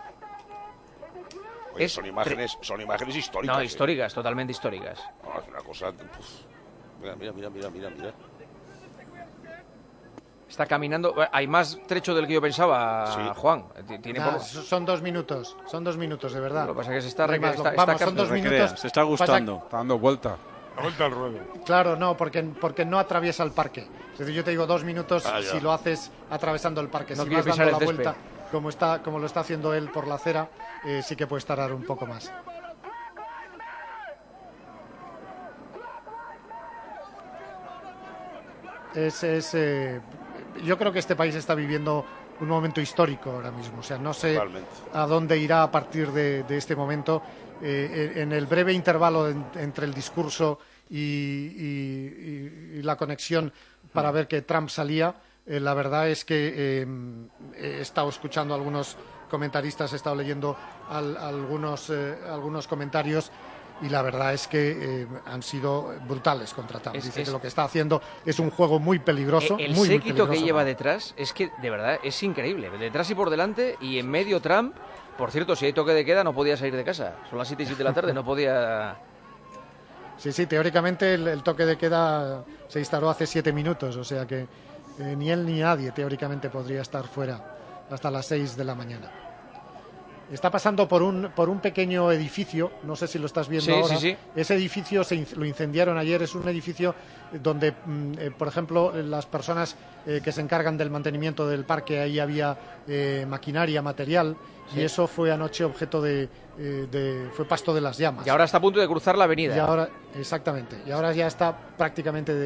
Oye, Es son imágenes, son imágenes históricas. No, ¿eh? históricas, totalmente históricas. No, es una cosa. Uf. Mira, mira, mira, mira, mira, mira. Está caminando. Hay más trecho del que yo pensaba, Sí. Juan. Tiene Nah, por- son dos minutos, son dos minutos, de verdad. Lo que pasa es que se está No hay reque- más, está- vamos, está son dos captando. minutos. Se está Pasa- gustando. Está dando vuelta. La vuelta al ruedo. Claro, no, porque, porque no atraviesa el parque. Es decir, yo te digo dos minutos Ah, ya. si lo haces atravesando el parque. No si quiere vas pisar dando la el césped. vuelta, como, está, como lo está haciendo él por la acera, eh, sí que puedes tardar un poco más. Es, es, eh, yo creo que este país está viviendo un momento histórico ahora mismo. O sea, no sé Totalmente. a dónde irá a partir de, de este momento. Eh, en el breve intervalo en- entre el discurso y, y- y- y la conexión para ver que Trump salía, eh, la verdad es que eh, he estado escuchando a algunos comentaristas, he estado leyendo al- algunos, eh, algunos comentarios y la verdad es que eh, han sido brutales contra Trump. Es- Dice es- que lo que está haciendo es un juego muy peligroso. Eh, El muy, muy séquito que peligroso. lleva detrás es que, de verdad, es increíble. Detrás y por delante, y en medio Trump. Por cierto, si hay toque de queda, no podía salir de casa. Son las siete y siete de la tarde, no podía. Sí, sí, teóricamente el, el toque de queda se instaló hace siete minutos, o sea que eh, ni él ni nadie teóricamente podría estar fuera hasta las seis de la mañana. Está pasando por un, por un pequeño edificio, no sé si lo estás viendo Sí, ahora. sí, sí. Ese edificio se in- lo incendiaron ayer, es un edificio donde, mm, eh, por ejemplo, las personas eh, que se encargan del mantenimiento del parque, ahí había eh, maquinaria, material, Sí. y eso fue anoche objeto de, eh, de- fue pasto de las llamas. Y ahora está a punto de cruzar la avenida. Y ahora, exactamente, y ahora ya está prácticamente de,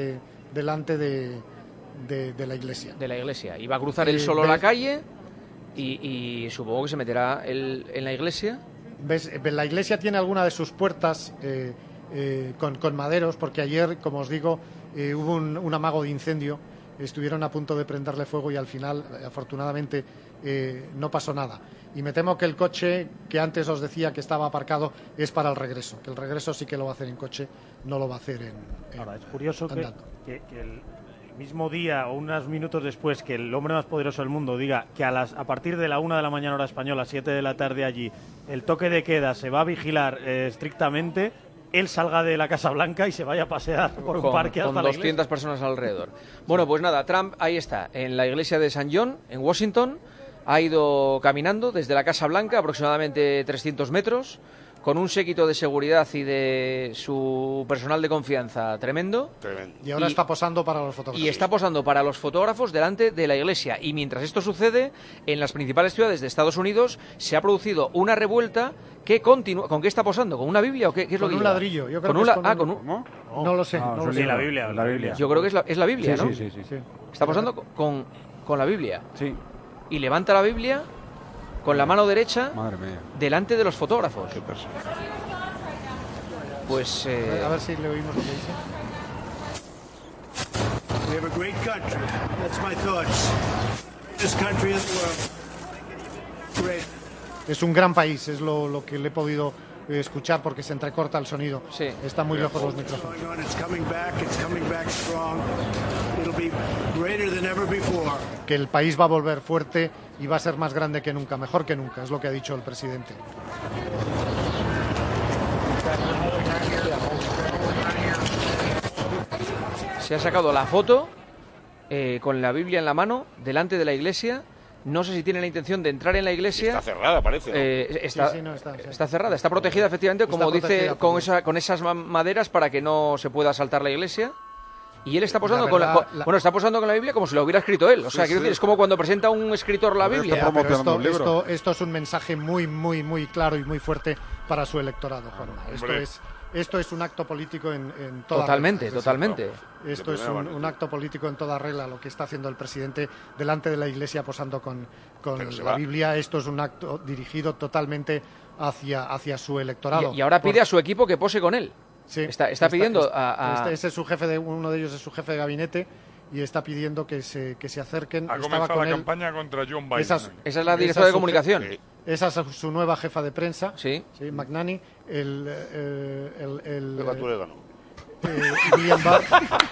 delante de, de, de la iglesia. De la iglesia. Y va a cruzar él Eh, solo ¿ves? la calle y, y supongo que se meterá él en la iglesia. ¿Ves? La iglesia tiene alguna de sus puertas eh, eh, con, con maderos, porque ayer, como os digo, eh, hubo un, un amago de incendio. Estuvieron a punto de prenderle fuego y al final, afortunadamente, eh, no pasó nada. Y me temo que el coche que antes os decía que estaba aparcado es para el regreso, que el regreso sí que lo va a hacer en coche, no lo va a hacer en, en Ahora, es curioso que, andando. que- que el, el mismo día o unos minutos después que el hombre más poderoso del mundo diga que a, las, a partir de la una de la mañana hora española, siete de la tarde allí, el toque de queda se va a vigilar eh, estrictamente, él salga de la Casa Blanca y se vaya a pasear por un con, parque con hasta la doscientas personas alrededor. Bueno, pues nada, Trump ahí está, en la iglesia de San John, en Washington, ha ido caminando desde la Casa Blanca, aproximadamente trescientos metros, con un séquito de seguridad y de su personal de confianza tremendo. Tremendo. Y ahora está posando para los fotógrafos. Y está posando para los fotógrafos delante de la iglesia. Y mientras esto sucede, en las principales ciudades de Estados Unidos se ha producido una revuelta que continúa. ¿Con qué está posando? ¿Con una Biblia o qué, qué es lo Con que un lleva? ladrillo, yo creo ¿Con que un es la- con ah, un- con un... ¿Cómo? No lo sé, no, lo sé. la Biblia, la Biblia. Yo creo que es la, es la Biblia, Sí, ¿no? sí, sí, sí. Sí. Está posando con, con la Biblia. Sí. Y levanta la Biblia con la mano derecha Madre mía. delante de los fotógrafos. Pues... eh, A ver si le oímos lo que dice. We have a great country. That's my thoughts. This country is the world. Great. Es un gran país, es lo, lo que le he podido eh, escuchar porque se entrecorta el sonido. Sí. Está muy lejos los micrófonos. Going on. It's coming back. It's coming back strong. It'll be greater than ever before. Que el país va a volver fuerte y va a ser más grande que nunca, mejor que nunca, es lo que ha dicho el presidente. se ha sacado la foto eh, con la Biblia en la mano delante de la iglesia. No sé si tiene la intención de entrar en la iglesia. Está cerrada, parece, ¿no? Eh, está, Sí, sí, no, está, sí. está cerrada, está protegida efectivamente, Está como dice, protegida, con, por- esa, con esas ma- maderas para que no se pueda asaltar la iglesia. Y él está posando La con la, verdad, con- la- bueno, está posando con la Biblia como si lo hubiera escrito él. O sea, Sí, quiero sí. decir, es como cuando presenta un escritor la Biblia. Ya, pero promocionando esto, un libro. esto, esto es un mensaje muy, muy, muy claro y muy fuerte para su electorado, Juanma. Esto Hombre. es, esto es un acto político en, en toda Totalmente, regla. Es decir, totalmente. Esto De es primera un, mano. un acto político en toda regla, lo que está haciendo el presidente delante de la iglesia posando con, con Pero se la va. Biblia. Esto es un acto dirigido totalmente hacia, hacia su electorado. Y, y ahora pide Por- a su equipo que pose con él. Sí, está, está pidiendo a... a- Este, ese es su jefe de, uno de ellos es su jefe de gabinete y está pidiendo que se, que se acerquen. Ha Estaba comenzado con la él. campaña contra John Biden. Esa es- Esa es la esa directora de su je- comunicación. Esa es su nueva jefa de prensa, Sí. McNanny, el, eh, el, el, Pega tu orégano. eh, William Barr,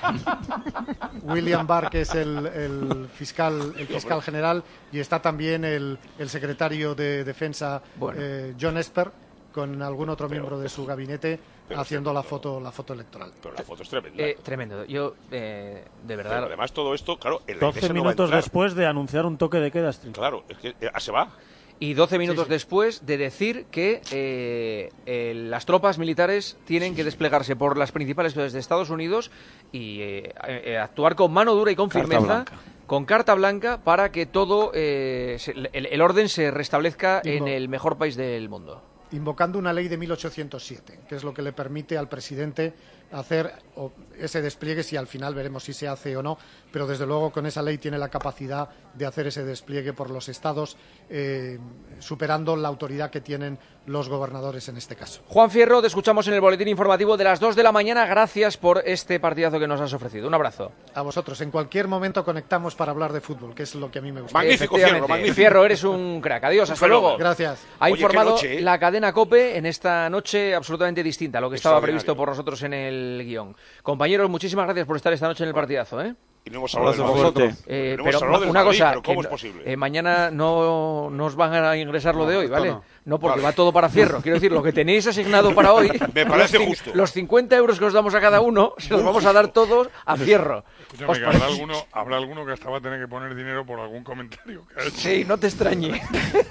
William Barr, que es el, el fiscal, el fiscal general, y está también el, el secretario de Defensa, Bueno. eh, John Esper, con algún otro miembro de su gabinete pero- haciendo la foto, la foto electoral. Pero la foto es tremenda. Eh, tremendo. Yo, eh, de Pero verdad... además todo esto, claro, en la doce iglesia no va a minutos entrar. después de anunciar un toque de queda estricto. Claro, es que eh, se va. Y doce minutos sí. después de decir que eh, eh, las tropas militares tienen que desplegarse por las principales ciudades de Estados Unidos y eh, eh, actuar con mano dura y con Carta firmeza, blanca. con carta blanca, para que todo eh, se- el, el orden se restablezca Digo- en el mejor país del mundo. Invocando una ley de mil ochocientos siete, que es lo que le permite al presidente hacer o, ese despliegue, si al final veremos si se hace o no, pero desde luego con esa ley tiene la capacidad de hacer ese despliegue por los estados, eh, superando la autoridad que tienen los gobernadores en este caso. Juan Fierro, te escuchamos en el boletín informativo de las dos de la mañana. Gracias por este partidazo que nos has ofrecido. Un abrazo. A vosotros, en cualquier momento conectamos para hablar de fútbol, que es lo que a mí me gusta. Magnífico, Efectivamente. Fierro, magnífico. Fierro, eres un crack. Adiós, hasta fenómeno. luego. Gracias. Ha Oye, qué informado noche, ¿eh? la cadena COPE en esta noche absolutamente distinta a lo que estaba Extraordinario. previsto por nosotros en el guión. Compañeros, muchísimas gracias por estar esta noche en el partidazo, ¿eh? Y no hemos hablado del Abrazo Madrid. fuerte. Eh, No hemos pero hablado del una Madrid, cosa, pero ¿cómo que es no- posible? eh, mañana no nos van a ingresar lo de hoy, esto ¿vale? no. No, porque Vale. va todo para Fierro. Quiero decir, lo que tenéis asignado para hoy, Me parece los, cin- justo. los cincuenta euros que os damos a cada uno, se los vamos a dar todos a Fierro. Escúchame, ¿Os que habrá parece? alguno, habrá alguno que hasta va a tener que poner dinero por algún comentario que ha hecho. Sí, no te extrañé.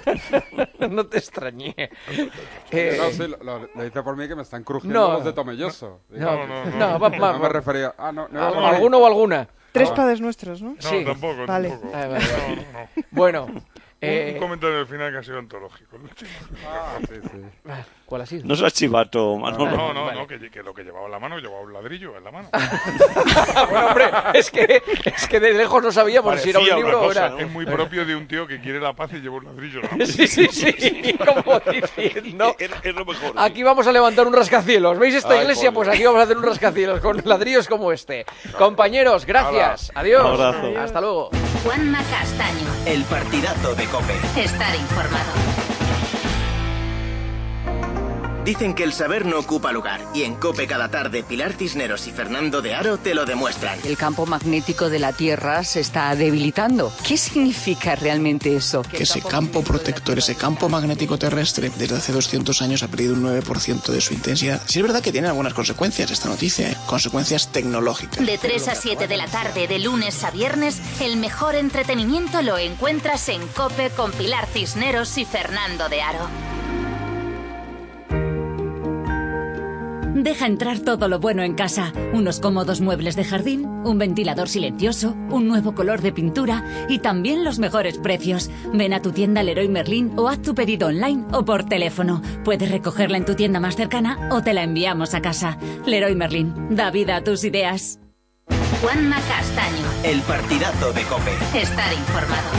No te extrañé. Eh, No, sí, lo, lo- lo dice por mí que me están crujiendo no. los de Tomelloso. No, no, no. no, va- va- No me refería. Ah, no, no ¿a- era por mí. ¿Alguno o alguna? Tres Ah. padres nuestros, ¿no? No, Sí. tampoco, Vale. tampoco. Ah, vale, vale. No, no, no. Bueno, Eh, Un comentario al final que ha sido antológico. Ah, sí, sí. ¿Cuál ha sido? No seas chivato, Manolo. No, no, Vale. no, que, que lo que llevaba en la mano llevaba un ladrillo en la mano. Bueno, hombre, es que, es que de lejos no sabíamos si era un Parecía libro una o cosa, era... ¿no? Es muy propio de un tío que quiere la paz y lleva un ladrillo en la mano. Sí, sí, sí, como diciendo... Es, es lo mejor. Aquí vamos a levantar un rascacielos. ¿Veis esta Ay, iglesia? por Pues aquí vamos a hacer un rascacielos con ladrillos como este. Compañeros, gracias. Adiós. Un abrazo. Hasta luego. Juanma Castaño. El partidazo de COPE. Estar informado. Dicen que el saber no ocupa lugar, y en COPE cada tarde Pilar Cisneros y Fernando de Aro te lo demuestran. El campo magnético de la Tierra se está debilitando. ¿Qué significa realmente eso? Que ese campo protector, ese campo magnético terrestre, desde hace doscientos años ha perdido un nueve por ciento de su intensidad. Sí es verdad que tiene algunas consecuencias esta noticia, ¿eh? Consecuencias tecnológicas. De tres a siete de la tarde, de lunes a viernes, el mejor entretenimiento lo encuentras en COPE con Pilar Cisneros y Fernando de Aro. Deja entrar todo lo bueno en casa. Unos cómodos muebles de jardín, un ventilador silencioso, un nuevo color de pintura y también los mejores precios. Ven a tu tienda Leroy Merlin o haz tu pedido online o por teléfono. Puedes recogerla en tu tienda más cercana o te la enviamos a casa. Leroy Merlin, da vida a tus ideas. Juanma Castaño. El partidazo de COPE. Estar informado.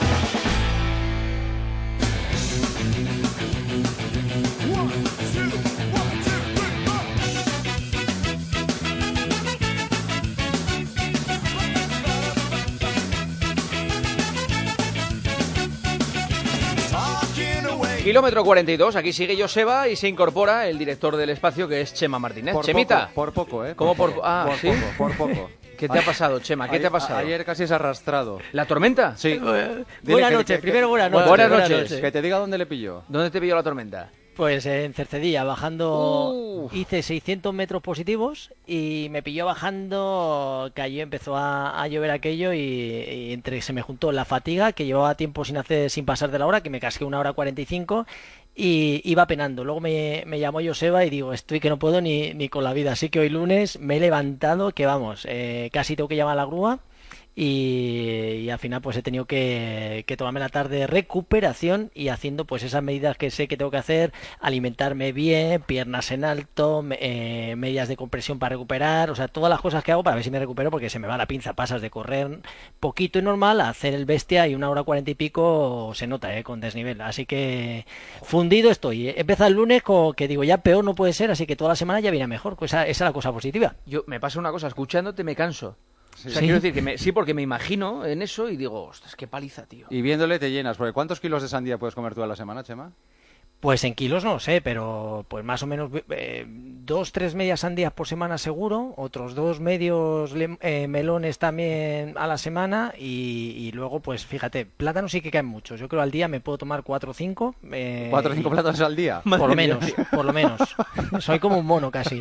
Kilómetro cuarenta y dos, aquí sigue Joseba y se incorpora el director del espacio que es Chema Martínez. Por Chemita. poco, por poco, ¿eh? ¿Cómo por por, ah, por ¿sí? poco, por poco. ¿Qué te ha pasado, Chema? ¿Qué te ha pasado? Ayer casi es arrastrado. ¿La tormenta? Sí. Buenas Dile que- noches, que- primero buenas noches. Buenas buenas noches. noches. Que te diga dónde le pilló. ¿Dónde te pilló la tormenta? Pues en Cercedilla, bajando, Uh. hice seiscientos metros positivos y me pilló bajando, cayó, empezó a, a llover aquello y, y entre se me juntó la fatiga, que llevaba tiempo sin hacer, sin pasar de la hora, que me casqué una hora cuarenta y cinco y iba penando. Luego me, me llamó Joseba y digo, estoy que no puedo ni, ni con la vida, así que hoy lunes me he levantado, que vamos, eh, casi tengo que llamar a la grúa. Y, y al final pues he tenido que, que tomarme la tarde de recuperación y haciendo pues esas medidas que sé que tengo que hacer, alimentarme bien, piernas en alto, me- eh, medias de compresión para recuperar, o sea, todas las cosas que hago para ver si me recupero, porque se me va la pinza, pasas de correr poquito y normal a hacer el bestia y una hora cuarenta y pico se nota, eh, con desnivel, así que fundido estoy. He empezado el lunes con que digo ya peor no puede ser, así que toda la semana ya viene mejor, pues esa, esa es la cosa positiva. Yo me pasa una cosa, escuchándote me canso. Sí. O sea, ¿Sí? quiero decir que me, sí, porque me imagino en eso y digo, ostras, qué paliza, tío. Y viéndole te llenas, porque ¿cuántos kilos de sandía puedes comer tú a la semana, Chema? Pues en kilos no lo sé, pero pues más o menos eh, dos, tres medias sandías por semana seguro, otros dos medios lem- eh, melones también a la semana y, y luego pues fíjate, plátanos sí que caen muchos, yo creo al día me puedo tomar cuatro o cinco. Eh, ¿Cuatro o cinco y- plátanos al día? Por lo Madre menos, mía. por lo menos. Soy como un mono casi.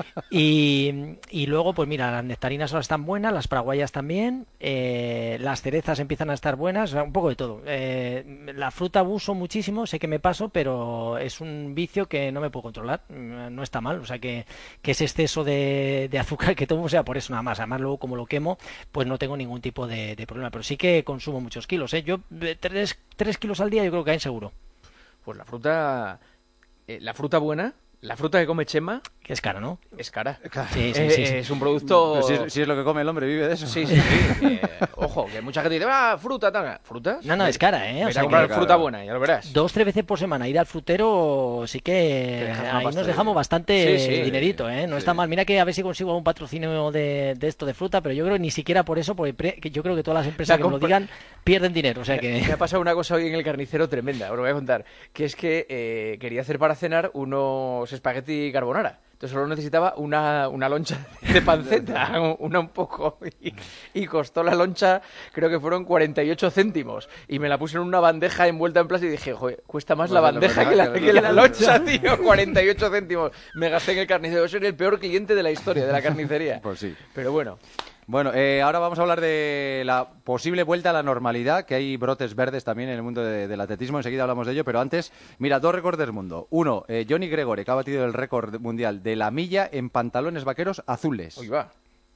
Y, y luego, pues mira, las nectarinas ahora están buenas, las paraguayas también, eh, las cerezas empiezan a estar buenas, o sea, un poco de todo. Eh, la fruta abuso muchísimo, sé que me paso, pero es un vicio que no me puedo controlar, no está mal, o sea que, que ese exceso de, de azúcar que tomo sea por eso nada más, además luego como lo quemo, pues no tengo ningún tipo de, de problema, pero sí que consumo muchos kilos, ¿eh? Yo eh, tres, tres kilos al día yo creo que hay seguro. Pues la fruta, eh, la fruta buena, la fruta que come Chema, que es cara, ¿no? Es cara. Sí, sí, Eh, sí, sí. Es un producto... Pero si, es, si es lo que come el hombre, vive de eso. Sí, sí, sí. Eh, ojo, que mucha gente dice, ah, fruta, tal. ¿Frutas? No, no, es cara, ¿eh? O Vete sea a comprar que- fruta buena, ya lo verás. Dos, tres veces por semana ir al frutero, sí que Te dejas una ahí pasta nos de- dejamos bastante Sí, sí. dinerito, ¿eh? No Sí. está mal. Mira que a ver si consigo un patrocinio de, de esto de fruta, pero yo creo que ni siquiera por eso, porque pre- que yo creo que todas las empresas La que me lo compra- digan pierden dinero, o sea que... Me ha pasado una cosa hoy en el carnicero tremenda, os lo voy a contar. Que es que eh, quería hacer para cenar unos espagueti carbonara. Entonces solo necesitaba una, una loncha de panceta, una un poco. Y, y costó la loncha, creo que fueron cuarenta y ocho céntimos. Y me la puse en una bandeja envuelta en plástico y dije, joder, cuesta más la Bueno, bandeja verdad, que la, que que la verdad. loncha, tío. cuarenta y ocho céntimos. Me gasté en el carnicero. Soy el peor cliente de la historia de la carnicería. Pues sí. Pero bueno. Bueno, eh, ahora vamos a hablar de la posible vuelta a la normalidad, que hay brotes verdes también en el mundo de- del atletismo, enseguida hablamos de ello, pero antes, mira, dos récords del mundo. Uno, eh, Johnny Gregory, que ha batido el récord mundial de la milla en pantalones vaqueros azules. Ahí va.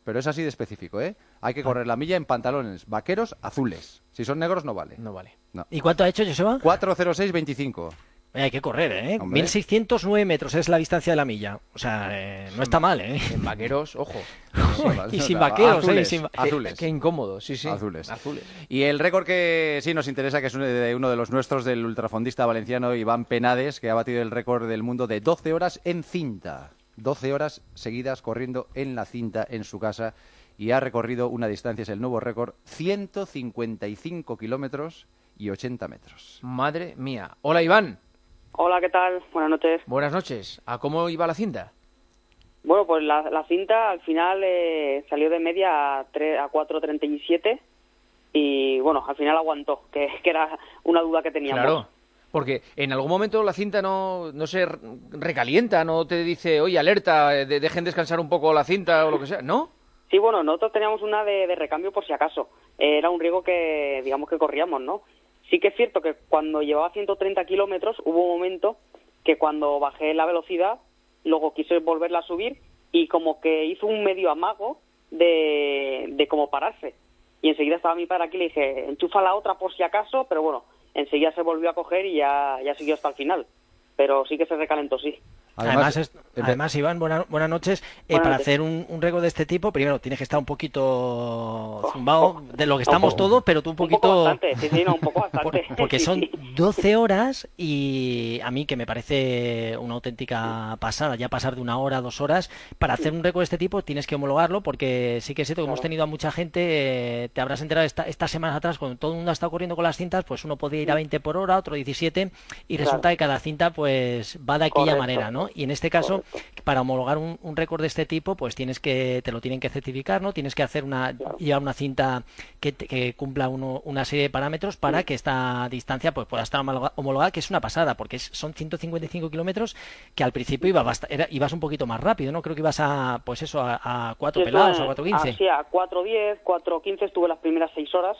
pero es así de específico, ¿eh? Hay que correr la milla en pantalones vaqueros azules. Si son negros no vale. No vale. No. ¿Y cuánto ha hecho, Joseba? cuatro cero seis veinticinco. Eh, hay que correr, ¿eh? Hombre. mil seiscientos nueve metros es la distancia de la milla. O sea, eh, no está mal, ¿eh? En vaqueros, ojo. Y sin vaqueros, azules, ¿eh? Sin va- azules. Qué, qué incómodo, sí, sí. Azules. Azules. Y el récord que sí nos interesa, que es uno de, uno de los nuestros, del ultrafondista valenciano Iván Penades, que ha batido el récord del mundo de doce horas en cinta. doce horas seguidas corriendo en la cinta en su casa y ha recorrido una distancia, es el nuevo récord, ciento cincuenta y cinco kilómetros y ochenta metros. Madre mía. Hola, Iván. Hola, ¿qué tal? Buenas noches. Buenas noches. ¿A cómo iba la cinta? Bueno, pues la, la cinta al final eh, salió de media a, tres, a cuatro treinta y siete y bueno, al final aguantó, que, que era una duda que teníamos. Claro, porque en algún momento la cinta no, no se recalienta, no te dice, oye, alerta, de, dejen descansar un poco la cinta o lo que sea, ¿no? Sí, bueno, nosotros teníamos una de, de recambio por si acaso. Eh, era un riesgo que, digamos, que corríamos, ¿no? Sí que es cierto que cuando llevaba ciento treinta kilómetros hubo un momento que cuando bajé la velocidad, luego quise volverla a subir y como que hizo un medio amago de, de como pararse. Y enseguida estaba mi padre aquí y le dije, enchufa la otra por si acaso, pero bueno, enseguida se volvió a coger y ya, ya siguió hasta el final. Pero sí que se recalentó, sí. Además, es- además Iván, buena- buenas noches. Eh, Buenas para noches. hacer un, un récord de este tipo, primero tienes que estar un poquito zumbado, de lo que estamos un poco- todos, pero tú un Un poquito... poco bastante, sí, sí, no, un poco bastante. Porque son Sí. doce horas y a mí que me parece una auténtica pasada, ya pasar de una hora a dos horas, para hacer un récord de este tipo tienes que homologarlo porque sí que es cierto que hemos tenido a mucha gente, eh, te habrás enterado esta, estas semanas atrás, cuando todo el mundo ha estado corriendo con las cintas, pues uno podía ir a veinte por hora, otro diecisiete y Claro. resulta que cada cinta pues va de aquella Correcto. manera, ¿no? Y en este caso, para homologar un, un récord de este tipo, pues tienes que, te lo tienen que certificar, ¿no? Tienes que hacer una, llevar una cinta que, te- que cumpla uno- una serie de parámetros para que esta distancia pues pueda estar homologa- homologada, que es una pasada, porque es- son ciento cincuenta y cinco kilómetros que al principio iba bast- era- ibas un poquito más rápido, ¿no? Creo que ibas a, pues eso, a, a cuatro Sí, pelados estuve- o cuatro quince. ah, sí, a cuatro diez, cuatro quince estuve las primeras seis horas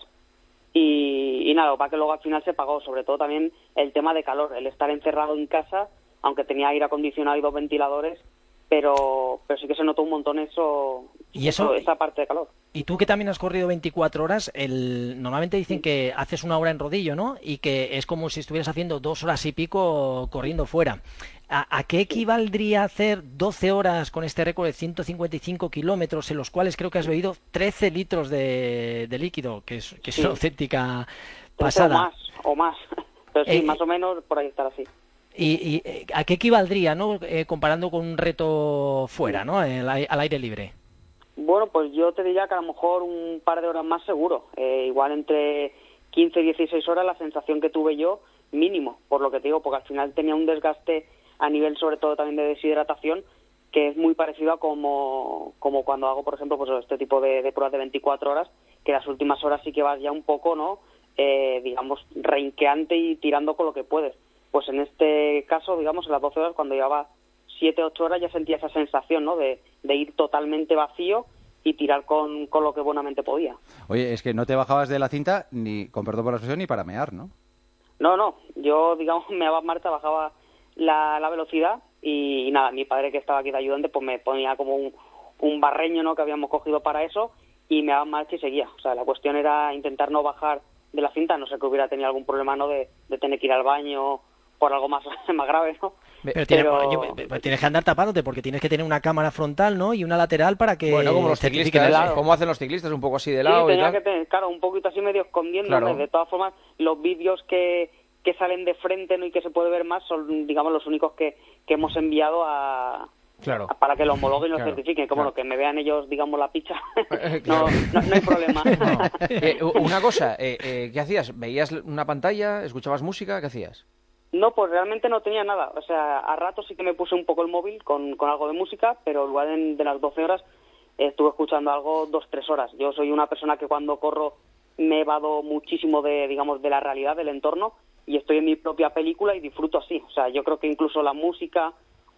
y, y nada, para que luego al final se pagó, sobre todo también el tema de calor, el estar encerrado en casa, aunque tenía aire acondicionado y dos ventiladores, pero, pero sí que se notó un montón eso, ¿Y eso? esa parte de calor. Y tú que también has corrido veinticuatro horas, el... normalmente dicen que haces una hora en rodillo, ¿no? Y que es como si estuvieras haciendo dos horas y pico corriendo fuera. ¿A, a qué equivaldría hacer doce horas con este récord de ciento cincuenta y cinco kilómetros, en los cuales creo que has bebido trece litros de, de líquido, que es, que es Sí. una auténtica Trece O pasada? más, o más. Pero sí, Eh, más o menos por ahí estar así. ¿Y, y eh, a qué equivaldría, no? Eh, comparando con un reto fuera, ¿no? El ai- al aire libre. Bueno, pues yo te diría que a lo mejor un par de horas más seguro. Eh, igual entre quince y dieciséis horas la sensación que tuve yo, mínimo, por lo que te digo, porque al final tenía un desgaste a nivel sobre todo también de deshidratación que es muy parecido a como, como cuando hago, por ejemplo, pues este tipo de, de pruebas de veinticuatro horas, que las últimas horas sí que vas ya un poco, ¿no? Eh, digamos, reinqueante y tirando con lo que puedes. Pues en este caso, digamos, en las doce horas, cuando llevaba siete, ocho horas, ya sentía esa sensación, ¿no? De, de ir totalmente vacío y tirar con, con lo que buenamente podía. Oye, es que no te bajabas de la cinta, ni, con perdón por la expresión, ni para mear, ¿no? No, no, yo, digamos, me daba marcha, bajaba la, la velocidad y, y nada, mi padre que estaba aquí de ayudante, pues me ponía como un, un barreño, ¿no?, que habíamos cogido para eso y me daba marcha y seguía. O sea, la cuestión era intentar no bajar de la cinta, no sé que hubiera tenido algún problema, ¿no?, de, de tener que ir al baño por algo más, más grave, ¿no? Pero, tiene- Pero- oye, pero tienes que andar tapándote porque tienes que tener una cámara frontal, ¿no? Y una lateral para que Bueno, como los certifiquen ciclistas, el- como hacen los ciclistas, un poco así de Sí, lado y tenía tal. que tener, claro, un poquito así medio escondiéndome. Claro. De todas formas, los vídeos que, que salen de frente, ¿no?, y que se puede ver más son, digamos, los únicos que, que hemos enviado a, Claro. para que lo homologuen y lo Claro, certifiquen. Que bueno, claro. que me vean ellos, digamos, la picha, Claro. no, no, no hay problema. Eh, una cosa, eh, eh, ¿qué hacías? ¿Veías una pantalla? ¿Escuchabas música? ¿Qué hacías? No, pues realmente no tenía nada. O sea, a ratos sí que me puse un poco el móvil con, con algo de música, pero igual en, de las doce horas eh, estuve escuchando algo dos, tres horas. Yo soy una persona que cuando corro me evado muchísimo de, digamos, de la realidad, del entorno, y estoy en mi propia película y disfruto así. O sea, yo creo que incluso la música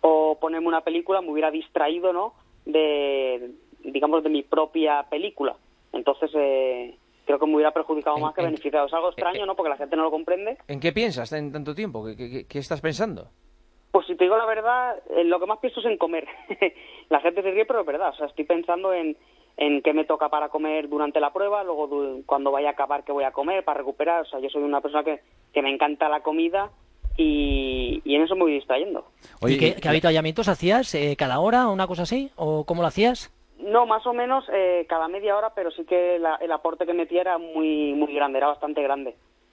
o ponerme una película me hubiera distraído, ¿no?, de, digamos, de mi propia película. Entonces, eh, creo que me hubiera perjudicado más que beneficiado. Es algo extraño, ¿no?, porque la gente no lo comprende. ¿En qué piensas en tanto tiempo? ¿Qué, qué- qué estás pensando? Pues si te digo la verdad, eh, lo que más pienso es en comer. La gente se ríe, pero es verdad. O sea, estoy pensando en, en qué me toca para comer durante la prueba, luego du- cuando vaya a acabar qué voy a comer para recuperar. O sea, yo soy una persona que, que me encanta la comida y, y en eso me voy distrayendo. ¿Y qué, qué avituallamientos hacías? Eh, ¿Cada hora o una cosa así? ¿O cómo lo hacías? No, más o menos eh, cada media hora, pero sí que la- el aporte que metía era muy muy grande, era bastante grande.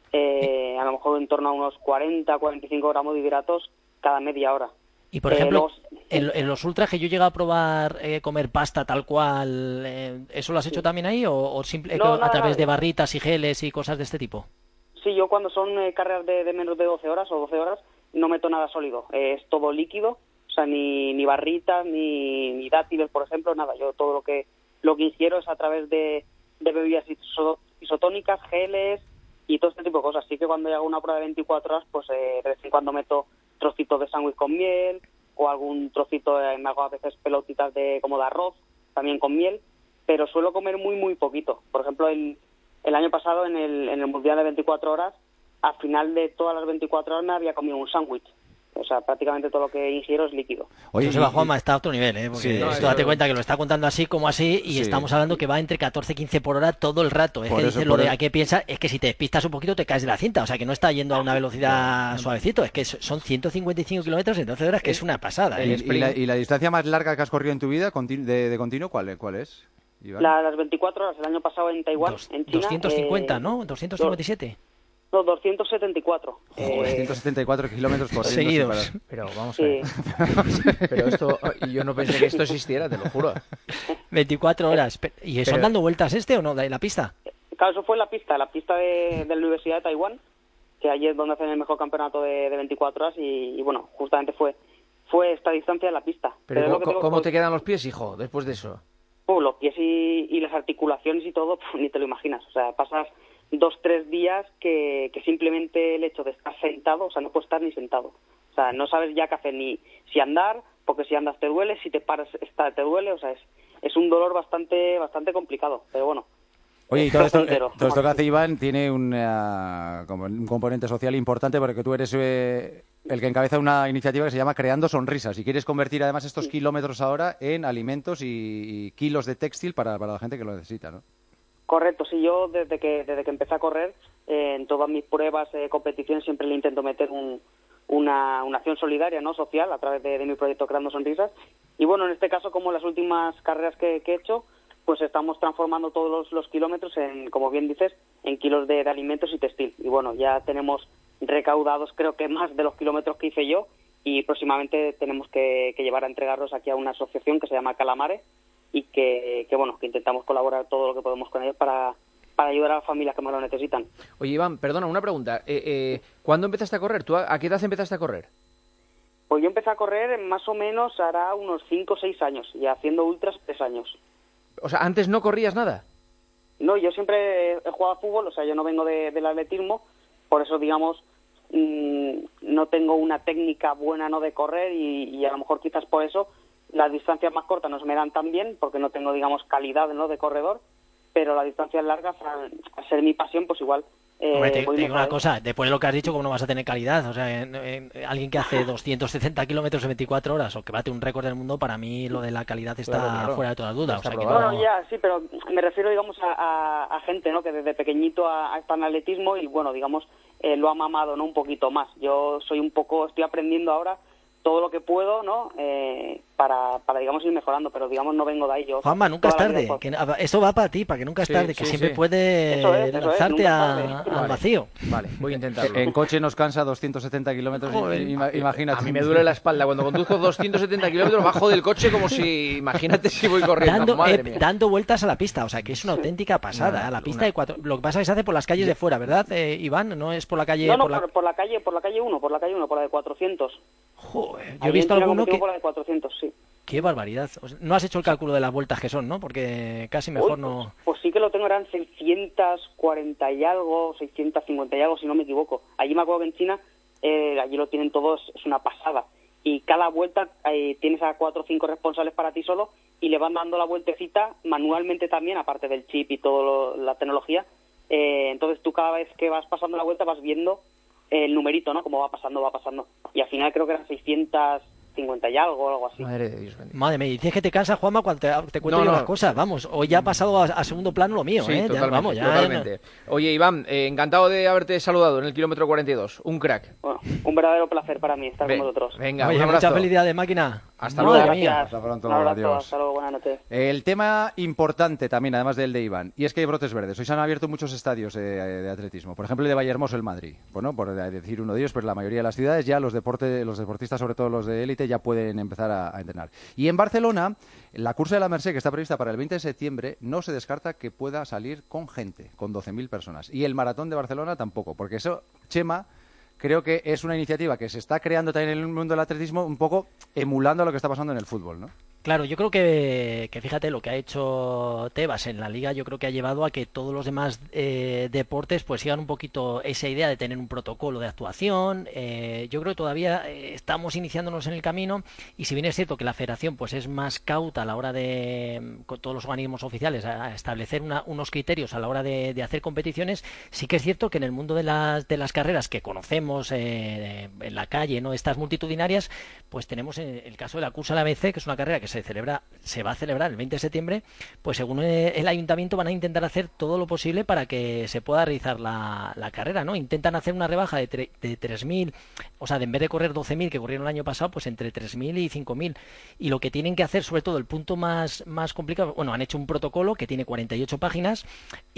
Eh, a lo mejor en torno a unos cuarenta, cuarenta y cinco gramos de hidratos cada media hora. Y por Eh, ejemplo, luego- en, en los ultras que yo llego a probar eh, comer pasta tal cual, eh, ¿eso lo has hecho también ahí? ¿O, o simple, No, a nada, través nada. de barritas y geles y cosas de este tipo? Sí, yo cuando son eh, carreras de, de menos de doce horas o doce horas no meto nada sólido, eh, es todo líquido, o sea, ni, ni barritas, ni, ni dátiles, por ejemplo, nada. Yo todo lo que lo que ingiero es a través de, de bebidas iso- isotónicas, geles y todo este tipo de cosas. Así que cuando hago una prueba de veinticuatro horas, pues eh, de vez en cuando meto trocitos de sándwich con miel o algún trocito, eh, me hago a veces pelotitas de como de arroz, también con miel, pero suelo comer muy, muy poquito. Por ejemplo, el, el año pasado en el, en el Mundial de veinticuatro horas, al final de todas las veinticuatro horas me había comido un sándwich. O sea, prácticamente todo lo que ingiero es líquido. Oye, Joseba Juanma está a otro nivel, ¿eh? Porque Sí, esto eso- date cuenta que lo está contando así como así y Sí. estamos hablando que va entre catorce y quince por hora todo el rato. Es Por que eso- dice lo por de eso- a qué piensas, es que si te despistas un poquito te caes de la cinta, o sea que no está yendo a una velocidad suavecito, es que son ciento cincuenta y cinco kilómetros en doce horas, que es una pasada. ¿Y, ¿eh? y la, y la distancia más larga que has corrido en tu vida continu- de, de continuo, ¿cuál, cuál es? Iván? La- las veinticuatro horas, el año pasado en Taiwán, en China... doscientos cincuenta, eh, ¿no? doscientos cincuenta y siete. No, doscientos setenta y cuatro. Joder, Eh, ciento setenta y cuatro kilómetros corriendo sin Seguidos. parar. Pero vamos Sí. a ver. Pero esto, yo no pensé que esto existiera, te lo juro. veinticuatro horas. Pe- ¿Y son Pero- dando vueltas este o no, de la pista? Claro, eso fue en la pista, la pista de, de la Universidad de Taiwán, que allí es donde hacen el mejor campeonato de, de veinticuatro horas y, y, bueno, justamente fue fue esta distancia en la pista. Pero es lo ¿cómo, que tengo- cómo te quedan los pies, hijo, después de eso? Uh, los pies y, y las articulaciones y todo, pf, ni te lo imaginas. O sea, pasas dos, tres días que, que simplemente el hecho de estar sentado, o sea, no puedes estar ni sentado. O sea, no sabes ya qué hacer, ni si andar, porque si andas te duele, si te paras está, te duele, o sea, es, es un dolor bastante bastante complicado, pero bueno. Oye, y todo esto, eh, placentero. todo esto que hace Iván tiene una- como un componente social importante porque tú eres eh, el que encabeza una iniciativa que se llama Creando Sonrisas y quieres convertir además estos kilómetros ahora en alimentos y, y kilos de textil para, para la gente que lo necesita, ¿no? Correcto, sí, yo desde que desde que empecé a correr, eh, en todas mis pruebas, eh, competiciones, siempre le intento meter un, una, una acción solidaria, no social, a través de, de mi proyecto Creando Sonrisas. Y bueno, en este caso, como en las últimas carreras que, que he hecho, pues estamos transformando todos los, los kilómetros en, como bien dices, en kilos de, de alimentos y textil. Y bueno, ya tenemos recaudados creo que más de los kilómetros que hice yo y próximamente tenemos que, que llevar a entregarlos aquí a una asociación que se llama Calamare y que, que bueno, que intentamos colaborar todo lo que podemos con ellos para, para ayudar a las familias que más lo necesitan. Oye, Iván, perdona, una pregunta. Eh, eh, ¿Cuándo empezaste a correr? ¿Tú a, a qué edad empezaste a correr? Pues yo empecé a correr más o menos hará unos cinco o seis años y haciendo ultras tres años. O sea, ¿antes no corrías nada? No, yo siempre he jugado a fútbol, o sea, yo no vengo de, del atletismo, por eso, digamos, mmm, no tengo una técnica buena no de correr y, y a lo mejor quizás por eso las distancias más cortas no se me dan tan bien, porque no tengo, digamos, calidad no de corredor, pero las distancias largas, al, al ser mi pasión, pues igual... Eh, Hombre, te, voy te digo una mejorando. cosa, después de lo que has dicho, ¿cómo no vas a tener calidad? O sea, en- en- alguien que hace doscientos setenta kilómetros en veinticuatro horas o que bate un récord del mundo, para mí lo de la calidad está Claro, claro. fuera de toda duda. O sea, que Bueno, no- ya, sí, pero me refiero, digamos, a, a- a gente, ¿no?, que desde pequeñito ha, ha estado en atletismo y, bueno, digamos, eh, lo ha mamado, ¿no?, un poquito más. Yo soy un poco, estoy aprendiendo ahora todo lo que puedo, ¿no?, eh, para, para, digamos, ir mejorando, pero, digamos, no vengo de ahí. Yo Juanma, nunca es toda la vida tarde. he Que, eso va para ti, para que nunca es Sí, tarde, que sí, siempre sí. puedes Eso es, eso es, lanzarte nunca a- es tarde. al Vale. vacío. Vale, voy a intentarlo. En coche nos cansa doscientos setenta kilómetros, Joder. ima- imagínate. A mí me duele la espalda. Cuando conduzco doscientos setenta kilómetros bajo del coche como si... Imagínate si voy corriendo. Dando, Madre eh, mía. dando vueltas a la pista, o sea que es una auténtica pasada. Una- ¿eh? La pista una- de cuatro. Lo que pasa es que se hace por las calles de fuera, ¿verdad, eh, Iván? No es por la calle. No, no, por la... por, por la calle, por la calle uno, por la calle uno, por la de cuatrocientos. Joder, yo he Allí visto en China alguno competimos que. por la de cuatrocientos, sí. Qué barbaridad. O sea, no has hecho el cálculo de las vueltas que son, ¿no? Porque casi mejor Uy, no. Pues sí que lo tengo, eran seiscientos cuarenta y algo, seiscientos cincuenta y algo, si no me equivoco. Allí me acuerdo que en China, eh, allí lo tienen todos, es una pasada. Y cada vuelta eh, tienes a cuatro o cinco responsables para ti solo y le van dando la vueltecita manualmente también, aparte del chip y toda la tecnología. Eh, entonces tú cada vez que vas pasando la vuelta vas viendo el numerito, ¿no? Cómo va pasando, va pasando. Y al final creo que eran seiscientos cincuenta y algo, algo así. Madre de Dios bendito. Madre mía, dices que te cansas, Juanma, cuando te, te cuento No, yo no. las cosas. Vamos, hoy ya ha pasado a, a segundo plano lo mío, Sí, ¿eh? Ya, totalmente, vamos, ya, totalmente. Oye, Iván, eh, encantado de haberte saludado en el kilómetro cuarenta y dos. Un crack. Bueno, un verdadero placer para mí estar Ven, con vosotros. Venga, Oye, un abrazo. mucha felicidad de máquina. Hasta Madre luego. mía. Gracias. Hasta pronto, Un abrazo, adiós. hasta luego, buenas noches. El tema importante también, además del de Iván, y es que hay brotes verdes. Hoy se han abierto muchos estadios eh, de atletismo. Por ejemplo, el de Vallehermoso, el Madrid. Bueno, por decir uno de ellos, pues la mayoría de las ciudades ya los deportes, los deportistas, sobre todo los de élite, ya pueden empezar a, a entrenar. Y en Barcelona, la cursa de la Mercè, que está prevista para el veinte de septiembre, no se descarta que pueda salir con gente, con doce mil personas. Y el maratón de Barcelona tampoco, porque eso, Chema, creo que es una iniciativa que se está creando también en el mundo del atletismo, un poco emulando a lo que está pasando en el fútbol, ¿no? Claro, yo creo que, que fíjate lo que ha hecho Tebas en la liga, yo creo que ha llevado a que todos los demás eh, deportes pues sigan un poquito esa idea de tener un protocolo de actuación. Eh, yo creo que todavía eh, estamos iniciándonos en el camino y si bien es cierto que la federación pues es más cauta a la hora de, con todos los organismos oficiales, a, a establecer una, unos criterios a la hora de, de hacer competiciones, sí que es cierto que en el mundo de las, de las carreras que conocemos eh, en la calle, no estas multitudinarias, pues tenemos el, el caso de la cursa de la A B C, que es una carrera que se celebra, se va a celebrar el veinte de septiembre, pues según el ayuntamiento van a intentar hacer todo lo posible para que se pueda realizar la, la carrera, ¿no? Intentan hacer una rebaja de, tre, de tres mil, o sea, de en vez de correr doce mil que corrieron el año pasado, pues entre tres mil y cinco mil. Y lo que tienen que hacer, sobre todo el punto más, más complicado, bueno, han hecho un protocolo que tiene cuarenta y ocho páginas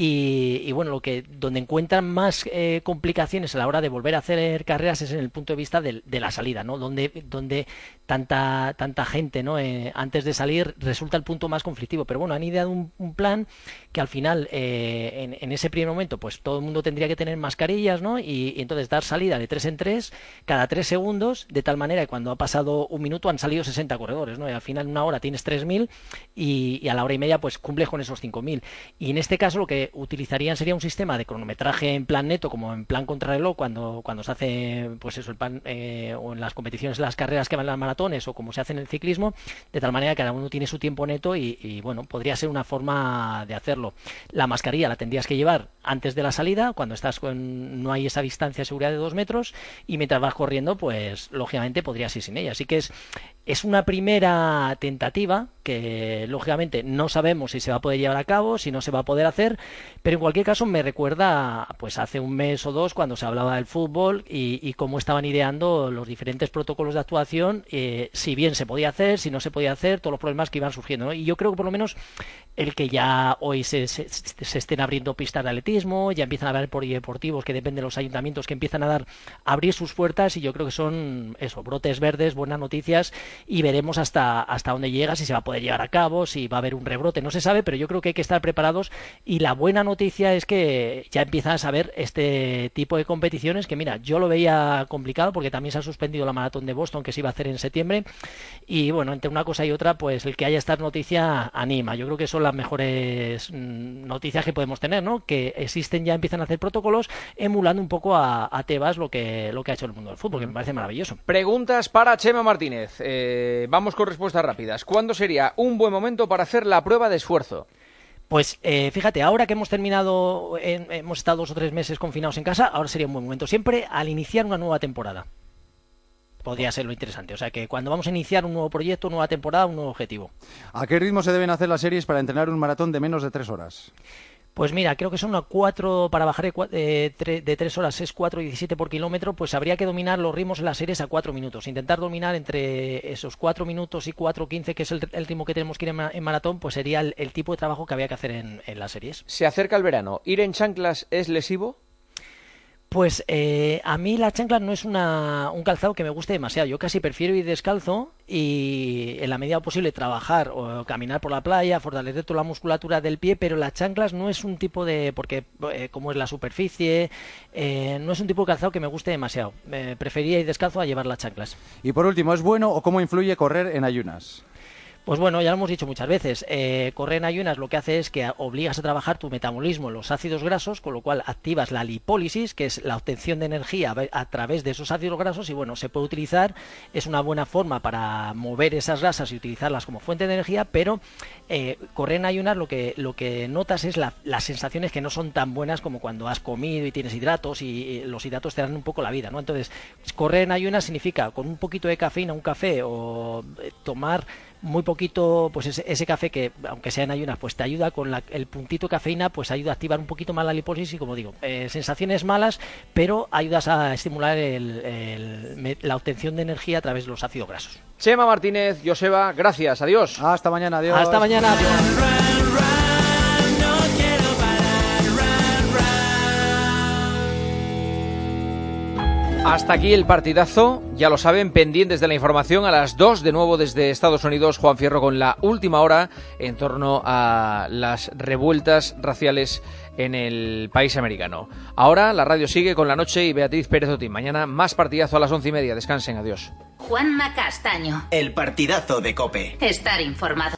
y, y bueno, lo que donde encuentran más eh, complicaciones a la hora de volver a hacer carreras es en el punto de vista de, de la salida, ¿no? Donde, donde tanta, tanta gente, ¿no? Eh, antes de salir resulta el punto más conflictivo, pero bueno, han ideado un, un plan que al final eh, en, en ese primer momento pues todo el mundo tendría que tener mascarillas, ¿no? Y, y entonces dar salida de tres en tres cada tres segundos, de tal manera que cuando ha pasado un minuto han salido sesenta corredores, ¿no? Y al final en una hora tienes tres mil y, y a la hora y media pues cumples con esos cinco mil. Y en este caso lo que utilizarían sería un sistema de cronometraje en plan neto, como en plan contrarreloj, cuando, cuando se hace pues eso, el plan eh, o en las competiciones, las carreras que van en las maratones o como se hace en el ciclismo, de tal manera que cada uno tiene su tiempo neto y, y bueno, podría ser una forma de hacerlo. La mascarilla la tendrías que llevar antes de la salida, cuando estás con, no hay esa distancia de seguridad de dos metros y mientras vas corriendo, pues lógicamente podrías ir sin ella. Así que es, es una primera tentativa que lógicamente no sabemos si se va a poder llevar a cabo, si no se va a poder hacer, pero en cualquier caso me recuerda pues hace un mes o dos cuando se hablaba del fútbol y, y cómo estaban ideando los diferentes protocolos de actuación, eh, si bien se podía hacer, si no se podía hacer, todos los problemas que iban surgiendo, ¿no? Y yo creo que por lo menos el que ya hoy se, se, se estén abriendo pistas de atletismo, ya empiezan a haber polideportivos que dependen de los ayuntamientos que empiezan a dar a abrir sus puertas y yo creo que son eso, brotes verdes, buenas noticias y veremos hasta, hasta dónde llega, si se va a poder llevar a cabo, si va a haber un rebrote, no se sabe, pero yo creo que hay que estar preparados y la buena noticia es que ya empiezan a saber este tipo de competiciones que mira, yo lo veía complicado porque también se ha suspendido la maratón de Boston que se iba a hacer en septiembre y bueno, entre una cosa y otra pues el que haya esta noticia anima, yo creo que son las mejores noticias que podemos tener, ¿no? Que existen ya, empiezan a hacer protocolos emulando un poco a, a Tebas lo que, lo que ha hecho el mundo del fútbol, que me parece maravilloso. Preguntas para Chema Martínez. Eh, vamos con respuestas rápidas. ¿Cuándo sería un buen momento para hacer la prueba de esfuerzo? Pues eh, fíjate, ahora que hemos terminado, en, hemos estado dos o tres meses confinados en casa, ahora sería un buen momento. Siempre al iniciar una nueva temporada. Podría ser lo interesante. O sea que cuando vamos a iniciar un nuevo proyecto, una nueva temporada, un nuevo objetivo. ¿A qué ritmo se deben hacer las series para entrenar un maratón de menos de tres horas? Pues mira, creo que son una cuatro, para bajar de, de, de tres horas es cuatro diecisiete por kilómetro, pues habría que dominar los ritmos en las series a cuatro minutos. Intentar dominar entre esos cuatro minutos y cuatro quince, que es el, el ritmo que tenemos que ir en, en maratón, pues sería el, el tipo de trabajo que había que hacer en, en las series. Se acerca el verano. ¿Ir en chanclas es lesivo? Pues eh, a mí la chancla no es una, un calzado que me guste demasiado. Yo casi prefiero ir descalzo y en la medida posible trabajar o caminar por la playa, fortalecer toda la musculatura del pie, pero las chanclas no es un tipo de... porque eh, como es la superficie, eh, no es un tipo de calzado que me guste demasiado. Eh, preferiría ir descalzo a llevar las chanclas. Y por último, ¿es bueno o cómo influye correr en ayunas? Pues bueno, ya lo hemos dicho muchas veces, eh, correr en ayunas lo que hace es que obligas a trabajar tu metabolismo en los ácidos grasos, con lo cual activas la lipólisis, que es la obtención de energía a través de esos ácidos grasos, y bueno, se puede utilizar, es una buena forma para mover esas grasas y utilizarlas como fuente de energía, pero eh, correr en ayunas lo que, lo que notas es la, las sensaciones que no son tan buenas como cuando has comido y tienes hidratos, y, y los hidratos te dan un poco la vida, ¿no? Entonces, correr en ayunas significa con un poquito de cafeína, un café, o eh, tomar muy poquito, pues ese, ese café que, aunque sea en ayunas, pues te ayuda con la, el puntito de cafeína, pues ayuda a activar un poquito más la lipólisis y, como digo, eh, sensaciones malas, pero ayudas a estimular el, el, la obtención de energía a través de los ácidos grasos. Chema Martínez, Joseba, gracias, adiós. Hasta mañana, adiós. Hasta mañana, adiós. Hasta aquí el partidazo, ya lo saben, pendientes de la información. A las dos, de nuevo desde Estados Unidos, Juan Fierro con la última hora en torno a las revueltas raciales en el país americano. Ahora la radio sigue con La Noche y Beatriz Pérez Otín. Mañana más partidazo a las once y media. Descansen, adiós. Juanma Castaño. El partidazo de COPE. Estar informado.